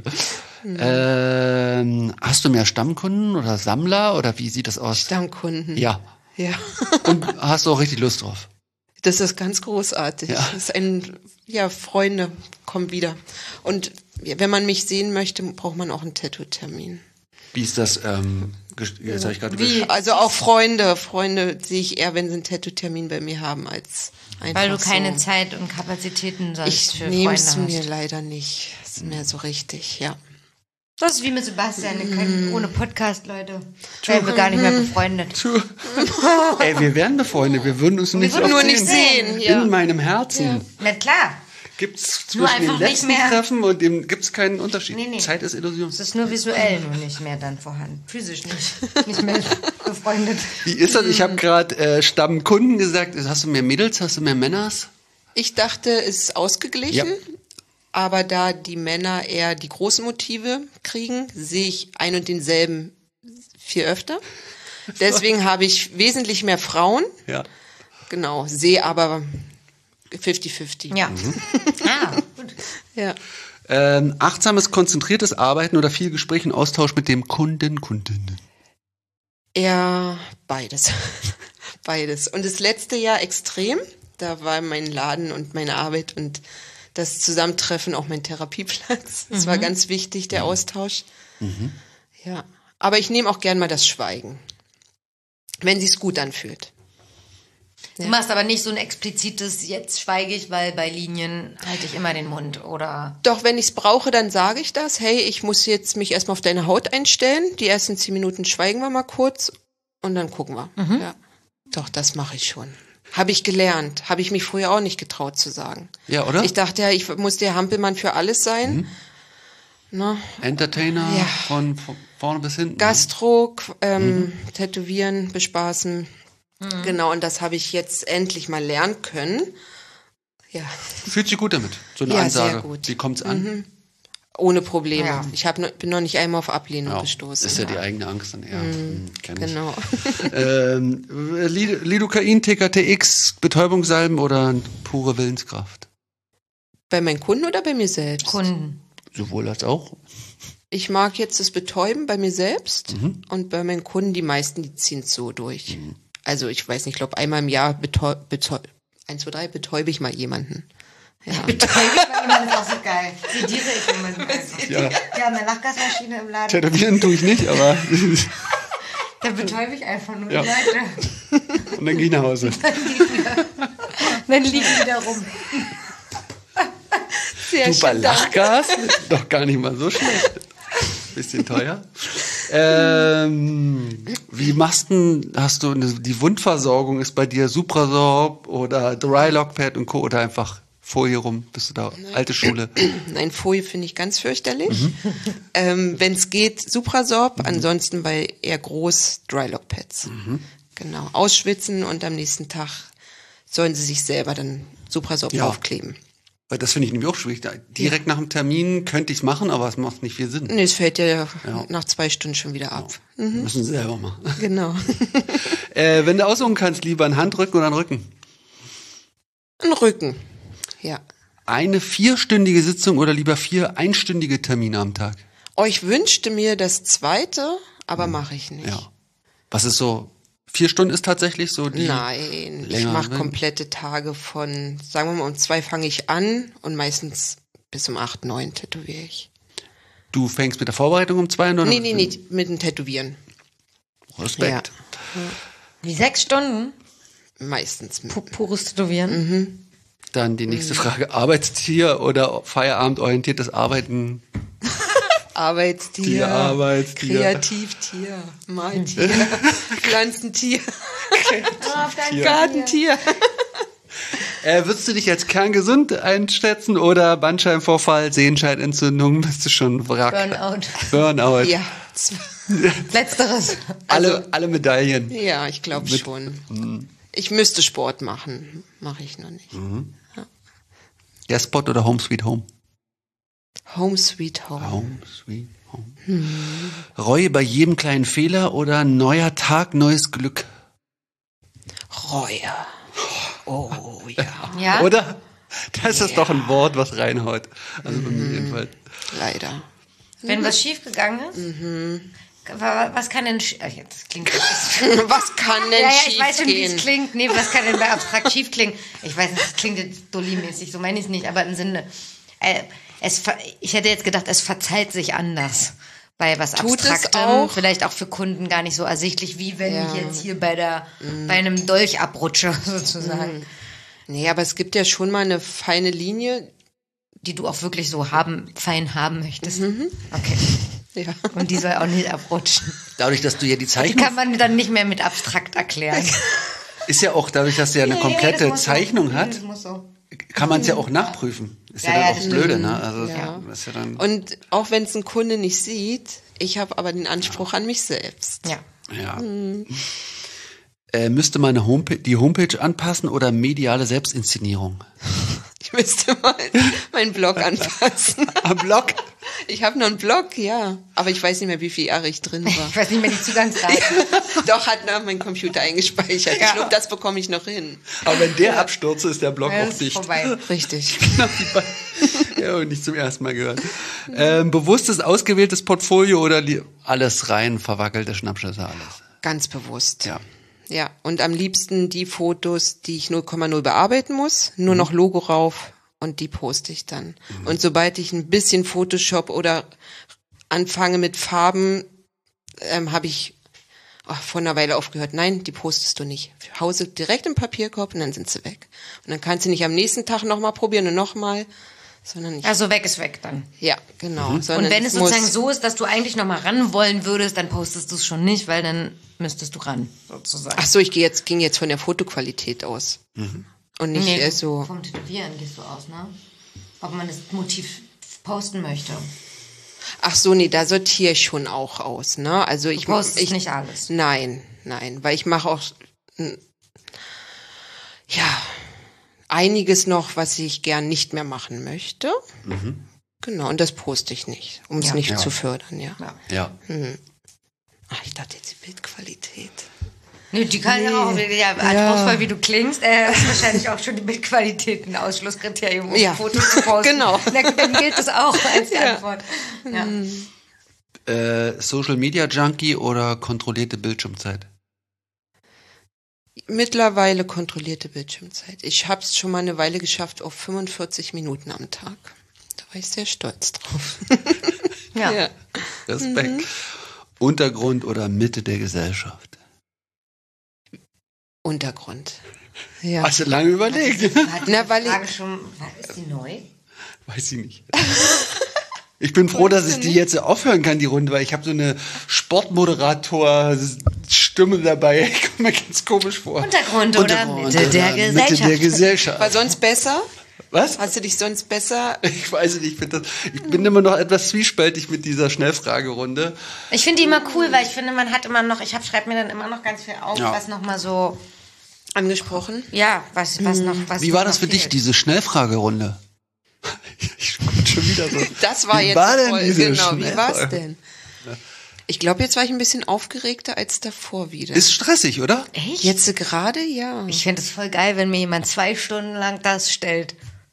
Ähm, hast du mehr Stammkunden oder Sammler oder wie sieht das aus? Stammkunden. Ja. Ja. Und hast du auch richtig Lust drauf? Das ist ganz großartig. Ja. Das ist ein, ja, Freunde kommen wieder. Und ja, wenn man mich sehen möchte, braucht man auch einen Tattoo-Termin. Wie ist das? Ähm, ges- jetzt habe ich gerade Wie? gesch- Also auch Freunde. Freunde sehe ich eher, wenn sie einen Tattoo-Termin bei mir haben, als einfach Weil du keine so. Zeit und Kapazitäten sonst Ich für nehme Freunde es mir hast. leider nicht. Ist mir so richtig, ja. Das ist wie mit Sebastian, wir können ohne Podcast, Leute. Wären wir gar nicht mehr befreundet. Ey, wir wären befreundet, wir würden uns nicht würden oft nur nicht sehen, ja. In meinem Herzen Na klar, gibt's Nur zwischen den einfach nicht letzten mehr- Treffen und dem gibt's keinen Unterschied. Nee, nee. Zeit ist Illusion. es ist nur visuell nur nicht mehr dann vorhanden. Physisch nicht. Nicht mehr befreundet. Wie ist das? Ich habe gerade äh, Stammkunden gesagt. Hast du mehr Mädels? Hast du mehr Männers? Ich dachte, es ist ausgeglichen. Ja. Aber da die Männer eher die großen Motive kriegen, sehe ich ein und denselben viel öfter. Deswegen habe ich wesentlich mehr Frauen. Ja. Genau, sehe aber fünfzig fünfzig. Ja. Ah, gut. Ja. Ähm, achtsames, konzentriertes Arbeiten oder viel Gespräch und Austausch mit dem Kunden, Kundinnen. Eher beides. Beides. Und das letzte Jahr extrem. Da war mein Laden und meine Arbeit und das Zusammentreffen auch mein Therapieplatz. Das war ganz wichtig, der Austausch. Ja. Aber ich nehme auch gern mal das Schweigen. Wenn sich's gut anfühlt. Du machst aber nicht so ein explizites, jetzt schweige ich, weil bei Linien halte ich immer den Mund, oder? Doch, wenn ich's brauche, dann sage ich das. Hey, ich muss jetzt mich erstmal auf deine Haut einstellen. Die ersten zehn Minuten schweigen wir mal kurz und dann gucken wir. Ja. Doch, das mache ich schon. Habe ich gelernt. Habe ich mich früher auch nicht getraut zu sagen. Ja, oder? Ich dachte ja, ich muss der Hampelmann für alles sein. Ne? Entertainer Ja. von, von vorne bis hinten. Gastro, Qu- ähm, Tätowieren, bespaßen. Genau, und das habe ich jetzt endlich mal lernen können. Ja, Fühlt sich gut damit. So eine Ja, Ansage. sehr gut. Wie kommt's an? ohne Probleme. Ja. Ich hab, noch- bin noch nicht einmal auf Ablehnung Ja, gestoßen. ist ja die eigene Angst dann eher. Hm, kenn ich. Genau. Ähm, Lid- Lidocain, T K T X, Betäubungssalben oder pure Willenskraft? Bei meinen Kunden oder bei mir selbst? Kunden. Sowohl als auch. Ich mag jetzt das Betäuben bei mir selbst Mhm. und bei meinen Kunden, die meisten, die ziehen es so durch. Also ich weiß nicht, ich glaube einmal im Jahr betäu betäu eins, zwei, drei betäube ich mal jemanden. Ja. Das ist auch so geil. Sediere ich jemanden einfach. Ja. Wir haben eine Lachgasmaschine im Laden. Tätowieren tue ich nicht, aber Da betäube ich einfach nur Ja. die Leute. Und dann gehe ich nach Hause. Dann liegen die da rum. Sehr Super schön, danke. Lachgas, doch gar nicht mal so schlecht. Bisschen teuer. Ähm, wie machst du, hast du eine, die Wundversorgung ist bei dir Suprasorb oder Drylock Pad und Co. oder einfach Folie rum? Bist du da alte Schule? Nein, Folie finde ich ganz fürchterlich. Ähm, wenn es geht, Suprasorb, Mhm. ansonsten bei eher groß Drylock Pads. Genau, ausschwitzen und am nächsten Tag sollen sie sich selber dann Suprasorb Ja. aufkleben. Weil das finde ich nämlich auch schwierig. Da- Direkt nach dem Termin könnte ich es machen, aber es macht nicht viel Sinn. Nee, es fällt ja, Ja. nach zwei Stunden schon wieder ab. Müssen sie selber machen. Genau. Äh, wenn du aussuchen kannst, lieber einen Handrücken oder einen Rücken? Ein Rücken. Ja. Eine vierstündige Sitzung oder lieber vier einstündige Termine am Tag? Oh, ich wünschte mir das zweite, aber mache ich nicht. Ja. Was ist so? Vier Stunden ist tatsächlich so die. Nein, ich länger, mache ne? komplette Tage von, sagen wir mal, um zwei fange ich an und meistens bis um acht, neun tätowiere ich. Du fängst mit der Vorbereitung um zwei oder? Nee, nee, nee, mit dem Tätowieren. Respekt. Wie sechs Stunden? Meistens. Pu- Pures Tätowieren. Dann die nächste Frage. Arbeitstier oder feierabendorientiertes Arbeiten? Arbeitstier, Tier, Arbeitstier. Kreativtier, Maltier, Pflanzentier, Tier. Gartentier. Äh, würdest du dich als kerngesund einschätzen oder Bandscheibenvorfall, Sehenscheidenentzündung? Bist du schon Wrack? Burnout. Burnout. Ja, Letzteres. Alle, alle Medaillen. ja, ich glaube Mit- schon. Ich müsste Sport machen, mache ich noch nicht. Der Spot oder Home Sweet Home? Home Sweet Home. Home Sweet Home. Reue bei jedem kleinen Fehler oder neuer Tag, neues Glück? Reue. Oh ja, Ja? Oder? Das ist doch ein Wort, was reinhaut. Also bei mir jedenfalls. leider. Wenn was schiefgegangen ist? Wa- Was kann denn... sch- Ach, ja, das klingt... Was kann denn Ja, ja, ich schief weiß schon, wie es gehen? klingt. Nee, was kann denn bei abstrakt schief klingen? Ich weiß nicht, das klingt jetzt Dolly-mäßig, so meine ich es nicht, aber im Sinne, äh, es, ver- ich hätte jetzt gedacht, es verzeiht sich anders. Bei was Tut es Abstraktem, auch? vielleicht auch für Kunden gar nicht so ersichtlich, wie wenn Ja. ich jetzt hier bei der, bei einem Dolch abrutsche, sozusagen. Nee, aber es gibt ja schon mal eine feine Linie. Die du auch wirklich so haben, fein haben möchtest. Mhm. Okay. Ja. Und die soll auch nicht abrutschen. Dadurch, dass du ja die Die Zeichnung, kann man dann nicht mehr mit abstrakt erklären. ist ja auch dadurch, dass du ja eine Ja, ja, komplette das muss so. Zeichnung hat, Das muss so. kann man es ja auch nachprüfen. Ist ja, Ja, ja, dann auch das blöde, stimmt. ne? Also, Ja. das ist ja dann, Und auch wenn es ein Kunde nicht sieht, ich habe aber den Anspruch an mich selbst. Ja. ja. Äh, müsste man eine Homepage, die Homepage anpassen oder mediale Selbstinszenierung? Ich müsste mal meinen Blog anpassen. Am Blog? Ich habe noch einen Blog, ja. Aber ich weiß nicht mehr, wie viele Jahre ich drin war. Ich weiß nicht mehr die Zugangsdaten. Doch, hat nach meinem Computer eingespeichert. Ich glaube, das bekomme ich noch hin. Aber wenn der abstürzt, ist der Blog Ja, auch das ist dicht. vorbei. Richtig. Ja, und nicht zum ersten Mal gehört. Ähm, bewusstes, ausgewähltes Portfolio oder li- alles rein, verwackelte Schnappschüsse, alles? Ganz bewusst. Ja. Ja, und am liebsten die Fotos, die ich null Komma null bearbeiten muss, nur noch Logo rauf und die poste ich dann. Und sobald ich ein bisschen Photoshop oder anfange mit Farben, ähm, habe ich oh, vor einer Weile aufgehört. Nein, die postest du nicht. Hause direkt im Papierkorb und dann sind sie weg. Und dann kannst du nicht am nächsten Tag nochmal probieren und nochmal, sondern ich, Also weg ist weg dann. ja, genau. Sondern Und wenn es muss- sozusagen so ist, dass du eigentlich noch mal ran wollen würdest, dann postest du es schon nicht, weil dann müsstest du ran, sozusagen. Ach so, ich gehe jetzt, ging jetzt von der Fotoqualität aus. Und nicht Nee, äh, so. vom Tätowieren gehst du aus, ne? Ob man das Motiv posten möchte. Ach so, nee, da sortiere ich schon auch aus, ne? Also ich Du postest ich nicht alles. Nein, nein, weil ich mache auch n- ja einiges noch, was ich gern nicht mehr machen möchte. Genau, und das poste ich nicht, um es Ja. nicht Ja. zu fördern, ja. Ja. Ja. Ach, ich dachte jetzt die Bildqualität. Nee, die kann ja auch, ja, anspruchsvoll wie du klingst, äh, ist wahrscheinlich auch schon die Bildqualität ein Ausschlusskriterium, um Ja. Fotos zu posten. Genau. Na gut, dann gilt das auch als die Antwort. Ja. Äh, Social Media Junkie oder kontrollierte Bildschirmzeit? Mittlerweile kontrollierte Bildschirmzeit. Ich habe es schon mal eine Weile geschafft auf fünfundvierzig Minuten am Tag. Da war ich sehr stolz drauf. Ja. Ja. Respekt. Untergrund oder Mitte der Gesellschaft? Untergrund. Ja. Hast du lange überlegt? Na, weil ich, Frage schon, ist die neu? Weiß ich nicht. Ich bin froh, dass ich die jetzt aufhören kann, die Runde, weil ich habe so eine Sportmoderator-Stimme dabei. Ich komme mir ganz komisch vor. Untergrund oder Mitte der Gesellschaft. Mitte der Gesellschaft. war sonst besser? Was? Hast du dich sonst besser? Ich weiß nicht, ich, das, ich bin immer noch etwas zwiespältig mit dieser Schnellfragerunde. Ich finde die immer cool, weil ich finde, man hat immer noch, ich schreibe mir dann immer noch ganz viel auf, Ja. was nochmal so, Angesprochen? ja, was, was noch, was Wie war noch das für dich, fehlt. diese Schnellfragerunde? Ich bin schon wieder so. Das war Wie jetzt war denn voll, diese genau. Wie Schnellfrage? war's denn? Ich glaube, jetzt war ich ein bisschen aufgeregter als davor wieder. Ist stressig, oder? Echt? jetzt gerade, ja. Ich finde es voll geil, wenn mir jemand zwei Stunden lang das stellt.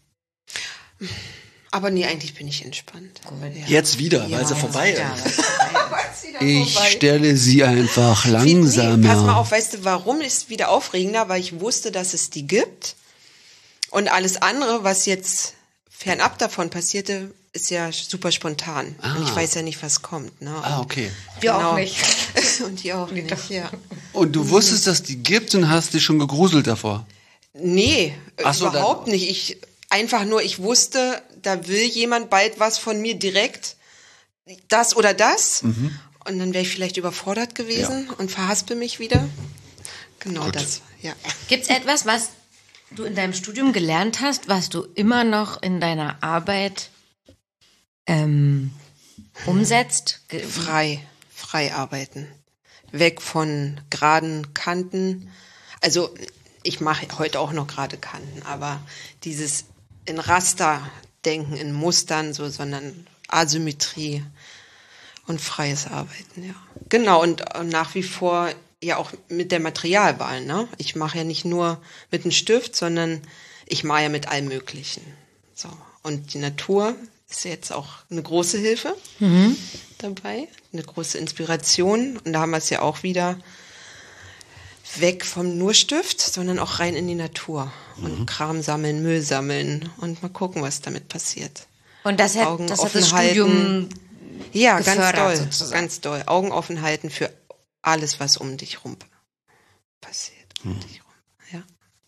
Aber nee, eigentlich bin ich entspannt. Ja. Jetzt wieder, weil sie vorbei Ja, ist. was vorbei ist. Ich stelle sie einfach Nee, langsamer. pass mal auf, weißt du, warum ist wieder aufregender? Weil ich wusste, dass es die gibt. Und alles andere, was jetzt fernab davon passierte, ist ja super spontan. Ah. Und ich weiß ja nicht, was kommt. Ne? Ah, okay. Wir Genau. auch nicht. Und die auch nicht, ja. Und du wusstest, dass die gibt und hast dich schon gegruselt davor. Nee, Ach so, überhaupt nicht. Ich einfach nur, ich wusste, da will jemand bald was von mir direkt, das oder das. Mhm. Und dann wäre ich vielleicht überfordert gewesen und verhaspel mich wieder. Genau Gut. das, ja. Gibt es etwas, was du in deinem Studium gelernt hast, was du immer noch in deiner Arbeit ähm, umsetzt? Ge- Frei, frei arbeiten. Weg von geraden Kanten. Also ich mache heute auch noch gerade Kanten, aber dieses in Raster denken, in Mustern, so, sondern Asymmetrie und freies Arbeiten, ja. Genau, und, und nach wie vor ja auch mit der Materialwahl, ne? Ich mache ja nicht nur mit einem Stift, sondern ich mache ja mit allem Möglichen. So. Und die Natur ist jetzt auch eine große Hilfe Mhm. dabei, eine große Inspiration. Und da haben wir es ja auch wieder weg vom nur Stift, sondern auch rein in die Natur. Und Kram sammeln, Müll sammeln und mal gucken, was damit passiert. Und das hat, Augen das, hat offen das Studium Ja, ganz gefördert doll, sozusagen. ganz doll. Augen offen halten für alles, was um dich rum passiert. Um dich rum. Ja.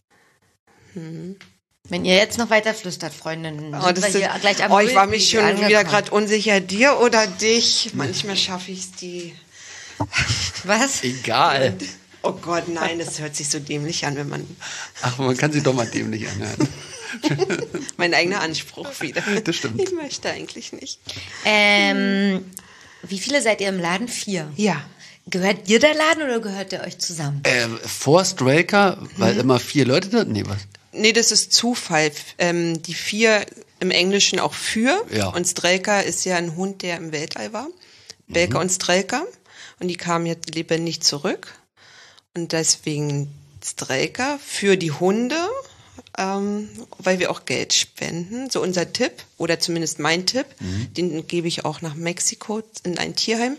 Wenn ihr jetzt noch weiter flüstert, Freundinnen, Oh, sind das wir ist, hier gleich am oh, ich war Müll mich schon angekommen. wieder gerade unsicher, dir oder dich. Manchmal schaffe ich es die. Was? Egal. Oh Gott, nein, das hört sich so dämlich an, wenn man Ach, man kann sie doch mal dämlich anhören. mein eigener Anspruch wieder. Das stimmt. Ich möchte eigentlich nicht. Ähm, wie viele seid ihr im Laden? Vier. Ja. Gehört ihr der Laden oder gehört ihr euch zusammen? Äh, vor Straker, weil immer vier Leute da. Nee, was? Nee, das ist Zufall. Ähm, die vier im Englischen auch für. Ja. Und Strelka ist ja ein Hund, der im Weltall war. Belka und Strelka. Und die kamen jetzt lebendig zurück. Und deswegen Strelka für die Hunde, ähm, weil wir auch Geld spenden. So unser Tipp, oder zumindest mein Tipp, den gebe ich auch nach Mexiko in ein Tierheim.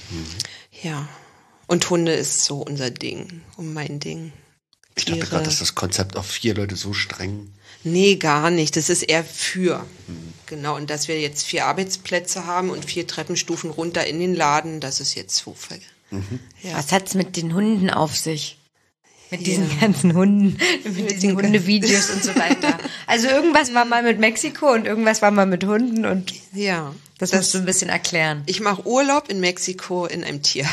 Ja. Und Hunde ist so unser Ding und mein Ding. Ich dachte gerade, dass das Konzept auf vier Leute so streng. Nee, gar nicht. Das ist eher für. Genau. Und dass wir jetzt vier Arbeitsplätze haben und vier Treppenstufen runter in den Laden, das ist jetzt Zufall. Ja. Was hat's mit den Hunden auf sich? Mit diesen ganzen Hunden, mit diesen Hundevideos und so weiter. Also irgendwas war mal mit Mexiko und irgendwas war mal mit Hunden und Ja. das, musst du ein bisschen erklären. Ich mache Urlaub in Mexiko in einem Tierheim.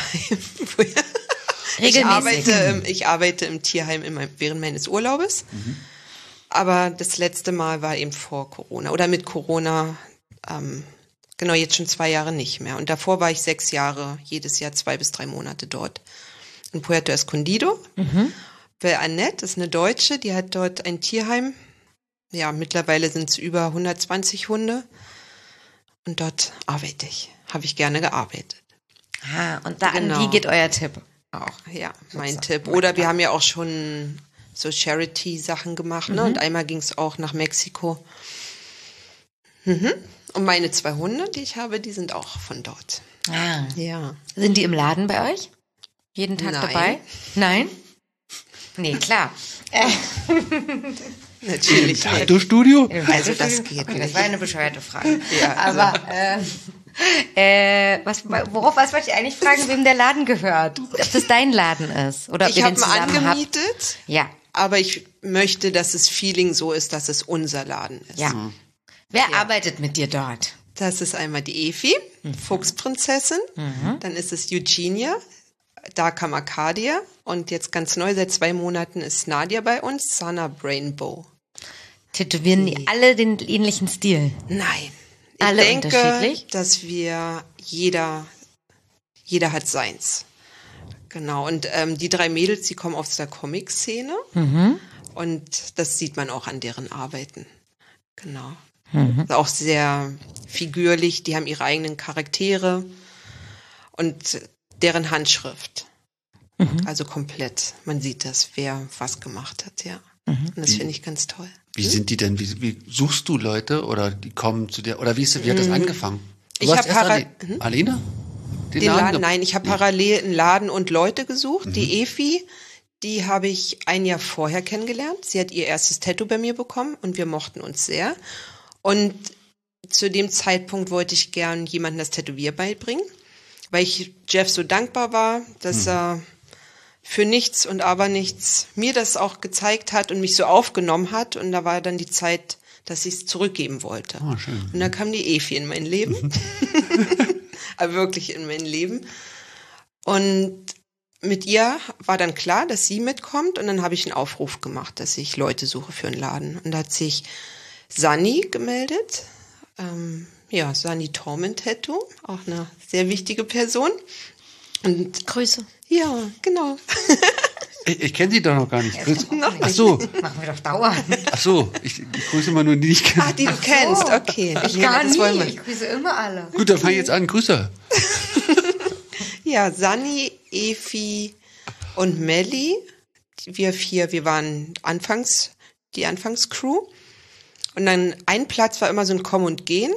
Ich Regelmäßig. arbeite, im- ich arbeite im Tierheim in meinem, während meines Urlaubes. Aber das letzte Mal war eben vor Corona. Oder mit Corona, ähm, genau, jetzt schon zwei Jahre nicht mehr. Und davor war ich sechs Jahre, jedes Jahr zwei bis drei Monate dort. In Puerto Escondido. Weil Annette ist eine Deutsche, die hat dort ein Tierheim. Ja, mittlerweile sind es über hundertzwanzig Hunde. Und dort arbeite ich. Habe ich gerne gearbeitet. Ah, und da Genau. an die geht euer Tipp auch. Ja, mein Tipp. Oder wir haben ja auch schon so Charity-Sachen gemacht, ne? Und einmal ging es auch nach Mexiko. Mhm. Und meine zwei Hunde, die ich habe, die sind auch von dort. Ah. Ja. Sind die im Laden bei euch? Jeden Tag Nein. dabei? Nein? Nee, klar. Natürlich nicht. Tattoo-Studio? Also das geht Okay, das nicht. war eine bescheuerte Frage. Ja, also- Aber äh, Äh, was, worauf, was wollte ich eigentlich fragen, wem der Laden gehört? Ob das dein Laden ist? Oder ob Ich ihr habe den ihn zusammen angemietet, habt? Ja, aber ich möchte, dass das Feeling so ist, dass es unser Laden ist. ja. Wer arbeitet mit dir dort? Das ist einmal die Efi, Fuchsprinzessin. Dann ist es Eugenia, Darkham Arcadia. Und jetzt ganz neu, seit zwei Monaten ist Nadia bei uns, Sana Brainbow. Tätowieren die alle den ähnlichen Stil? Nein. Ich Alle denke, unterschiedlich? dass wir, jeder, jeder hat seins. Genau. Und ähm, die drei Mädels, die kommen aus der Comic-Szene. Und das sieht man auch an deren Arbeiten. Genau. Mhm. Auch sehr figürlich. Die haben ihre eigenen Charaktere und deren Handschrift. Mhm. Also komplett. Man sieht das, wer was gemacht hat, ja. Mhm. Und das finde ich ganz toll. Wie hm? sind die denn? Wie, wie suchst du Leute oder die kommen zu dir? Oder wie, ist, wie hat das angefangen? Du Ich hast habe erst para- alle- hm? Alena? Den, Den Laden, ge- nein, ich habe parallel einen Laden und Leute gesucht. Die Efi, die habe ich ein Jahr vorher kennengelernt. Sie hat ihr erstes Tattoo bei mir bekommen und wir mochten uns sehr. Und zu dem Zeitpunkt wollte ich gern jemandem das Tätowier beibringen, weil ich Jeff so dankbar war, dass er für nichts und aber nichts mir das auch gezeigt hat und mich so aufgenommen hat. Und da war dann die Zeit, dass ich es zurückgeben wollte. Oh, schön. Und dann kam die Efi in mein Leben. Aber wirklich in mein Leben. Und mit ihr war dann klar, dass sie mitkommt. Und dann habe ich einen Aufruf gemacht, dass ich Leute suche für einen Laden. Und da hat sich Sani gemeldet. Ähm, ja, Sani Torment Tattoo. Auch eine sehr wichtige Person. Und Grüße. ja, genau. Ich, ich kenne sie doch noch gar nicht. Grüß- Noch Ach so, Machen wir doch dauernd. ach so. Ich, ich grüße mal nur die, die ich kenne. Ah, die du kennst, okay. Ich Nee, gar das wollen wir. nie. Ich grüße immer alle. Gut, dann fange ich jetzt an. Grüße. Ja, Sani, Efi und Melli, wir vier, wir waren anfangs, die Anfangscrew. Und dann ein Platz war immer so ein Kommen und Gehen.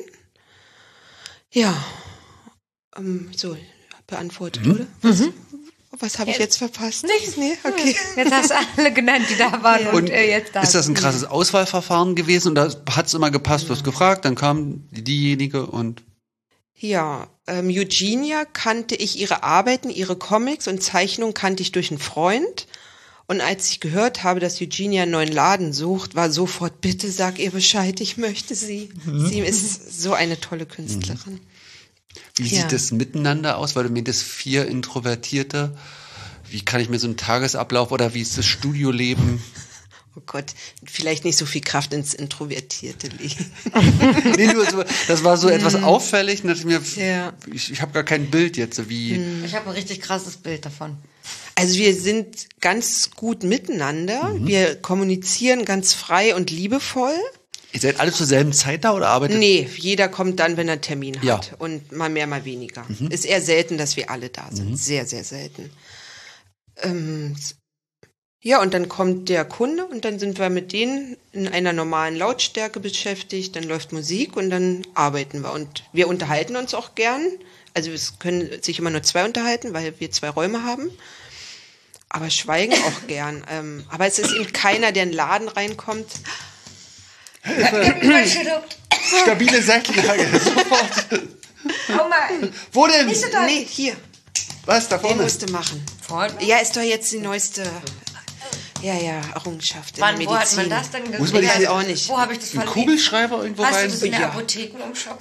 Ja, ähm, so, beantwortet, oder? Was, was habe ich jetzt verpasst? Nichts. Nee, okay. Jetzt hast du alle genannt, die da waren und, Und äh, jetzt da ist das ein sind. krasses Auswahlverfahren gewesen? Und da hat es immer gepasst? Du hast gefragt, dann kam diejenige und... Ja, ähm, Eugenia kannte ich ihre Arbeiten, ihre Comics und Zeichnungen kannte ich durch einen Freund. Und als ich gehört habe, dass Eugenia einen neuen Laden sucht, war sofort, bitte sag ihr Bescheid, ich möchte sie. Sie ist so eine tolle Künstlerin. Wie Ja. sieht das miteinander aus? Weil du mir das vier Introvertierte, wie kann ich mir so einen Tagesablauf oder wie ist das Studioleben? Oh Gott, vielleicht nicht so viel Kraft ins Introvertierte legen. Nee, nur so, das war so etwas auffällig. Und dachte ich mir, Ja. ich, ich habe gar kein Bild jetzt, wie... Ich habe ein richtig krasses Bild davon. Also wir sind ganz gut miteinander. Wir kommunizieren ganz frei und liebevoll. Ihr seid alle zur selben Zeit da oder arbeitet? Nee, jeder kommt dann, wenn er einen Termin hat. Ja. Und mal mehr, mal weniger. Ist eher selten, dass wir alle da sind. Sehr, sehr selten. Ähm, ja, und dann kommt der Kunde und dann sind wir mit denen in einer normalen Lautstärke beschäftigt. Dann läuft Musik und dann arbeiten wir. Und wir unterhalten uns auch gern. Also es können sich immer nur zwei unterhalten, weil wir zwei Räume haben. Aber schweigen auch gern. Ähm, aber es ist eben keiner, der in den Laden reinkommt. Stabile Seitenlage, sofort. Komm mal. Wo denn? Nee, hier. Was, da Den vorne? musste machen. Vorne? Ja, ist doch jetzt die neueste, ja, ja, Errungenschaft in Wann, der wo hat Medizin. man das denn gesehen? Muss man Ich nicht weiß hier- auch nicht. Wo habe ich das Ein verlegt? Kugelschreiber irgendwo Hast rein? du das in der Ja. Apotheke umschockt?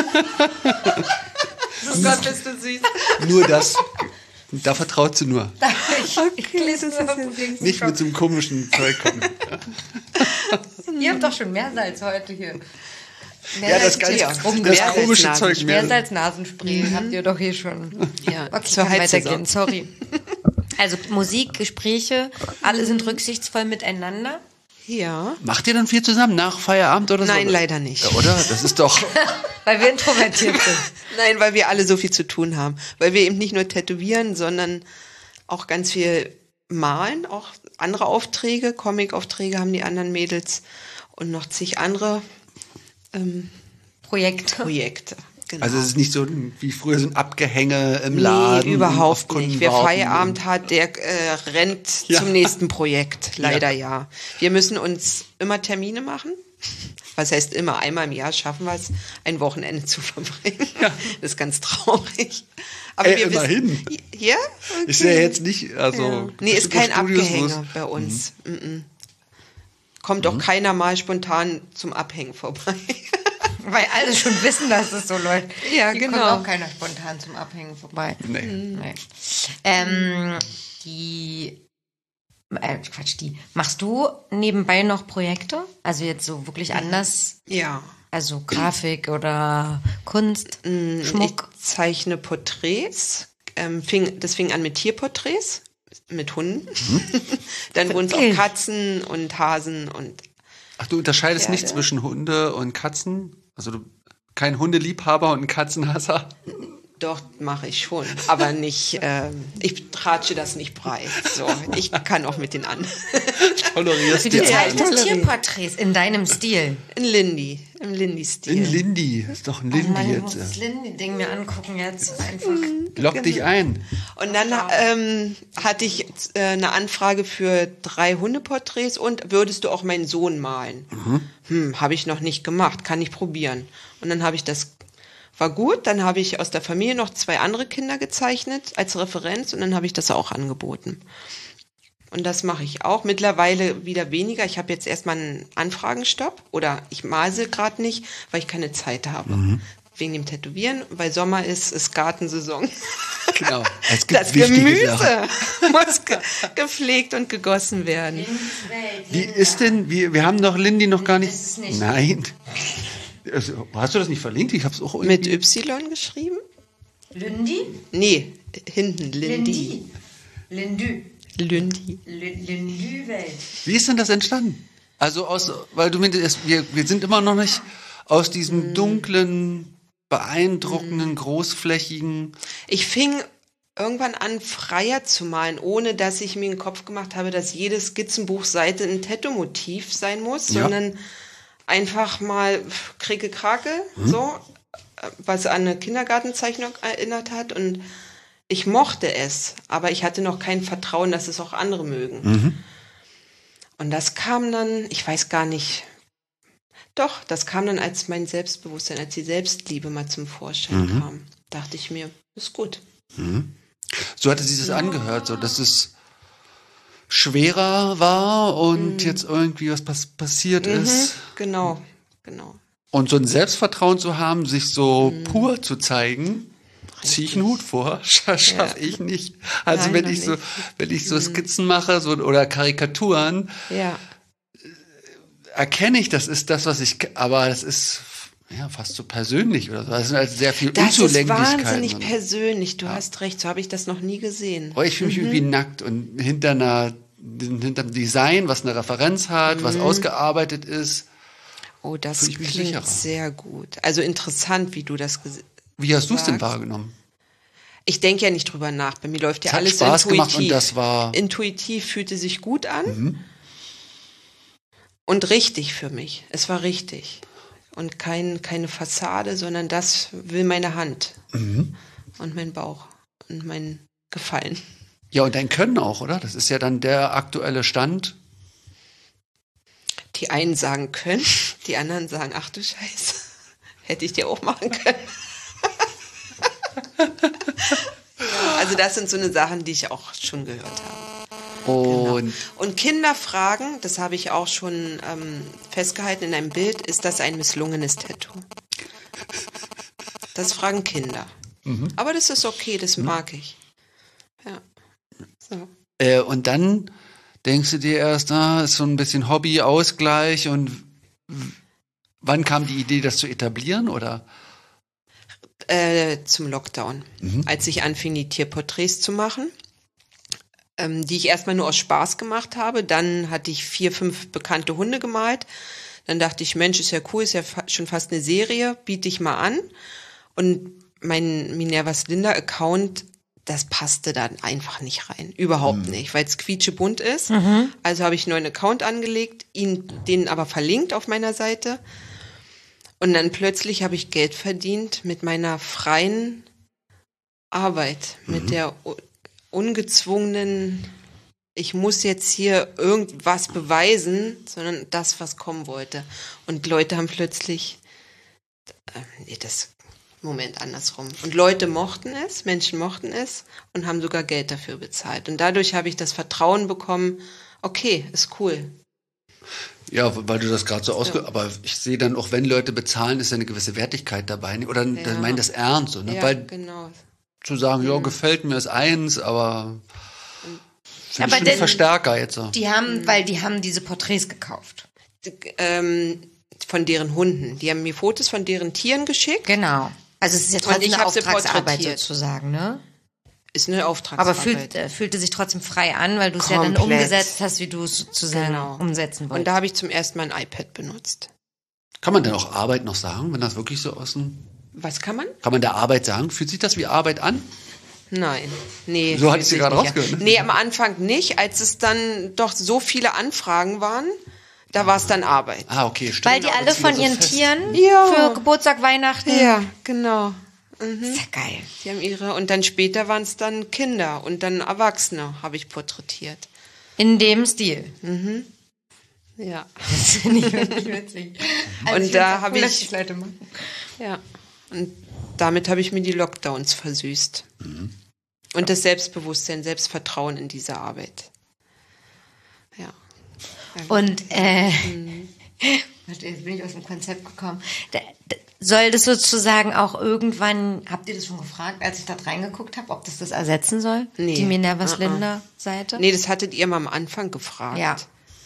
Oh Gott, bist du süß. Nur das. Da vertraut sie nur. Ich, ich lese nur auf dem Dings. Nicht mit so einem komischen Zeug kommen. Ihr habt doch schon Meersalz heute hier. Ja, das, ganz, Ja. das Mehrsalz- komische Nasen- Zeug. Mehr. Meersalz-Nasenspray habt ihr doch hier schon. Ja, Okay, zur kann Heizsaison. weitergehen, sorry. Also Musik, Gespräche, alle sind rücksichtsvoll miteinander. Ja. Macht ihr dann viel zusammen nach Feierabend oder so? Nein, leider nicht. Ja, oder? Das ist doch... Weil wir introvertiert sind. Nein, weil wir alle so viel zu tun haben. Weil wir eben nicht nur tätowieren, sondern auch ganz viel malen, auch andere Aufträge, Comic-Aufträge haben die anderen Mädels und noch zig andere ähm, Projekte. Projekte. Genau. Also es ist nicht so wie früher so ein Abgehänge im Laden. Nee, überhaupt auf Kunden nicht. Wer warten. Feierabend hat, der äh, rennt Ja. zum nächsten Projekt. Leider ja. Wir müssen uns immer Termine machen. Was heißt immer, einmal im Jahr schaffen wir es, ein Wochenende zu verbringen. Ja. Das ist ganz traurig. Aber Ey, wir immerhin. Wissen, ja? Okay. Ist ja jetzt nicht, also. Ja. Nee, ist kein Studios, Abgehänger bei uns. Mhm. Mhm. Kommt auch keiner mal spontan zum Abhängen vorbei. Weil alle schon wissen, dass es so läuft. Ja, Hier genau. kommt auch keiner spontan zum Abhängen vorbei. Nee. Nee. Ähm, die, äh, Quatsch, die, machst du nebenbei noch Projekte? Also jetzt so wirklich anders? Ja. Also Grafik oder Kunst, Schmuck? Ich zeichne Porträts. Ähm, fing, das fing an mit Tierporträts, mit Hunden. Mhm. Dann wurden es auch Katzen und Hasen und Ach, du unterscheidest Pferde. nicht zwischen Hunde und Katzen? Also du kein Hundeliebhaber und ein Katzenhasser? Doch, mache ich schon, aber nicht, ähm, ich tratsche das nicht breit. So, ich kann auch mit den anderen. Tolerierst Du die zeichnest anderen. Tierporträts in deinem Stil. In Lindy, im Lindy-Stil. In Lindy. Ist doch ein Oh Lindy Mann, ich muss jetzt. das Lindy-Ding mir angucken jetzt einfach. Lock dich ein. Und dann ähm, hatte ich äh, eine Anfrage für drei Hundeporträts und würdest du auch meinen Sohn malen? Mhm. Hm, habe ich noch nicht gemacht, kann ich probieren. Und dann habe ich das, war gut, dann habe ich aus der Familie noch zwei andere Kinder gezeichnet als Referenz und dann habe ich das auch angeboten. Und das mache ich auch. Mittlerweile wieder weniger. Ich habe jetzt erstmal einen Anfragenstopp oder ich male sie gerade nicht, weil ich keine Zeit habe. Mhm. Wegen dem Tätowieren, weil Sommer ist, ist Gartensaison. Genau. Es gibt Das wichtige Gemüse Sachen. muss ge gepflegt und gegossen werden. Wie ist denn, wir, wir haben doch Lindy noch gar nicht. Das ist nicht- Nein. Also, hast du das nicht verlinkt? Ich habe es auch irgendwie. Mit Y geschrieben? Lindy? Nee, hinten Lindy. Lindy. Lindy. Lindy-Welt. Wie ist denn das entstanden? Also aus, weil du meintest, wir, wir sind immer noch nicht aus diesem dunklen, beeindruckenden, großflächigen. Ich fing irgendwann an, freier zu malen, ohne dass ich mir den Kopf gemacht habe, dass jede Skizzenbuchseite ein Tattoo-Motiv sein muss, Ja. sondern einfach mal kricke krake, Mhm. so, was an eine Kindergartenzeichnung erinnert hat. Und ich mochte es, aber ich hatte noch kein Vertrauen, dass es auch andere mögen. Mhm. Und das kam dann, ich weiß gar nicht, doch, das kam dann, als mein Selbstbewusstsein, als die Selbstliebe mal zum Vorschein Mhm. kam. Dachte ich mir, ist gut. So hatte sich das angehört, so dass es schwerer war und jetzt irgendwie was pass passiert ist. Genau, genau. Und so ein Selbstvertrauen zu haben, sich so pur zu zeigen, ziehe ich einen Hut vor, schaffe Ja. ich nicht. Also Nein, wenn noch ich so, nicht. wenn ich so Skizzen mache so, oder Karikaturen, Ja, erkenne ich, das ist das, was ich, aber das ist ja fast so persönlich oder so. Das ist halt sehr viel das ist Unzulänglichkeit. wahnsinnig und- persönlich. Du hast recht, so habe ich das noch nie gesehen. Aber ich fühle mich irgendwie nackt und hinter einer, hinter einem Design, was eine Referenz hat, was ausgearbeitet ist. Oh, das Fühl ich mich klingt sicherer. sehr gut. Also interessant, wie du das gesehen hast. Wie hast du es denn Sagst. wahrgenommen? Ich denke ja nicht drüber nach. Bei mir läuft ja Es hat alles Spaß intuitiv. gemacht und das war- Intuitiv fühlte sich gut an. Mhm. Und richtig für mich. Es war richtig. Und kein, keine Fassade, sondern das will meine Hand. Mhm. Und mein Bauch. Und mein Gefallen. Ja, und dein Können auch, oder? Das ist ja dann der aktuelle Stand. Die einen sagen können, die anderen sagen, ach du Scheiße. Hätte ich dir auch machen können. Ja, also das sind so eine Sachen, die ich auch schon gehört habe. Und Und Kinder fragen, das habe ich auch schon ähm, festgehalten in einem Bild, ist das ein misslungenes Tattoo? Das fragen Kinder. Aber das ist okay, das mag ich. Ja. So. äh, und dann denkst du dir erst, ah, ist so ein bisschen Hobby, Ausgleich und w- wann kam die Idee, das zu etablieren, oder? Äh, zum Lockdown, als ich anfing, die Tierporträts zu machen, ähm, die ich erstmal nur aus Spaß gemacht habe. Dann hatte ich vier, fünf bekannte Hunde gemalt. Dann dachte ich, Mensch, ist ja cool, ist ja fa schon fast eine Serie, biete ich mal an. Und mein Minervas Linda-Account, das passte dann einfach nicht rein. Überhaupt nicht, weil es quietschebunt ist. Also habe ich einen neuen Account angelegt, ihn den aber verlinkt auf meiner Seite. Und dann plötzlich habe ich Geld verdient mit meiner freien Arbeit, mit der u- ungezwungenen ich muss jetzt hier irgendwas beweisen, sondern das, was kommen wollte. Und Leute haben plötzlich, äh, nee, das, Moment, andersrum. Und Leute mochten es, Menschen mochten es und haben sogar Geld dafür bezahlt. Und dadurch habe ich das Vertrauen bekommen, okay, ist cool. Ja, weil du das gerade so ausge... Ja. Aber ich sehe dann auch, wenn Leute bezahlen, ist ja eine gewisse Wertigkeit dabei. Oder ja. dann meinen das ernst. So, ne? Ja, weil genau. Zu sagen, mhm. ja, gefällt mir ist eins, aber... Aber ein Verstärker jetzt so. Die haben, mhm. weil die haben diese Porträts gekauft. Die, ähm, von deren Hunden. Die haben mir Fotos von deren Tieren geschickt. Genau. Also es ist ja trotzdem ich eine hab sie Auftragsarbeit porträtiert. sozusagen, ne? Ist eine Auftragsarbeit. Aber fühlt, äh, fühlte sich trotzdem frei an, weil du es ja dann umgesetzt hast, wie du es sozusagen genau. umsetzen wolltest. Und da habe ich zum ersten Mal ein iPad benutzt. Kann man denn auch Arbeit noch sagen, wenn das wirklich so aus dem... Was kann man? Kann man der Arbeit sagen? Fühlt sich das wie Arbeit an? Nein, nee. So hatte ich sie gerade rausgehört. Ne? Nee, am Anfang nicht. Als es dann doch so viele Anfragen waren, da war es dann Arbeit. Ah, okay, stimmt. Weil die alle von so ihren fest. Tieren ja. für Geburtstag, Weihnachten... Ja, genau. Mhm. Ist ja geil. Die haben ihre, und dann später waren es dann Kinder und dann Erwachsene, habe ich porträtiert. In dem Stil. Mhm. Ja. Das finde ich wirklich witzig. Also und da habe cool, ich. Leute machen. Ja. Und damit habe ich mir die Lockdowns versüßt. Mhm. Und das Selbstbewusstsein, Selbstvertrauen in diese Arbeit. Ja. Und äh, mhm. warte, jetzt bin ich aus dem Konzept gekommen. Da, da, soll das sozusagen auch irgendwann, habt ihr das schon gefragt, als ich da reingeguckt habe, ob das das ersetzen soll? Nee. Die Minervas Linda Seite? Nee, das hattet ihr mal am Anfang gefragt. Ja.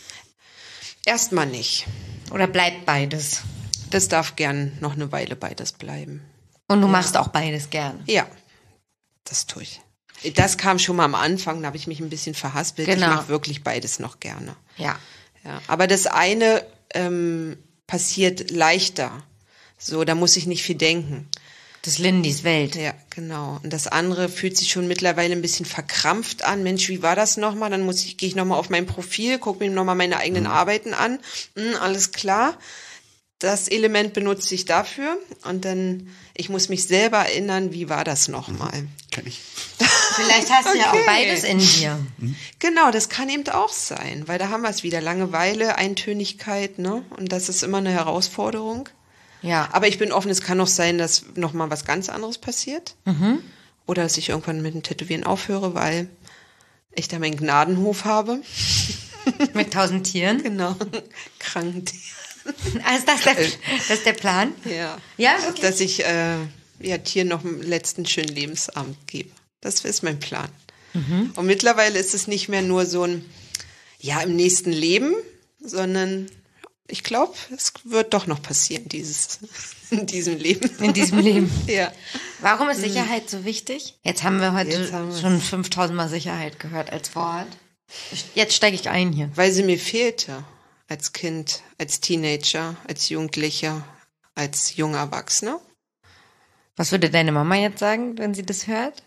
Erstmal nicht. Oder bleibt beides? Das darf gern noch eine Weile beides bleiben. Und du ja. machst auch beides gern? Ja, das tue ich. Das kam schon mal am Anfang, da habe ich mich ein bisschen verhaspelt. Genau. Ich mache wirklich beides noch gerne. Ja. Ja. Aber das eine ähm, passiert leichter. So, da muss ich nicht viel denken. Das Lindis Welt. Ja, genau. Und das andere fühlt sich schon mittlerweile ein bisschen verkrampft an. Mensch, wie war das nochmal? Dann muss ich, gehe ich nochmal auf mein Profil, gucke mir nochmal meine eigenen mhm. Arbeiten an. Hm, alles klar. Das Element benutze ich dafür. Und dann, ich muss mich selber erinnern, wie war das nochmal? Mhm. Kenn ich. Vielleicht hast du okay. ja auch beides in dir. Mhm. Genau, das kann eben auch sein. Weil da haben wir es wieder. Langeweile, Eintönigkeit, ne? Und das ist immer eine Herausforderung. Ja. Aber ich bin offen, es kann auch sein, dass noch mal was ganz anderes passiert. Mhm. Oder dass ich irgendwann mit dem Tätowieren aufhöre, weil ich da meinen Gnadenhof habe. Mit tausend Tieren? Genau. Kranken Tieren. Also das, der, das ist der Plan? Ja. Ja, okay. Dass ich äh, ja, Tieren noch einen letzten schönen Lebensabend gebe. Das ist mein Plan. Mhm. Und mittlerweile ist es nicht mehr nur so ein, ja, im nächsten Leben, sondern... Ich glaube, es wird doch noch passieren, dieses, in diesem Leben. In diesem Leben. Ja. Warum ist Sicherheit so wichtig? Jetzt haben wir heute haben schon fünftausend Mal Sicherheit gehört als Wort. Jetzt steige ich ein hier. Weil sie mir fehlte. Als Kind, als Teenager, als Jugendlicher, als junger Erwachsener. Was würde deine Mama jetzt sagen, wenn sie das hört?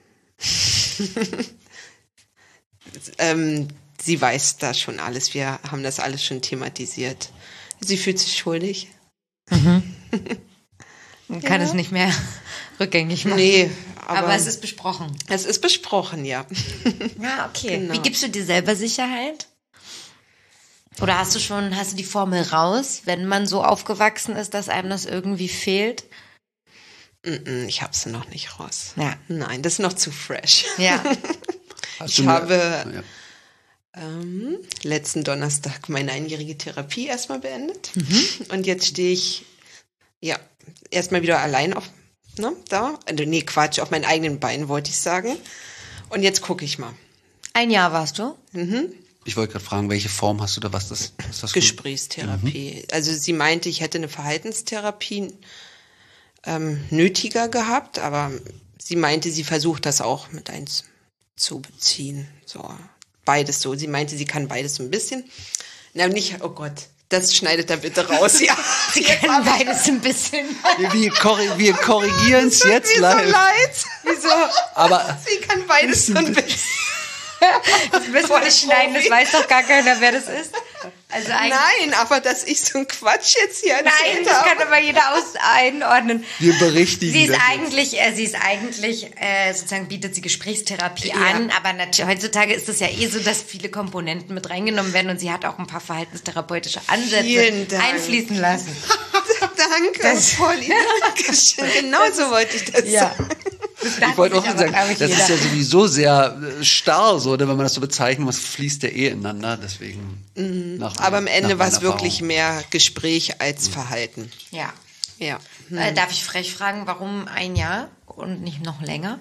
ähm, Sie weiß da schon alles. Wir haben das alles schon thematisiert. Sie fühlt sich schuldig. Mhm. Man kann ja. es nicht mehr rückgängig machen. Nee, aber, aber es ist besprochen. Es ist besprochen, ja. Ja, okay. Genau. Wie gibst du dir selber Sicherheit? Oder hast du schon, hast du die Formel raus, wenn man so aufgewachsen ist, dass einem das irgendwie fehlt? Ich habe sie noch nicht raus. Ja. Nein, das ist noch zu fresh. Ja. Ich habe... Ja. Ähm, letzten Donnerstag meine einjährige Therapie erstmal beendet. Mhm. Und jetzt stehe ich, ja, erstmal wieder allein auf, ne, da. Nee, Quatsch, auf meinen eigenen Beinen, wollte ich sagen. Und jetzt gucke ich mal. Ein Jahr warst du? Mhm. Ich wollte gerade fragen, welche Form hast du da, was das, was das Gesprächstherapie. Mhm. Also sie meinte, ich hätte eine Verhaltenstherapie ähm, nötiger gehabt, aber sie meinte, sie versucht das auch mit einzubeziehen, so. Beides so. Sie meinte, sie kann beides so ein bisschen. Na, nicht, oh Gott, das schneidet da bitte raus. Ja, sie kann beides ein bisschen. Wir, wir, korri- wir korrigieren es jetzt mir live. So leid. Wieso? Aber sie kann beides so ein bisschen. Das müssen wir nicht schneiden, das weiß doch gar keiner, wer das ist. Also eigentlich, Nein, aber dass ich so einen Quatsch jetzt hier nein, erzählt das habe. kann aber jeder aus einordnen. Wir berichtigen Sie ist das eigentlich, äh, sie ist eigentlich, äh, sozusagen bietet sie Gesprächstherapie Ja. an, aber natürlich, heutzutage ist es ja eh so, dass viele Komponenten mit reingenommen werden und sie hat auch ein paar verhaltenstherapeutische Ansätze Vielen Dank. einfließen lassen. Danke, Das- Pauline. Dankeschön. Genau so wollte ich das Ja. sagen. Ich wollte auch sagen, das ist ja sowieso sehr äh, starr, so, ne, wenn man das so bezeichnen muss, fließt ja eh ineinander, deswegen. Nach, Aber am Ende nach war es meiner wirklich Erfahrung. mehr Gespräch als Verhalten. Ja. Ja. Äh, darf ich frech fragen, warum ein Jahr und nicht noch länger?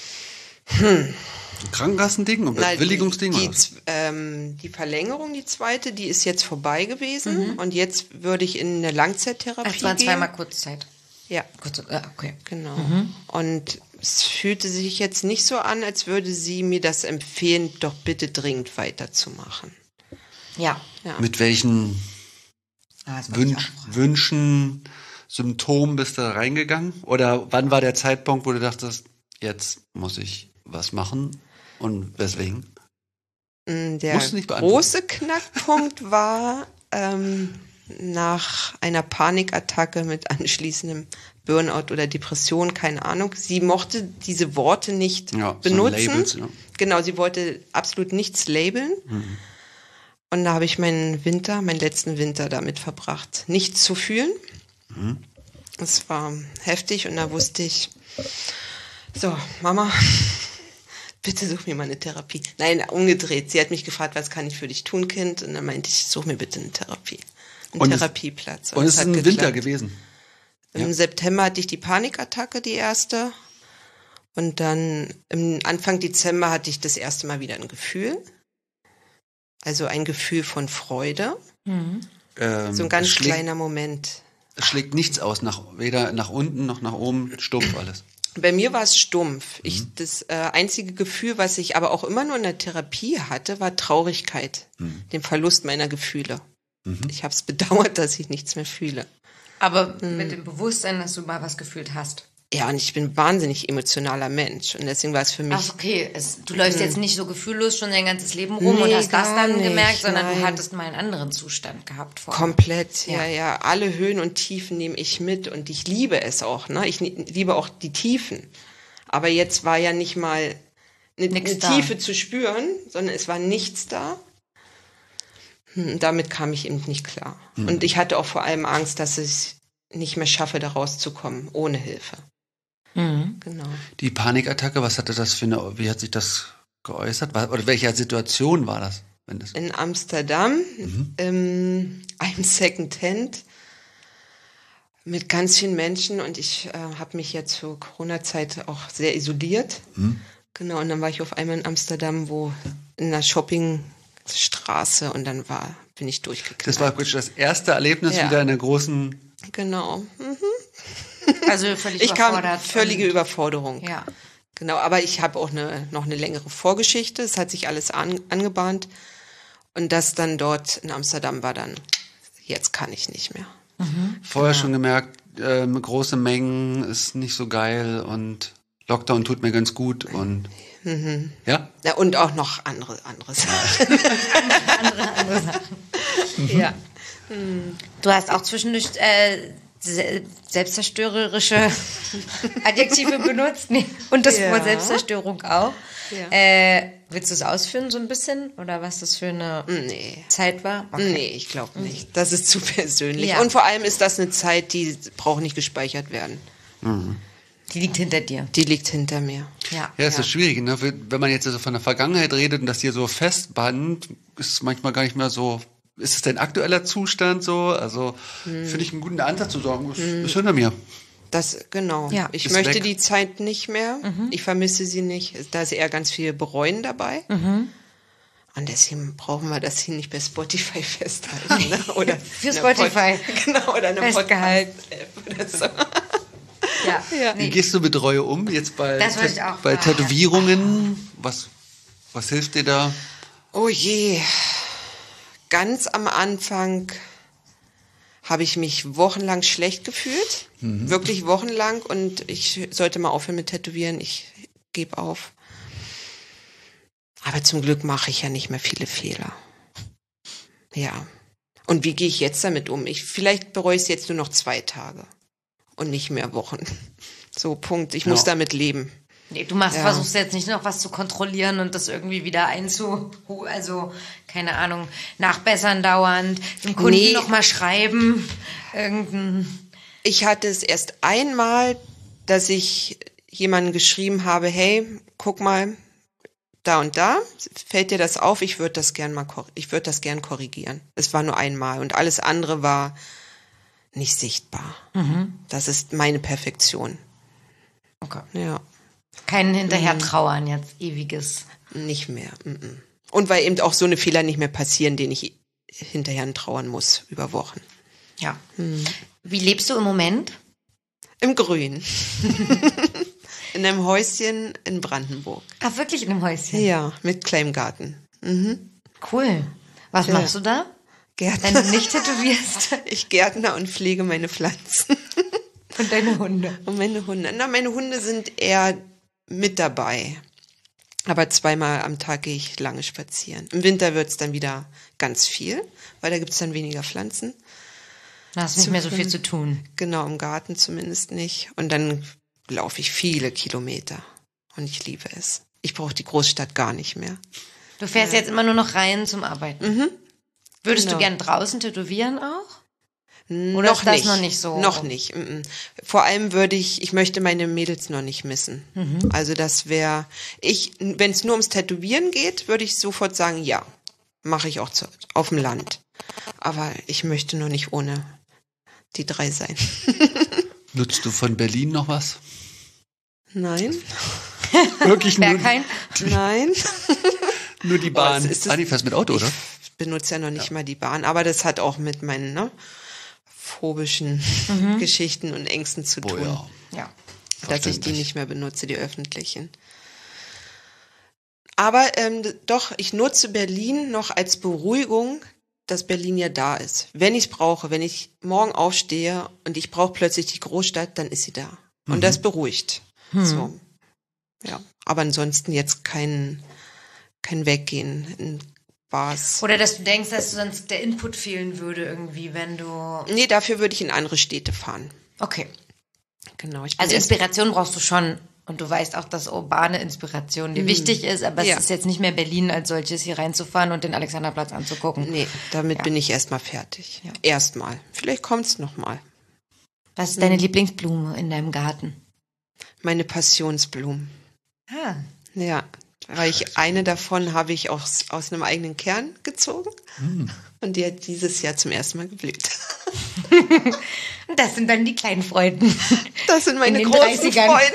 Ein Krankenkassending und Na, Bewilligungsding? Die, oder die, was? ähm, die Verlängerung, die zweite, die ist jetzt vorbei gewesen. Und jetzt würde ich in eine Langzeittherapie Es waren gehen. zweimal Kurzzeit. Ja, Kurz, äh, okay. genau. Und es fühlte sich jetzt nicht so an, als würde sie mir das empfehlen, doch bitte dringend weiterzumachen. Ja. Ja. Mit welchen Ah, das wollte ich Wünsch, auch fragen. Wünschen, Symptomen bist du reingegangen? Oder wann war der Zeitpunkt, wo du dachtest, jetzt muss ich was machen? Und weswegen? Der Musst du nicht beantworten. große Knackpunkt war ähm, nach einer Panikattacke mit anschließendem Burnout oder Depression, keine Ahnung. Sie mochte diese Worte nicht Ja, so benutzen. Labels, ja. Genau, sie wollte absolut nichts labeln. Mhm. Und da habe ich meinen Winter, meinen letzten Winter damit verbracht, nichts zu fühlen. Mhm. Es war heftig und da wusste ich, so, Mama, bitte such mir mal eine Therapie. Nein, umgedreht. Sie hat mich gefragt, was kann ich für dich tun, Kind? Und dann meinte ich, such mir bitte eine Therapie. Einen Und es- Therapieplatz. Und es ist hat ein geklappt. Winter gewesen. Im Ja. September hatte ich die Panikattacke, die erste. Und dann im Anfang Dezember hatte ich das erste Mal wieder ein Gefühl. Also ein Gefühl von Freude. Ähm, So ein ganz es schlägt, kleiner Moment. Es schlägt nichts aus, nach, weder nach unten noch nach oben, stumpf alles. Bei mir war es stumpf. Ich, das äh, einzige Gefühl, was ich aber auch immer nur in der Therapie hatte, war Traurigkeit. Den Verlust meiner Gefühle. Ich habe es bedauert, dass ich nichts mehr fühle. Aber mit dem Bewusstsein, dass du mal was gefühlt hast. Ja, und ich bin ein wahnsinnig emotionaler Mensch. Und deswegen war es für mich... Ach, okay. Es, du läufst jetzt nicht so gefühllos schon dein ganzes Leben rum und Nee, hast das gar dann nicht, gemerkt, sondern du nein. hattest mal einen anderen Zustand gehabt vorher. Komplett, ja, Ja. ja. Alle Höhen und Tiefen nehme ich mit und ich liebe es auch, ne? Ich ne- liebe auch die Tiefen. Aber jetzt war ja nicht mal eine, Nix eine da. Tiefe zu spüren, sondern es war nichts da. Hm, damit kam ich eben nicht klar. Und ich hatte auch vor allem Angst, dass ich nicht mehr schaffe, da rauszukommen, ohne Hilfe. Mhm. Genau. Die Panikattacke, was hatte das für eine, wie hat sich das geäußert? War- Oder welche Situation war das? Wenn das In Amsterdam, in einem Second Hand mit ganz vielen Menschen und ich äh, habe mich ja zur Corona-Zeit auch sehr isoliert. Genau, und dann war ich auf einmal in Amsterdam, wo in einer Shoppingstraße und dann war, bin ich durchgeknallt. das war praktisch das erste Erlebnis Ja. wieder in der großen. Genau. Also völlig Ich kam überfordert. völlige und- Überforderung. Ja. Genau, aber ich habe auch eine, noch eine längere Vorgeschichte. Es hat sich alles an, angebahnt. Und das dann dort in Amsterdam war dann, jetzt kann ich nicht mehr. Vorher schon gemerkt, ähm, große Mengen ist nicht so geil und Lockdown tut mir ganz gut und ja. Ja, und auch noch andere, andere Sachen. Andere, andere Sachen. Ja. Du hast auch zwischendurch äh, se- selbstzerstörerische Adjektive benutzt. Nee. Und das Ja. Wort Selbstzerstörung auch. Ja. Äh, willst du es ausführen so ein bisschen? Oder was das für eine Nee. Zeit war? Okay. Nee, ich glaube nicht. Das ist zu persönlich. Ja. Und vor allem ist das eine Zeit, die braucht nicht gespeichert werden. Die liegt hinter dir. Die liegt hinter mir. Ja. Ja, ist das schwierig, ne? Wenn man jetzt also von der Vergangenheit redet und das hier so festband, ist es manchmal gar nicht mehr so. Ist es dein aktueller Zustand so? Also finde ich einen guten Ansatz zu sagen, ist, ist hinter mir. Das, genau. Ja. Ich Ist möchte weg. die Zeit nicht mehr. Ich vermisse sie nicht. Da ist eher ganz viel Bereuen dabei. Und deswegen brauchen wir das hier nicht bei Spotify festhalten. Ne? Oder Für einer Spotify. Pod- genau, oder eine Festgehalten. Podcast-App oder so. Ja. Ja. Wie gehst du mit Reue um? Jetzt bei, Das wollte ich auch bei fragen. Tätowierungen? Was, was hilft dir da? Oh je. Ganz am Anfang habe ich mich wochenlang schlecht gefühlt. Wirklich wochenlang. Und ich sollte mal aufhören mit Tätowieren. Ich gebe auf. Aber zum Glück mache ich ja nicht mehr viele Fehler. Ja. Und wie gehe ich jetzt damit um? Ich, vielleicht bereue ich es jetzt nur noch zwei Tage und nicht mehr Wochen. So, Punkt. Ich muss Ja. damit leben. Nee, du machst, Ja. versuchst jetzt nicht noch was zu kontrollieren und das irgendwie wieder einzu, also, keine Ahnung, nachbessern dauernd, dem Kunden Nee. noch mal schreiben, irgendein, Ich hatte es erst einmal, dass ich jemanden geschrieben habe, hey, guck mal, da und da, fällt dir das auf? Ich würde das gern mal, kor- ich würde das gern korrigieren. Es war nur einmal und alles andere war nicht sichtbar. Das ist meine Perfektion. okay. Ja, Kein hinterher trauern jetzt, ewiges. nicht mehr. mm-mm. Und weil eben auch so eine Fehler nicht mehr passieren, den ich hinterher trauern muss über Wochen. Ja. Wie lebst du im Moment? Im Grün. In einem Häuschen in Brandenburg. Ah, wirklich in einem Häuschen? Ja, mit kleinem Garten. Cool. Was Ja. machst du da, wenn Gärtner. du nicht tätowierst? Ich gärtner und pflege meine Pflanzen. Und deine Hunde? Und meine Hunde. Na, meine Hunde sind eher mit dabei. Aber zweimal am Tag gehe ich lange spazieren. Im Winter wird's dann wieder ganz viel, weil da gibt's dann weniger Pflanzen. Da hast du nicht mehr so viel zu tun. Genau, im Garten zumindest nicht. Und dann laufe ich viele Kilometer. Und ich liebe es. Ich brauche die Großstadt gar nicht mehr. Du fährst jetzt immer nur noch rein zum Arbeiten. Würdest Genau. du gern draußen tätowieren auch? Oder noch ist das nicht. noch nicht so? Noch nicht. mm-mm. Vor allem würde ich, ich möchte meine Mädels noch nicht missen. Mhm. Also das wäre, ich, wenn es nur ums Tätowieren geht, würde ich sofort sagen, ja, mache ich auch zu, auf dem Land. Aber ich möchte noch nicht ohne die drei sein. Nutzt du von Berlin noch was? Nein, Wirklich nur, Berghain? nein. nur die Bahn. Oh, es ist es- ah, die fährst mit Auto, oder? Ich benutze ja noch nicht mal die Bahn, aber das hat auch mit meinen ne, phobischen Geschichten und Ängsten zu Oh tun. ja. Ja. Dass ich die Verständlich. nicht mehr benutze, die öffentlichen. Aber ähm, d- doch, ich nutze Berlin noch als Beruhigung, dass Berlin ja da ist. Wenn ich es brauche, wenn ich morgen aufstehe und ich brauche plötzlich die Großstadt, dann ist sie da. Und das beruhigt. So. Ja. Aber ansonsten jetzt kein, kein Weggehen in Bars. Oder dass du denkst, dass sonst der Input fehlen würde irgendwie, wenn du... Nee, dafür würde ich in andere Städte fahren. Okay. Genau. Ich bin Also erst- Inspiration brauchst du schon. Und du weißt auch, dass urbane Inspiration dir wichtig ist, aber Ja. es ist jetzt nicht mehr Berlin als solches, hier reinzufahren und den Alexanderplatz anzugucken. Nee, damit Ja. bin ich erstmal fertig. Ja. Erstmal. Vielleicht kommt's noch mal. Was ist deine Lieblingsblume in deinem Garten? Meine Passionsblumen. Ah. Ja, weil ich eine davon habe ich aus, aus einem eigenen Kern gezogen. Und die hat dieses Jahr zum ersten Mal geblüht. Und das sind dann die kleinen Freuden. Das sind meine In den großen dreißigern. Freunde.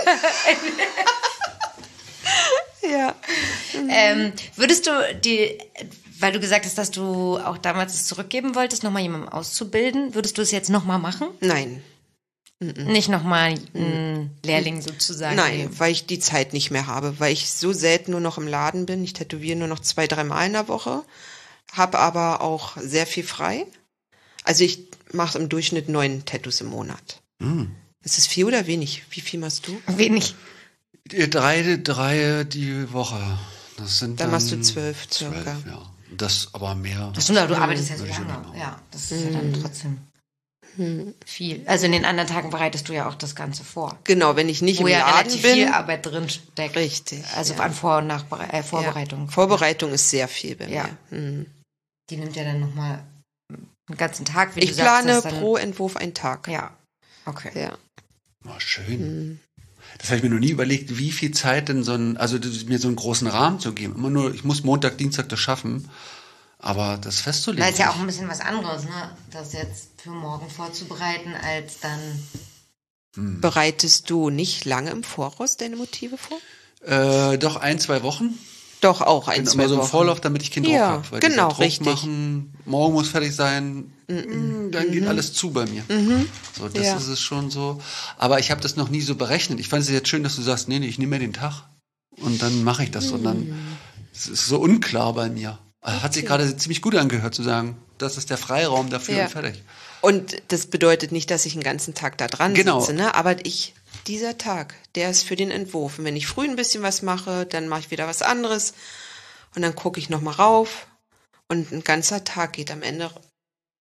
Ja. Ähm, würdest du die, weil du gesagt hast, dass du auch damals es zurückgeben wolltest, nochmal jemandem auszubilden, würdest du es jetzt nochmal machen? Nein, Nicht nochmal einen Lehrling sozusagen? nein, nehmen? weil ich die Zeit nicht mehr habe, weil ich so selten nur noch im Laden bin. Ich tätowiere nur noch zwei, dreimal in der Woche, habe aber auch sehr viel frei. Also ich mache im Durchschnitt neun Tattoos im Monat. Ist es viel oder wenig? Wie viel machst du? Wenig. Die Drei, drei die Woche. Das sind Dann dann machst du zwölf circa. zwölf, ja. Das aber mehr. Das stimmt, aber du arbeitest ja so Würde ich schon lange. machen. Ja, das ist ja dann trotzdem viel. Also in den anderen Tagen bereitest du ja auch das Ganze vor. Genau, wenn ich nicht Wo im ja Laden relativ bin. viel Arbeit drin steckt. Richtig, Also ja. an Vor- und Nachbere äh, Vorbereitung. Ja, Vorbereitung ist sehr viel bei Ja. mir. Mhm. Die nimmt ja dann nochmal einen ganzen Tag, wie Ich du plane sagst. das dann- pro Entwurf einen Tag. Ja, okay. Ja. Oh, schön. Das habe ich mir noch nie überlegt, wie viel Zeit denn so ein, also das- mir so einen großen Rahmen zu geben. Immer nur, ich muss Montag, Dienstag das schaffen, aber das festzulegen. Da ist ja auch ein bisschen was anderes, ne? Das jetzt für morgen vorzubereiten, als dann. Bereitest du nicht lange im Voraus deine Motive vor? äh, doch ein, zwei Wochen. Doch, auch ein, Bin zwei immer so im Wochen. Vorlauf, damit ich keinen Druck Ja, habe. Weil genau, dieser Druck richtig. machen, morgen muss fertig sein, mm, dann geht alles zu bei mir. So, das Ja. ist es schon so. Aber ich habe das noch nie so berechnet. Ich fand es jetzt schön, dass du sagst, nee, nee, ich nehme mir den Tag und dann mache ich das. Und dann, es ist so unklar bei mir. Hat sich gerade ziemlich gut angehört zu sagen, das ist der Freiraum dafür Ja. und fertig. Und das bedeutet nicht, dass ich einen ganzen Tag da dran Genau. sitze, ne? Aber ich, dieser Tag, der ist für den Entwurf. Und wenn ich früh ein bisschen was mache, dann mache ich wieder was anderes. Und dann gucke ich nochmal rauf. Und ein ganzer Tag geht am Ende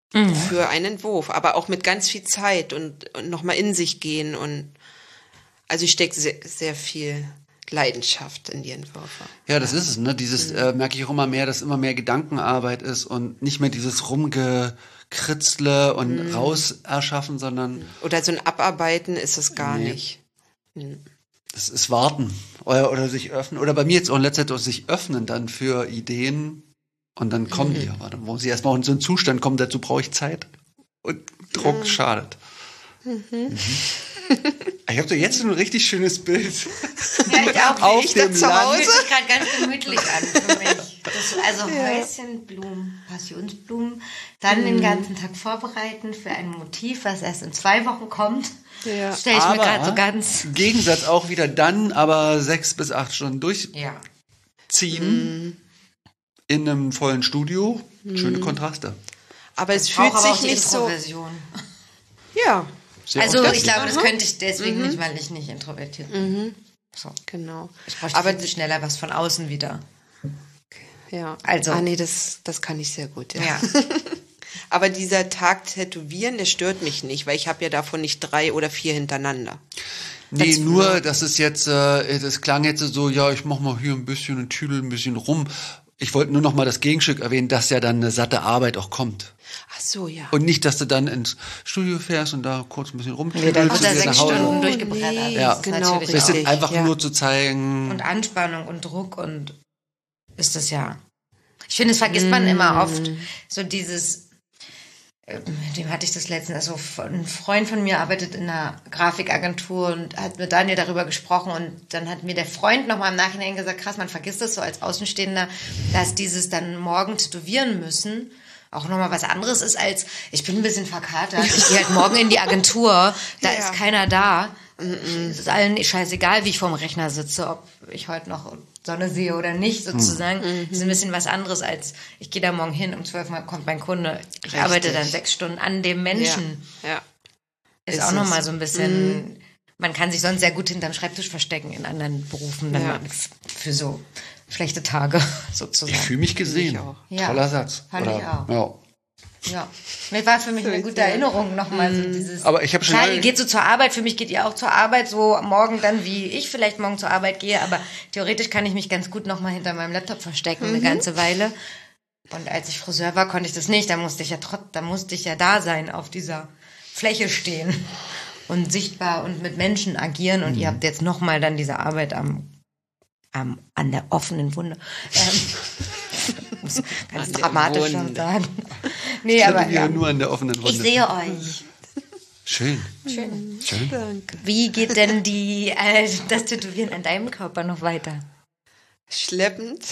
mhm. für einen Entwurf, aber auch mit ganz viel Zeit und, und nochmal in sich gehen. Und also ich stecke sehr, sehr viel Leidenschaft in die Entwürfe. Ja, das ist es, ne? Dieses, mhm. äh, merke ich auch immer mehr, dass immer mehr Gedankenarbeit ist und nicht mehr dieses Rumgekritzle und mhm. raus erschaffen, sondern... Oder so ein Abarbeiten ist es gar nee. nicht. Mhm. Das ist Warten oder, oder sich öffnen. Oder bei mir jetzt auch in letzter Zeit auch sich öffnen dann für Ideen und dann kommen mhm. die. Aber dann muss ich erstmal in so einen Zustand kommen, dazu brauche ich Zeit. Und Druck mhm. schadet. Mhm. Mhm. Ich habe doch jetzt schon ein richtig schönes Bild. Ja, ich auch. Auf ich dem zu Hause. Fühlt sich gerade ganz gemütlich an für mich. Das, also ja. Häuschenblumen, Passionsblumen, dann mhm. den ganzen Tag vorbereiten für ein Motiv, was erst in zwei Wochen kommt. Ja. Stelle ich aber mir gerade so ganz... Im Gegensatz auch wieder dann, aber sechs bis acht Stunden durchziehen. Ja. Mhm. In einem vollen Studio. Mhm. Schöne Kontraste. Aber es fühlt aber sich nicht so... Ja. Sehr also oft. ich glaube, das Aha. könnte ich deswegen mhm. nicht, weil ich nicht introvertiert bin. Mhm. So. Genau. Ich bräuchte aber viel schneller was von außen wieder. Ja. Also. Ah nee, das, das kann ich sehr gut. Ja. Ja. Aber dieser Tag Tätowieren, der stört mich nicht, weil ich habe ja davon nicht drei oder vier hintereinander. Nee, nur, das ist jetzt, äh, das klang jetzt so, ja, ich mach mal hier ein bisschen und tüdel ein bisschen rum. Ich wollte nur noch mal das Gegenstück erwähnen, dass ja dann eine satte Arbeit auch kommt. Ach so, ja. Und nicht, dass du dann ins Studio fährst und da kurz ein bisschen rumtüdelst. Nee, dann und wird da wieder sechs nach Hause. Stunden durchgebrettert. Nee, Ja, genau, natürlich das auch. sind einfach ja. nur zu zeigen. Und Anspannung und Druck und ist das ja. Ich finde, das vergisst man immer oft. So dieses, mit dem hatte ich das letztens, also ein Freund von mir arbeitet in einer Grafikagentur und hat mit Daniel darüber gesprochen und dann hat mir der Freund nochmal im Nachhinein gesagt, krass, man vergisst das so als Außenstehender, dass dieses dann morgen tätowieren müssen auch nochmal was anderes ist als, ich bin ein bisschen verkatert, ich gehe halt morgen in die Agentur, da ja. ist keiner da. Es ist allen scheißegal, wie ich vorm Rechner sitze, ob ich heute noch Sonne sehe oder nicht, sozusagen. Mhm. Das ist ein bisschen was anderes als, ich gehe da morgen hin, um zwölf Uhr kommt mein Kunde. Ich Richtig. arbeite dann sechs Stunden an dem Menschen. Ja. ja. Ist, ist auch nochmal so ein bisschen, mhm. man kann sich sonst sehr gut hinterm Schreibtisch verstecken in anderen Berufen, dann ja. für so schlechte Tage, sozusagen. Ich fühle mich gesehen. Ja. Toller Satz. Fand Oder, ich auch. Ja. Ja, das war für mich eine gute Erinnerung nochmal. So dieses, aber ich habe schon. Klar, ihr geht so zur Arbeit, für mich geht ihr auch zur Arbeit, so morgen dann, wie ich vielleicht morgen zur Arbeit gehe, aber theoretisch kann ich mich ganz gut nochmal hinter meinem Laptop verstecken, mhm. eine ganze Weile. Und als ich Friseur war, konnte ich das nicht, da musste ich ja trotz, da musste ich ja da sein, auf dieser Fläche stehen und sichtbar und mit Menschen agieren und mhm. ihr habt jetzt nochmal dann diese Arbeit am, am, an der offenen Wunde. Ähm, muss ganz dramatisch schon sagen. Nee, ich aber ja nur an der offenen Wunde. Ich sehe euch. Schön. Schön. Schön. Danke. Wie geht denn die, äh, das Tätowieren an deinem Körper noch weiter? Schleppend.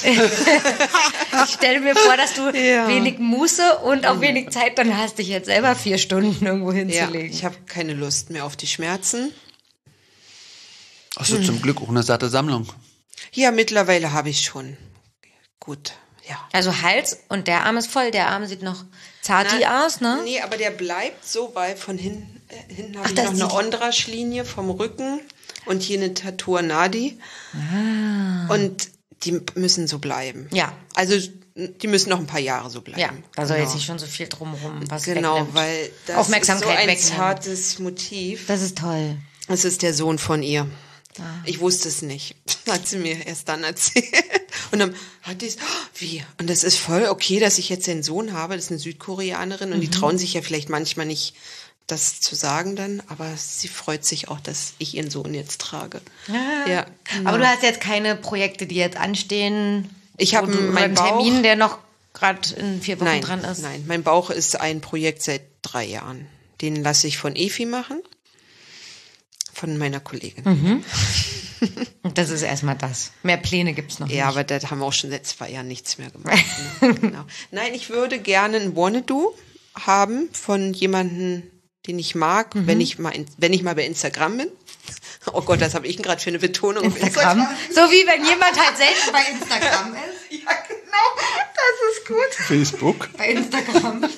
Ich stelle mir vor, dass du ja. wenig Muße und auch wenig Zeit dann hast, dich jetzt selber vier Stunden irgendwo hinzulegen. Ja, ich habe keine Lust mehr auf die Schmerzen. Hast du hm. zum Glück auch eine satte Sammlung? Ja, mittlerweile habe ich schon. Gut, ja. Also Hals und der Arm ist voll, der Arm sieht noch zarti aus, ne? Nee, aber der bleibt so, weil von hinten, äh, hinten habe ich das noch eine Ondrasch-Linie vom Rücken und hier eine Tattoo Nadi. Ah. Und die müssen so bleiben. Ja. Also die müssen noch ein paar Jahre so bleiben. Ja, da soll genau. jetzt nicht schon so viel drumherum was Genau, wegnimmt. weil das Aufmerksamkeit ist so ein wegnehmen. zartes Motiv. Das ist toll. Es ist der Sohn von ihr. Ah. Ich wusste es nicht. Hat sie mir erst dann erzählt. Und dann hatte ich oh, wie? Und das ist voll okay, dass ich jetzt den Sohn habe. Das ist eine Südkoreanerin. Und mhm. die trauen sich ja vielleicht manchmal nicht, das zu sagen dann. Aber sie freut sich auch, dass ich ihren Sohn jetzt trage. Ah. Ja, genau. Aber du hast jetzt keine Projekte, die jetzt anstehen? Ich habe meinen Termin, Bauch, der noch gerade in vier Wochen nein, dran ist. Nein, mein Bauch ist ein Projekt seit drei Jahren. Den lasse ich von Efi machen. Von meiner Kollegin. Mhm. Und das ist erstmal das. Mehr Pläne gibt's noch ja, nicht. Ja, aber da haben wir auch schon seit zwei Jahren nichts mehr gemacht. Ne? Genau. Nein, ich würde gerne ein Wanna-Do haben von jemandem, den ich mag, mhm. wenn ich mal in, wenn ich mal bei Instagram bin. Oh Gott, das habe ich gerade für eine Betonung. Instagram. Instagram. So wie wenn jemand halt selbst bei Instagram ist. Ja, genau. Das ist gut. Facebook. Bei Instagram.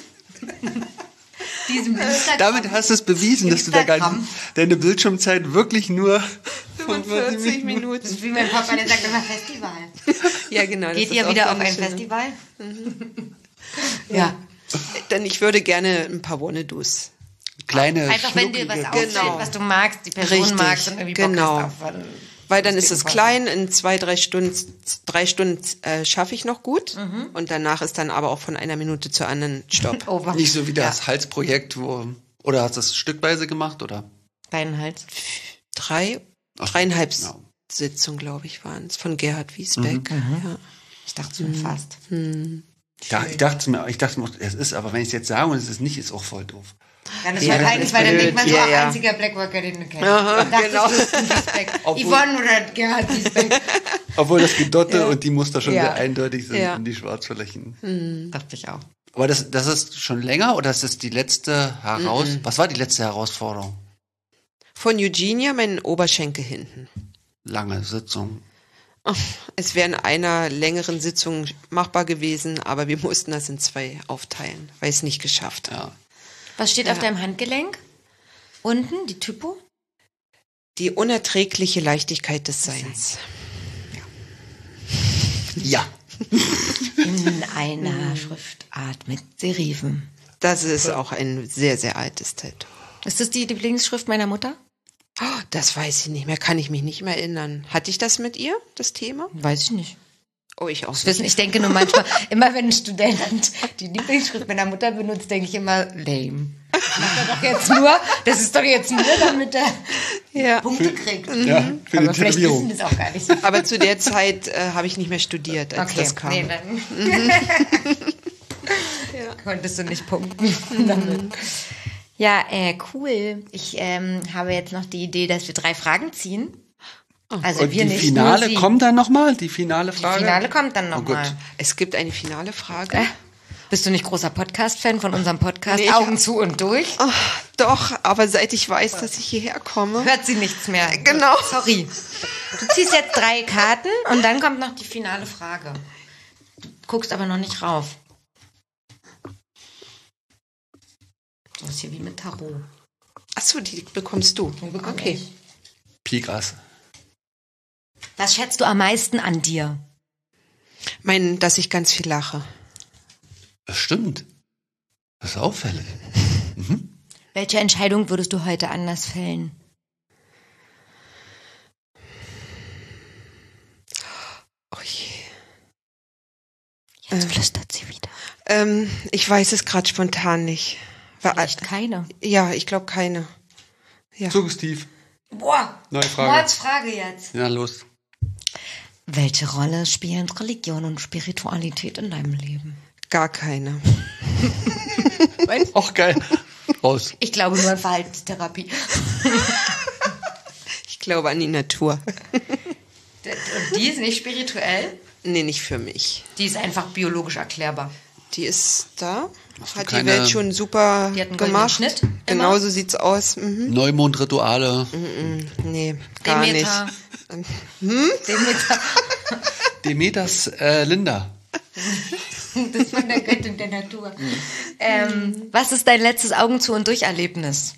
Diesem Instagram. Damit hast du es bewiesen, dass du da gar nicht, deine Bildschirmzeit wirklich nur fünfundvierzig Minuten. Das ist wie mein Papa, der sagt immer Festival. Ja, genau. Geht ihr wieder auf ein Festival? Mhm. ja. ja. denn ich würde gerne ein paar Wannadoos. Kleine, Einfach wenn dir was schnucklige- auffällt, Genau. was du magst, die Person Richtig, magst und irgendwie genau. Bock hast auf. Weil dann Das ist es klingt klein, in zwei, drei Stunden, drei Stunden äh, schaffe ich noch gut. Mhm. Und danach ist dann aber auch von einer Minute zur anderen Stopp. Over. Nicht so wie das Halsprojekt, wo, oder hast du das stückweise gemacht, oder? Deinen Hals. Drei, Ach, dreieinhalb ja. Sitzungen, glaube ich, waren es, von Gerhard Wiesbeck. Ja. Ich dachte mir fast. Ja, ich dachte mir, ich dachte mir, es ist, aber wenn ich es jetzt sage und es ist nicht, ist auch voll doof. Dann ist Ja, ja, das peinlich, ist weil dann blöd. denkt man so, Ja, auch ja. einziger Blackworker, den du kennst. Aha, Und dachte, genau. es ist ein Wiesbeck. Obwohl- Yvonne oder Gerhard Wiesbeck. Obwohl das Gedotte und die Muster schon Ja. sehr eindeutig sind Ja. und die Schwarzflächen. Dachte ich auch. Aber das, das ist schon länger oder ist das die letzte Heraus... Was war die letzte Herausforderung? Von Eugenia meinen Oberschenkel hinten. Lange Sitzung. Es wäre in einer längeren Sitzung machbar gewesen, aber wir mussten das in zwei aufteilen, weil ich es nicht geschafft habe. Ja. Was steht auf deinem Handgelenk? Unten, die Typo? Die unerträgliche Leichtigkeit des Seins. Ja. In einer Schriftart mit Serifen. Das ist auch ein sehr, sehr altes Tattoo. Ist das die Lieblingsschrift meiner Mutter? Oh, das weiß ich nicht mehr, kann ich mich nicht mehr erinnern. Hatte ich das mit ihr, das Thema? Weiß ich nicht. Oh, ich auch Das wissen, nicht. ich denke nur manchmal, immer wenn ein Student die Lieblingsschrift meiner Mutter benutzt, denke ich immer, lame. Das macht er doch jetzt nur, das ist doch jetzt nur, damit er Ja. Punkte kriegt. Ja, für Aber die vielleicht wissen Tätowierung. das auch gar nicht so. Aber zu der Zeit äh, habe ich nicht mehr studiert, als Okay, das kam. nee, dann konntest du nicht punkten damit. Ja, äh, cool. Ich ähm, habe jetzt noch die Idee, dass wir drei Fragen ziehen. Also Und wir die nicht, Finale nur sie. kommt dann nochmal? Die finale Die Frage? Finale kommt dann Oh, gut. nochmal. Es gibt eine finale Frage. Äh, bist du nicht großer Podcast-Fan von unserem Podcast? Nee, ich Augen hab- zu und durch? Oh, doch, aber seit ich weiß, dass ich hierher komme. Hört sie nichts mehr. Genau. Sorry. Du ziehst jetzt drei Karten und dann kommt noch die finale Frage. Du guckst aber noch nicht rauf. So ist hier wie mit Tarot. Achso, die bekommst du. bekomme Okay. ich. Pikas. Was schätzt du am meisten an dir? Mein, dass ich ganz viel lache. Das stimmt. Das ist auffällig. Welche Entscheidung würdest du heute anders fällen? Oh je. Jetzt flüstert sie wieder. Ähm, ich weiß es gerade spontan nicht. War, Vielleicht keine. ja, ich glaube keine. Ja. Suggestiv. Boah, Neue Frage. Mordsfrage jetzt. Ja, los. Welche Rolle spielen Religion und Spiritualität in deinem Leben? Gar keine. Auch geil. Raus. Ich glaube nur an Verhaltenstherapie. Ich glaube an die Natur. Und die ist nicht spirituell? Nee, nicht für mich. Die ist einfach biologisch erklärbar. Die ist da. Hast du Hat keine- die Welt schon super Die hat einen goldenen gemacht. Schnitt, Genau immer. so sieht's aus. Mhm. Neumondrituale. Nee, gar Demeter. nicht. Demeter. Demeters äh, Linda. Das ist von der Göttin der Natur. Ähm, was ist dein letztes Augen zu und durch Erlebnis?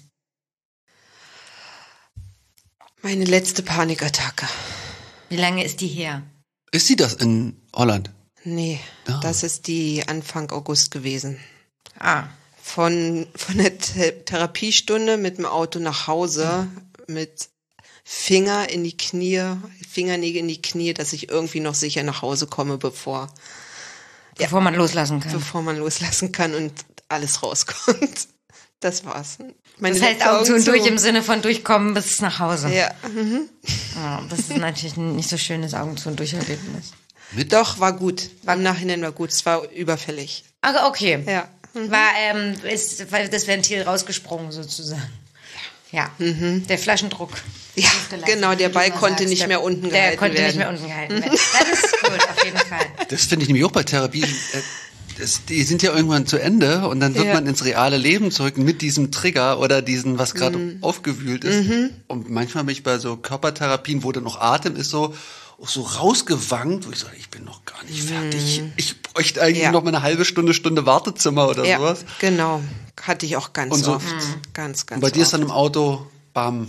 Meine letzte Panikattacke. Wie lange ist die her? Ist sie das in Holland? Nee, Ah. das ist die Anfang August gewesen. Ah, Von, von der The Therapiestunde mit dem Auto nach Hause, mit Finger in die Knie, Fingernägel in die Knie, dass ich irgendwie noch sicher nach Hause komme, bevor, bevor man loslassen kann. bevor man loslassen kann und alles rauskommt. Das war's. Meine Das heißt letzte Augen zu und zu. durch im Sinne von durchkommen bis nach Hause. Ja. Ja, das ist natürlich ein nicht so schönes Augen zu und durch Erlebnis. Doch, war gut. Im Nachhinein war gut. Es war überfällig. Aber okay. Ja. War ähm, ist war das Ventil rausgesprungen sozusagen. Ja, der Flaschendruck. Ja, Hochgelassen, genau, der wie du Ball immer konnte sagst. nicht Der- mehr unten Der gehalten konnte nicht werden. mehr unten gehalten werden. Das ist gut, auf jeden Fall. Das finde ich nämlich auch bei Therapie. Äh, das, die sind ja irgendwann zu Ende und dann wird Ja. man ins reale Leben zurück mit diesem Trigger oder diesen, was gerade aufgewühlt ist. Und manchmal bin ich bei so Körpertherapien, wo dann noch Atem ist, so auch so rausgewankt, wo ich sage, ich bin noch gar nicht fertig. Ich bräuchte eigentlich Ja. noch mal eine halbe Stunde, Stunde Wartezimmer oder Ja, sowas. genau. Hatte ich auch ganz Und so- oft. Ganz, ganz Und bei dir ist oft. dann im Auto, bam.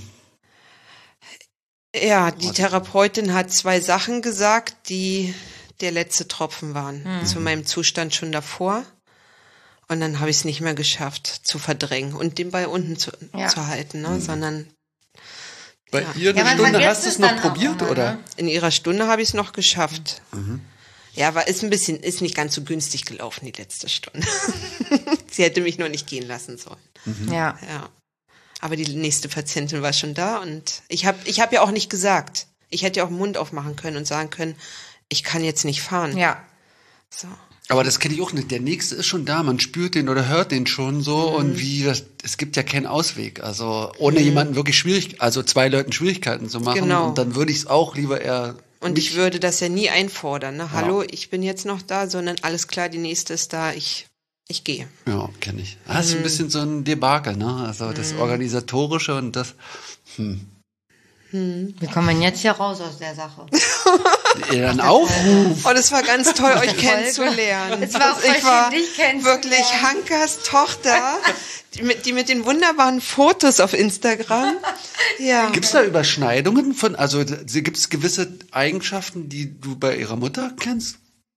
Ja, die Therapeutin hat zwei Sachen gesagt, die der letzte Tropfen waren. Zu meinem Zustand schon davor. Und dann habe ich es nicht mehr geschafft zu verdrängen und den Ball unten zu, Ja. zu halten, ne? sondern Bei Ja. ihr eine Ja, man Stunde vergisst hast du es es noch dann auch probiert, immer, oder? ne? in ihrer Stunde habe ich es noch geschafft. Ja, war ist ein bisschen, ist nicht ganz so günstig gelaufen, die letzte Stunde. Sie hätte mich noch nicht gehen lassen sollen. Ja. Ja. Aber die nächste Patientin war schon da und ich habe ich hab ja auch nicht gesagt. Ich hätte ja auch den Mund aufmachen können und sagen können, ich kann jetzt nicht fahren. Ja. So. Aber das kenne ich auch nicht. Der nächste ist schon da, man spürt den oder hört den schon so Mhm. und wie das, es gibt ja keinen Ausweg. Also ohne jemanden wirklich schwierig, also zwei Leuten Schwierigkeiten zu machen. Genau. Und dann würde ich es auch lieber eher. Und nicht- ich würde das ja nie einfordern. Ne? Hallo, ich bin jetzt noch da, sondern alles klar, die nächste ist da, ich, ich gehe. Ja, kenne ich. Das Mhm. ist ein bisschen so ein Debakel, ne? Also das Organisatorische und das. Hm. Wie kommen wir jetzt hier raus aus der Sache? Eher ein Aufruf. Oh, das war ganz toll, euch Folge. kennenzulernen. Es war auch voll ich war schön, dich kennenzulernen. wirklich Hankas Tochter, die mit, die mit den wunderbaren Fotos auf Instagram. Ja. Gibt es da Überschneidungen von, also gibt es gewisse Eigenschaften, die du bei ihrer Mutter kennst?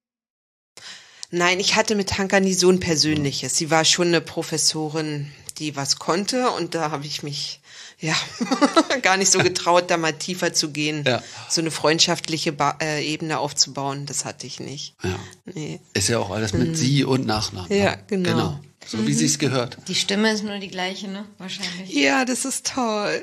Nein, ich hatte mit Hanka nie so ein Persönliches. Sie war schon eine Professorin, die was konnte und da habe ich mich ja gar nicht so getraut, da mal tiefer zu gehen, Ja. so eine freundschaftliche ba äh, Ebene aufzubauen. Das hatte ich nicht. Ja. Nee. Ist ja auch alles mit Sie und Nachnamen. Mhm. Ja, genau. Genau. So wie sie es gehört. Die Stimme ist nur die gleiche, ne? Wahrscheinlich. Ja, das ist toll.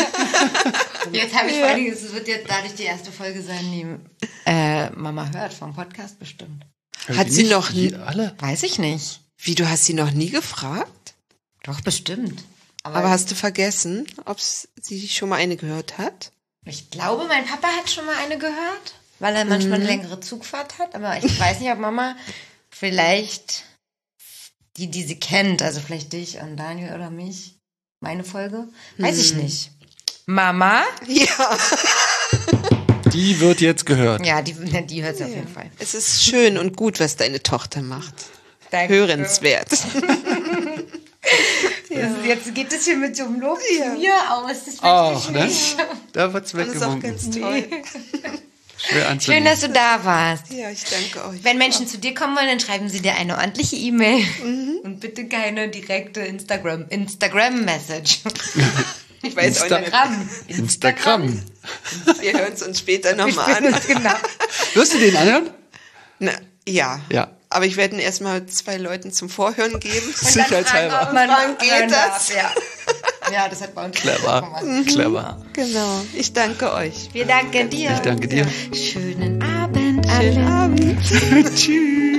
Jetzt habe ich vor allem, es wird jetzt dadurch die erste Folge sein, die äh, Mama hört vom Podcast bestimmt. Hat Die sie nicht noch nie, die alle? Weiß ich nicht. wie, du hast sie noch nie gefragt? Doch, bestimmt. Aber, Aber hast du vergessen, ob sie schon mal eine gehört hat? ich glaube, mein Papa hat schon mal eine gehört, weil er manchmal eine längere Zugfahrt hat. Aber ich weiß nicht, ob Mama vielleicht die, die sie kennt, also vielleicht dich und Daniel oder mich, meine Folge, weiß ich nicht. Mama? Ja. Die wird jetzt gehört. Ja, die, die hört sie auf jeden Fall. Es ist schön und gut, was deine Tochter macht. Danke. Hörenswert. Das, jetzt geht es hier mit so einem Lob zu mir aus. Das möchte Ach, ich ne? nicht. Da wird's Das ist auch ganz weggewunken. toll. Schwer Schön, anzunehmen. dass du da warst. Ja, ich danke euch. Wenn Menschen zu dir kommen wollen, dann schreiben sie dir eine ordentliche E-Mail. Und bitte keine direkte Instagram, Instagram-Message. Ich weiß Insta- auch nicht. Instagram. Instagram. Wir hören es uns später nochmal an. Genau. Wirst du den anhören? Na, ja. Ja. Aber ich werde ihn erstmal zwei Leuten zum Vorhören geben. Sicherheitshalber. Ob man Wann geht hören das? darf, Ja. ja, das hat bei uns Clever. Clever. Genau. Ich danke euch. Wir danken dir. Ich danke dir. Schönen Abend alle. Schönen Abend. Tschüss.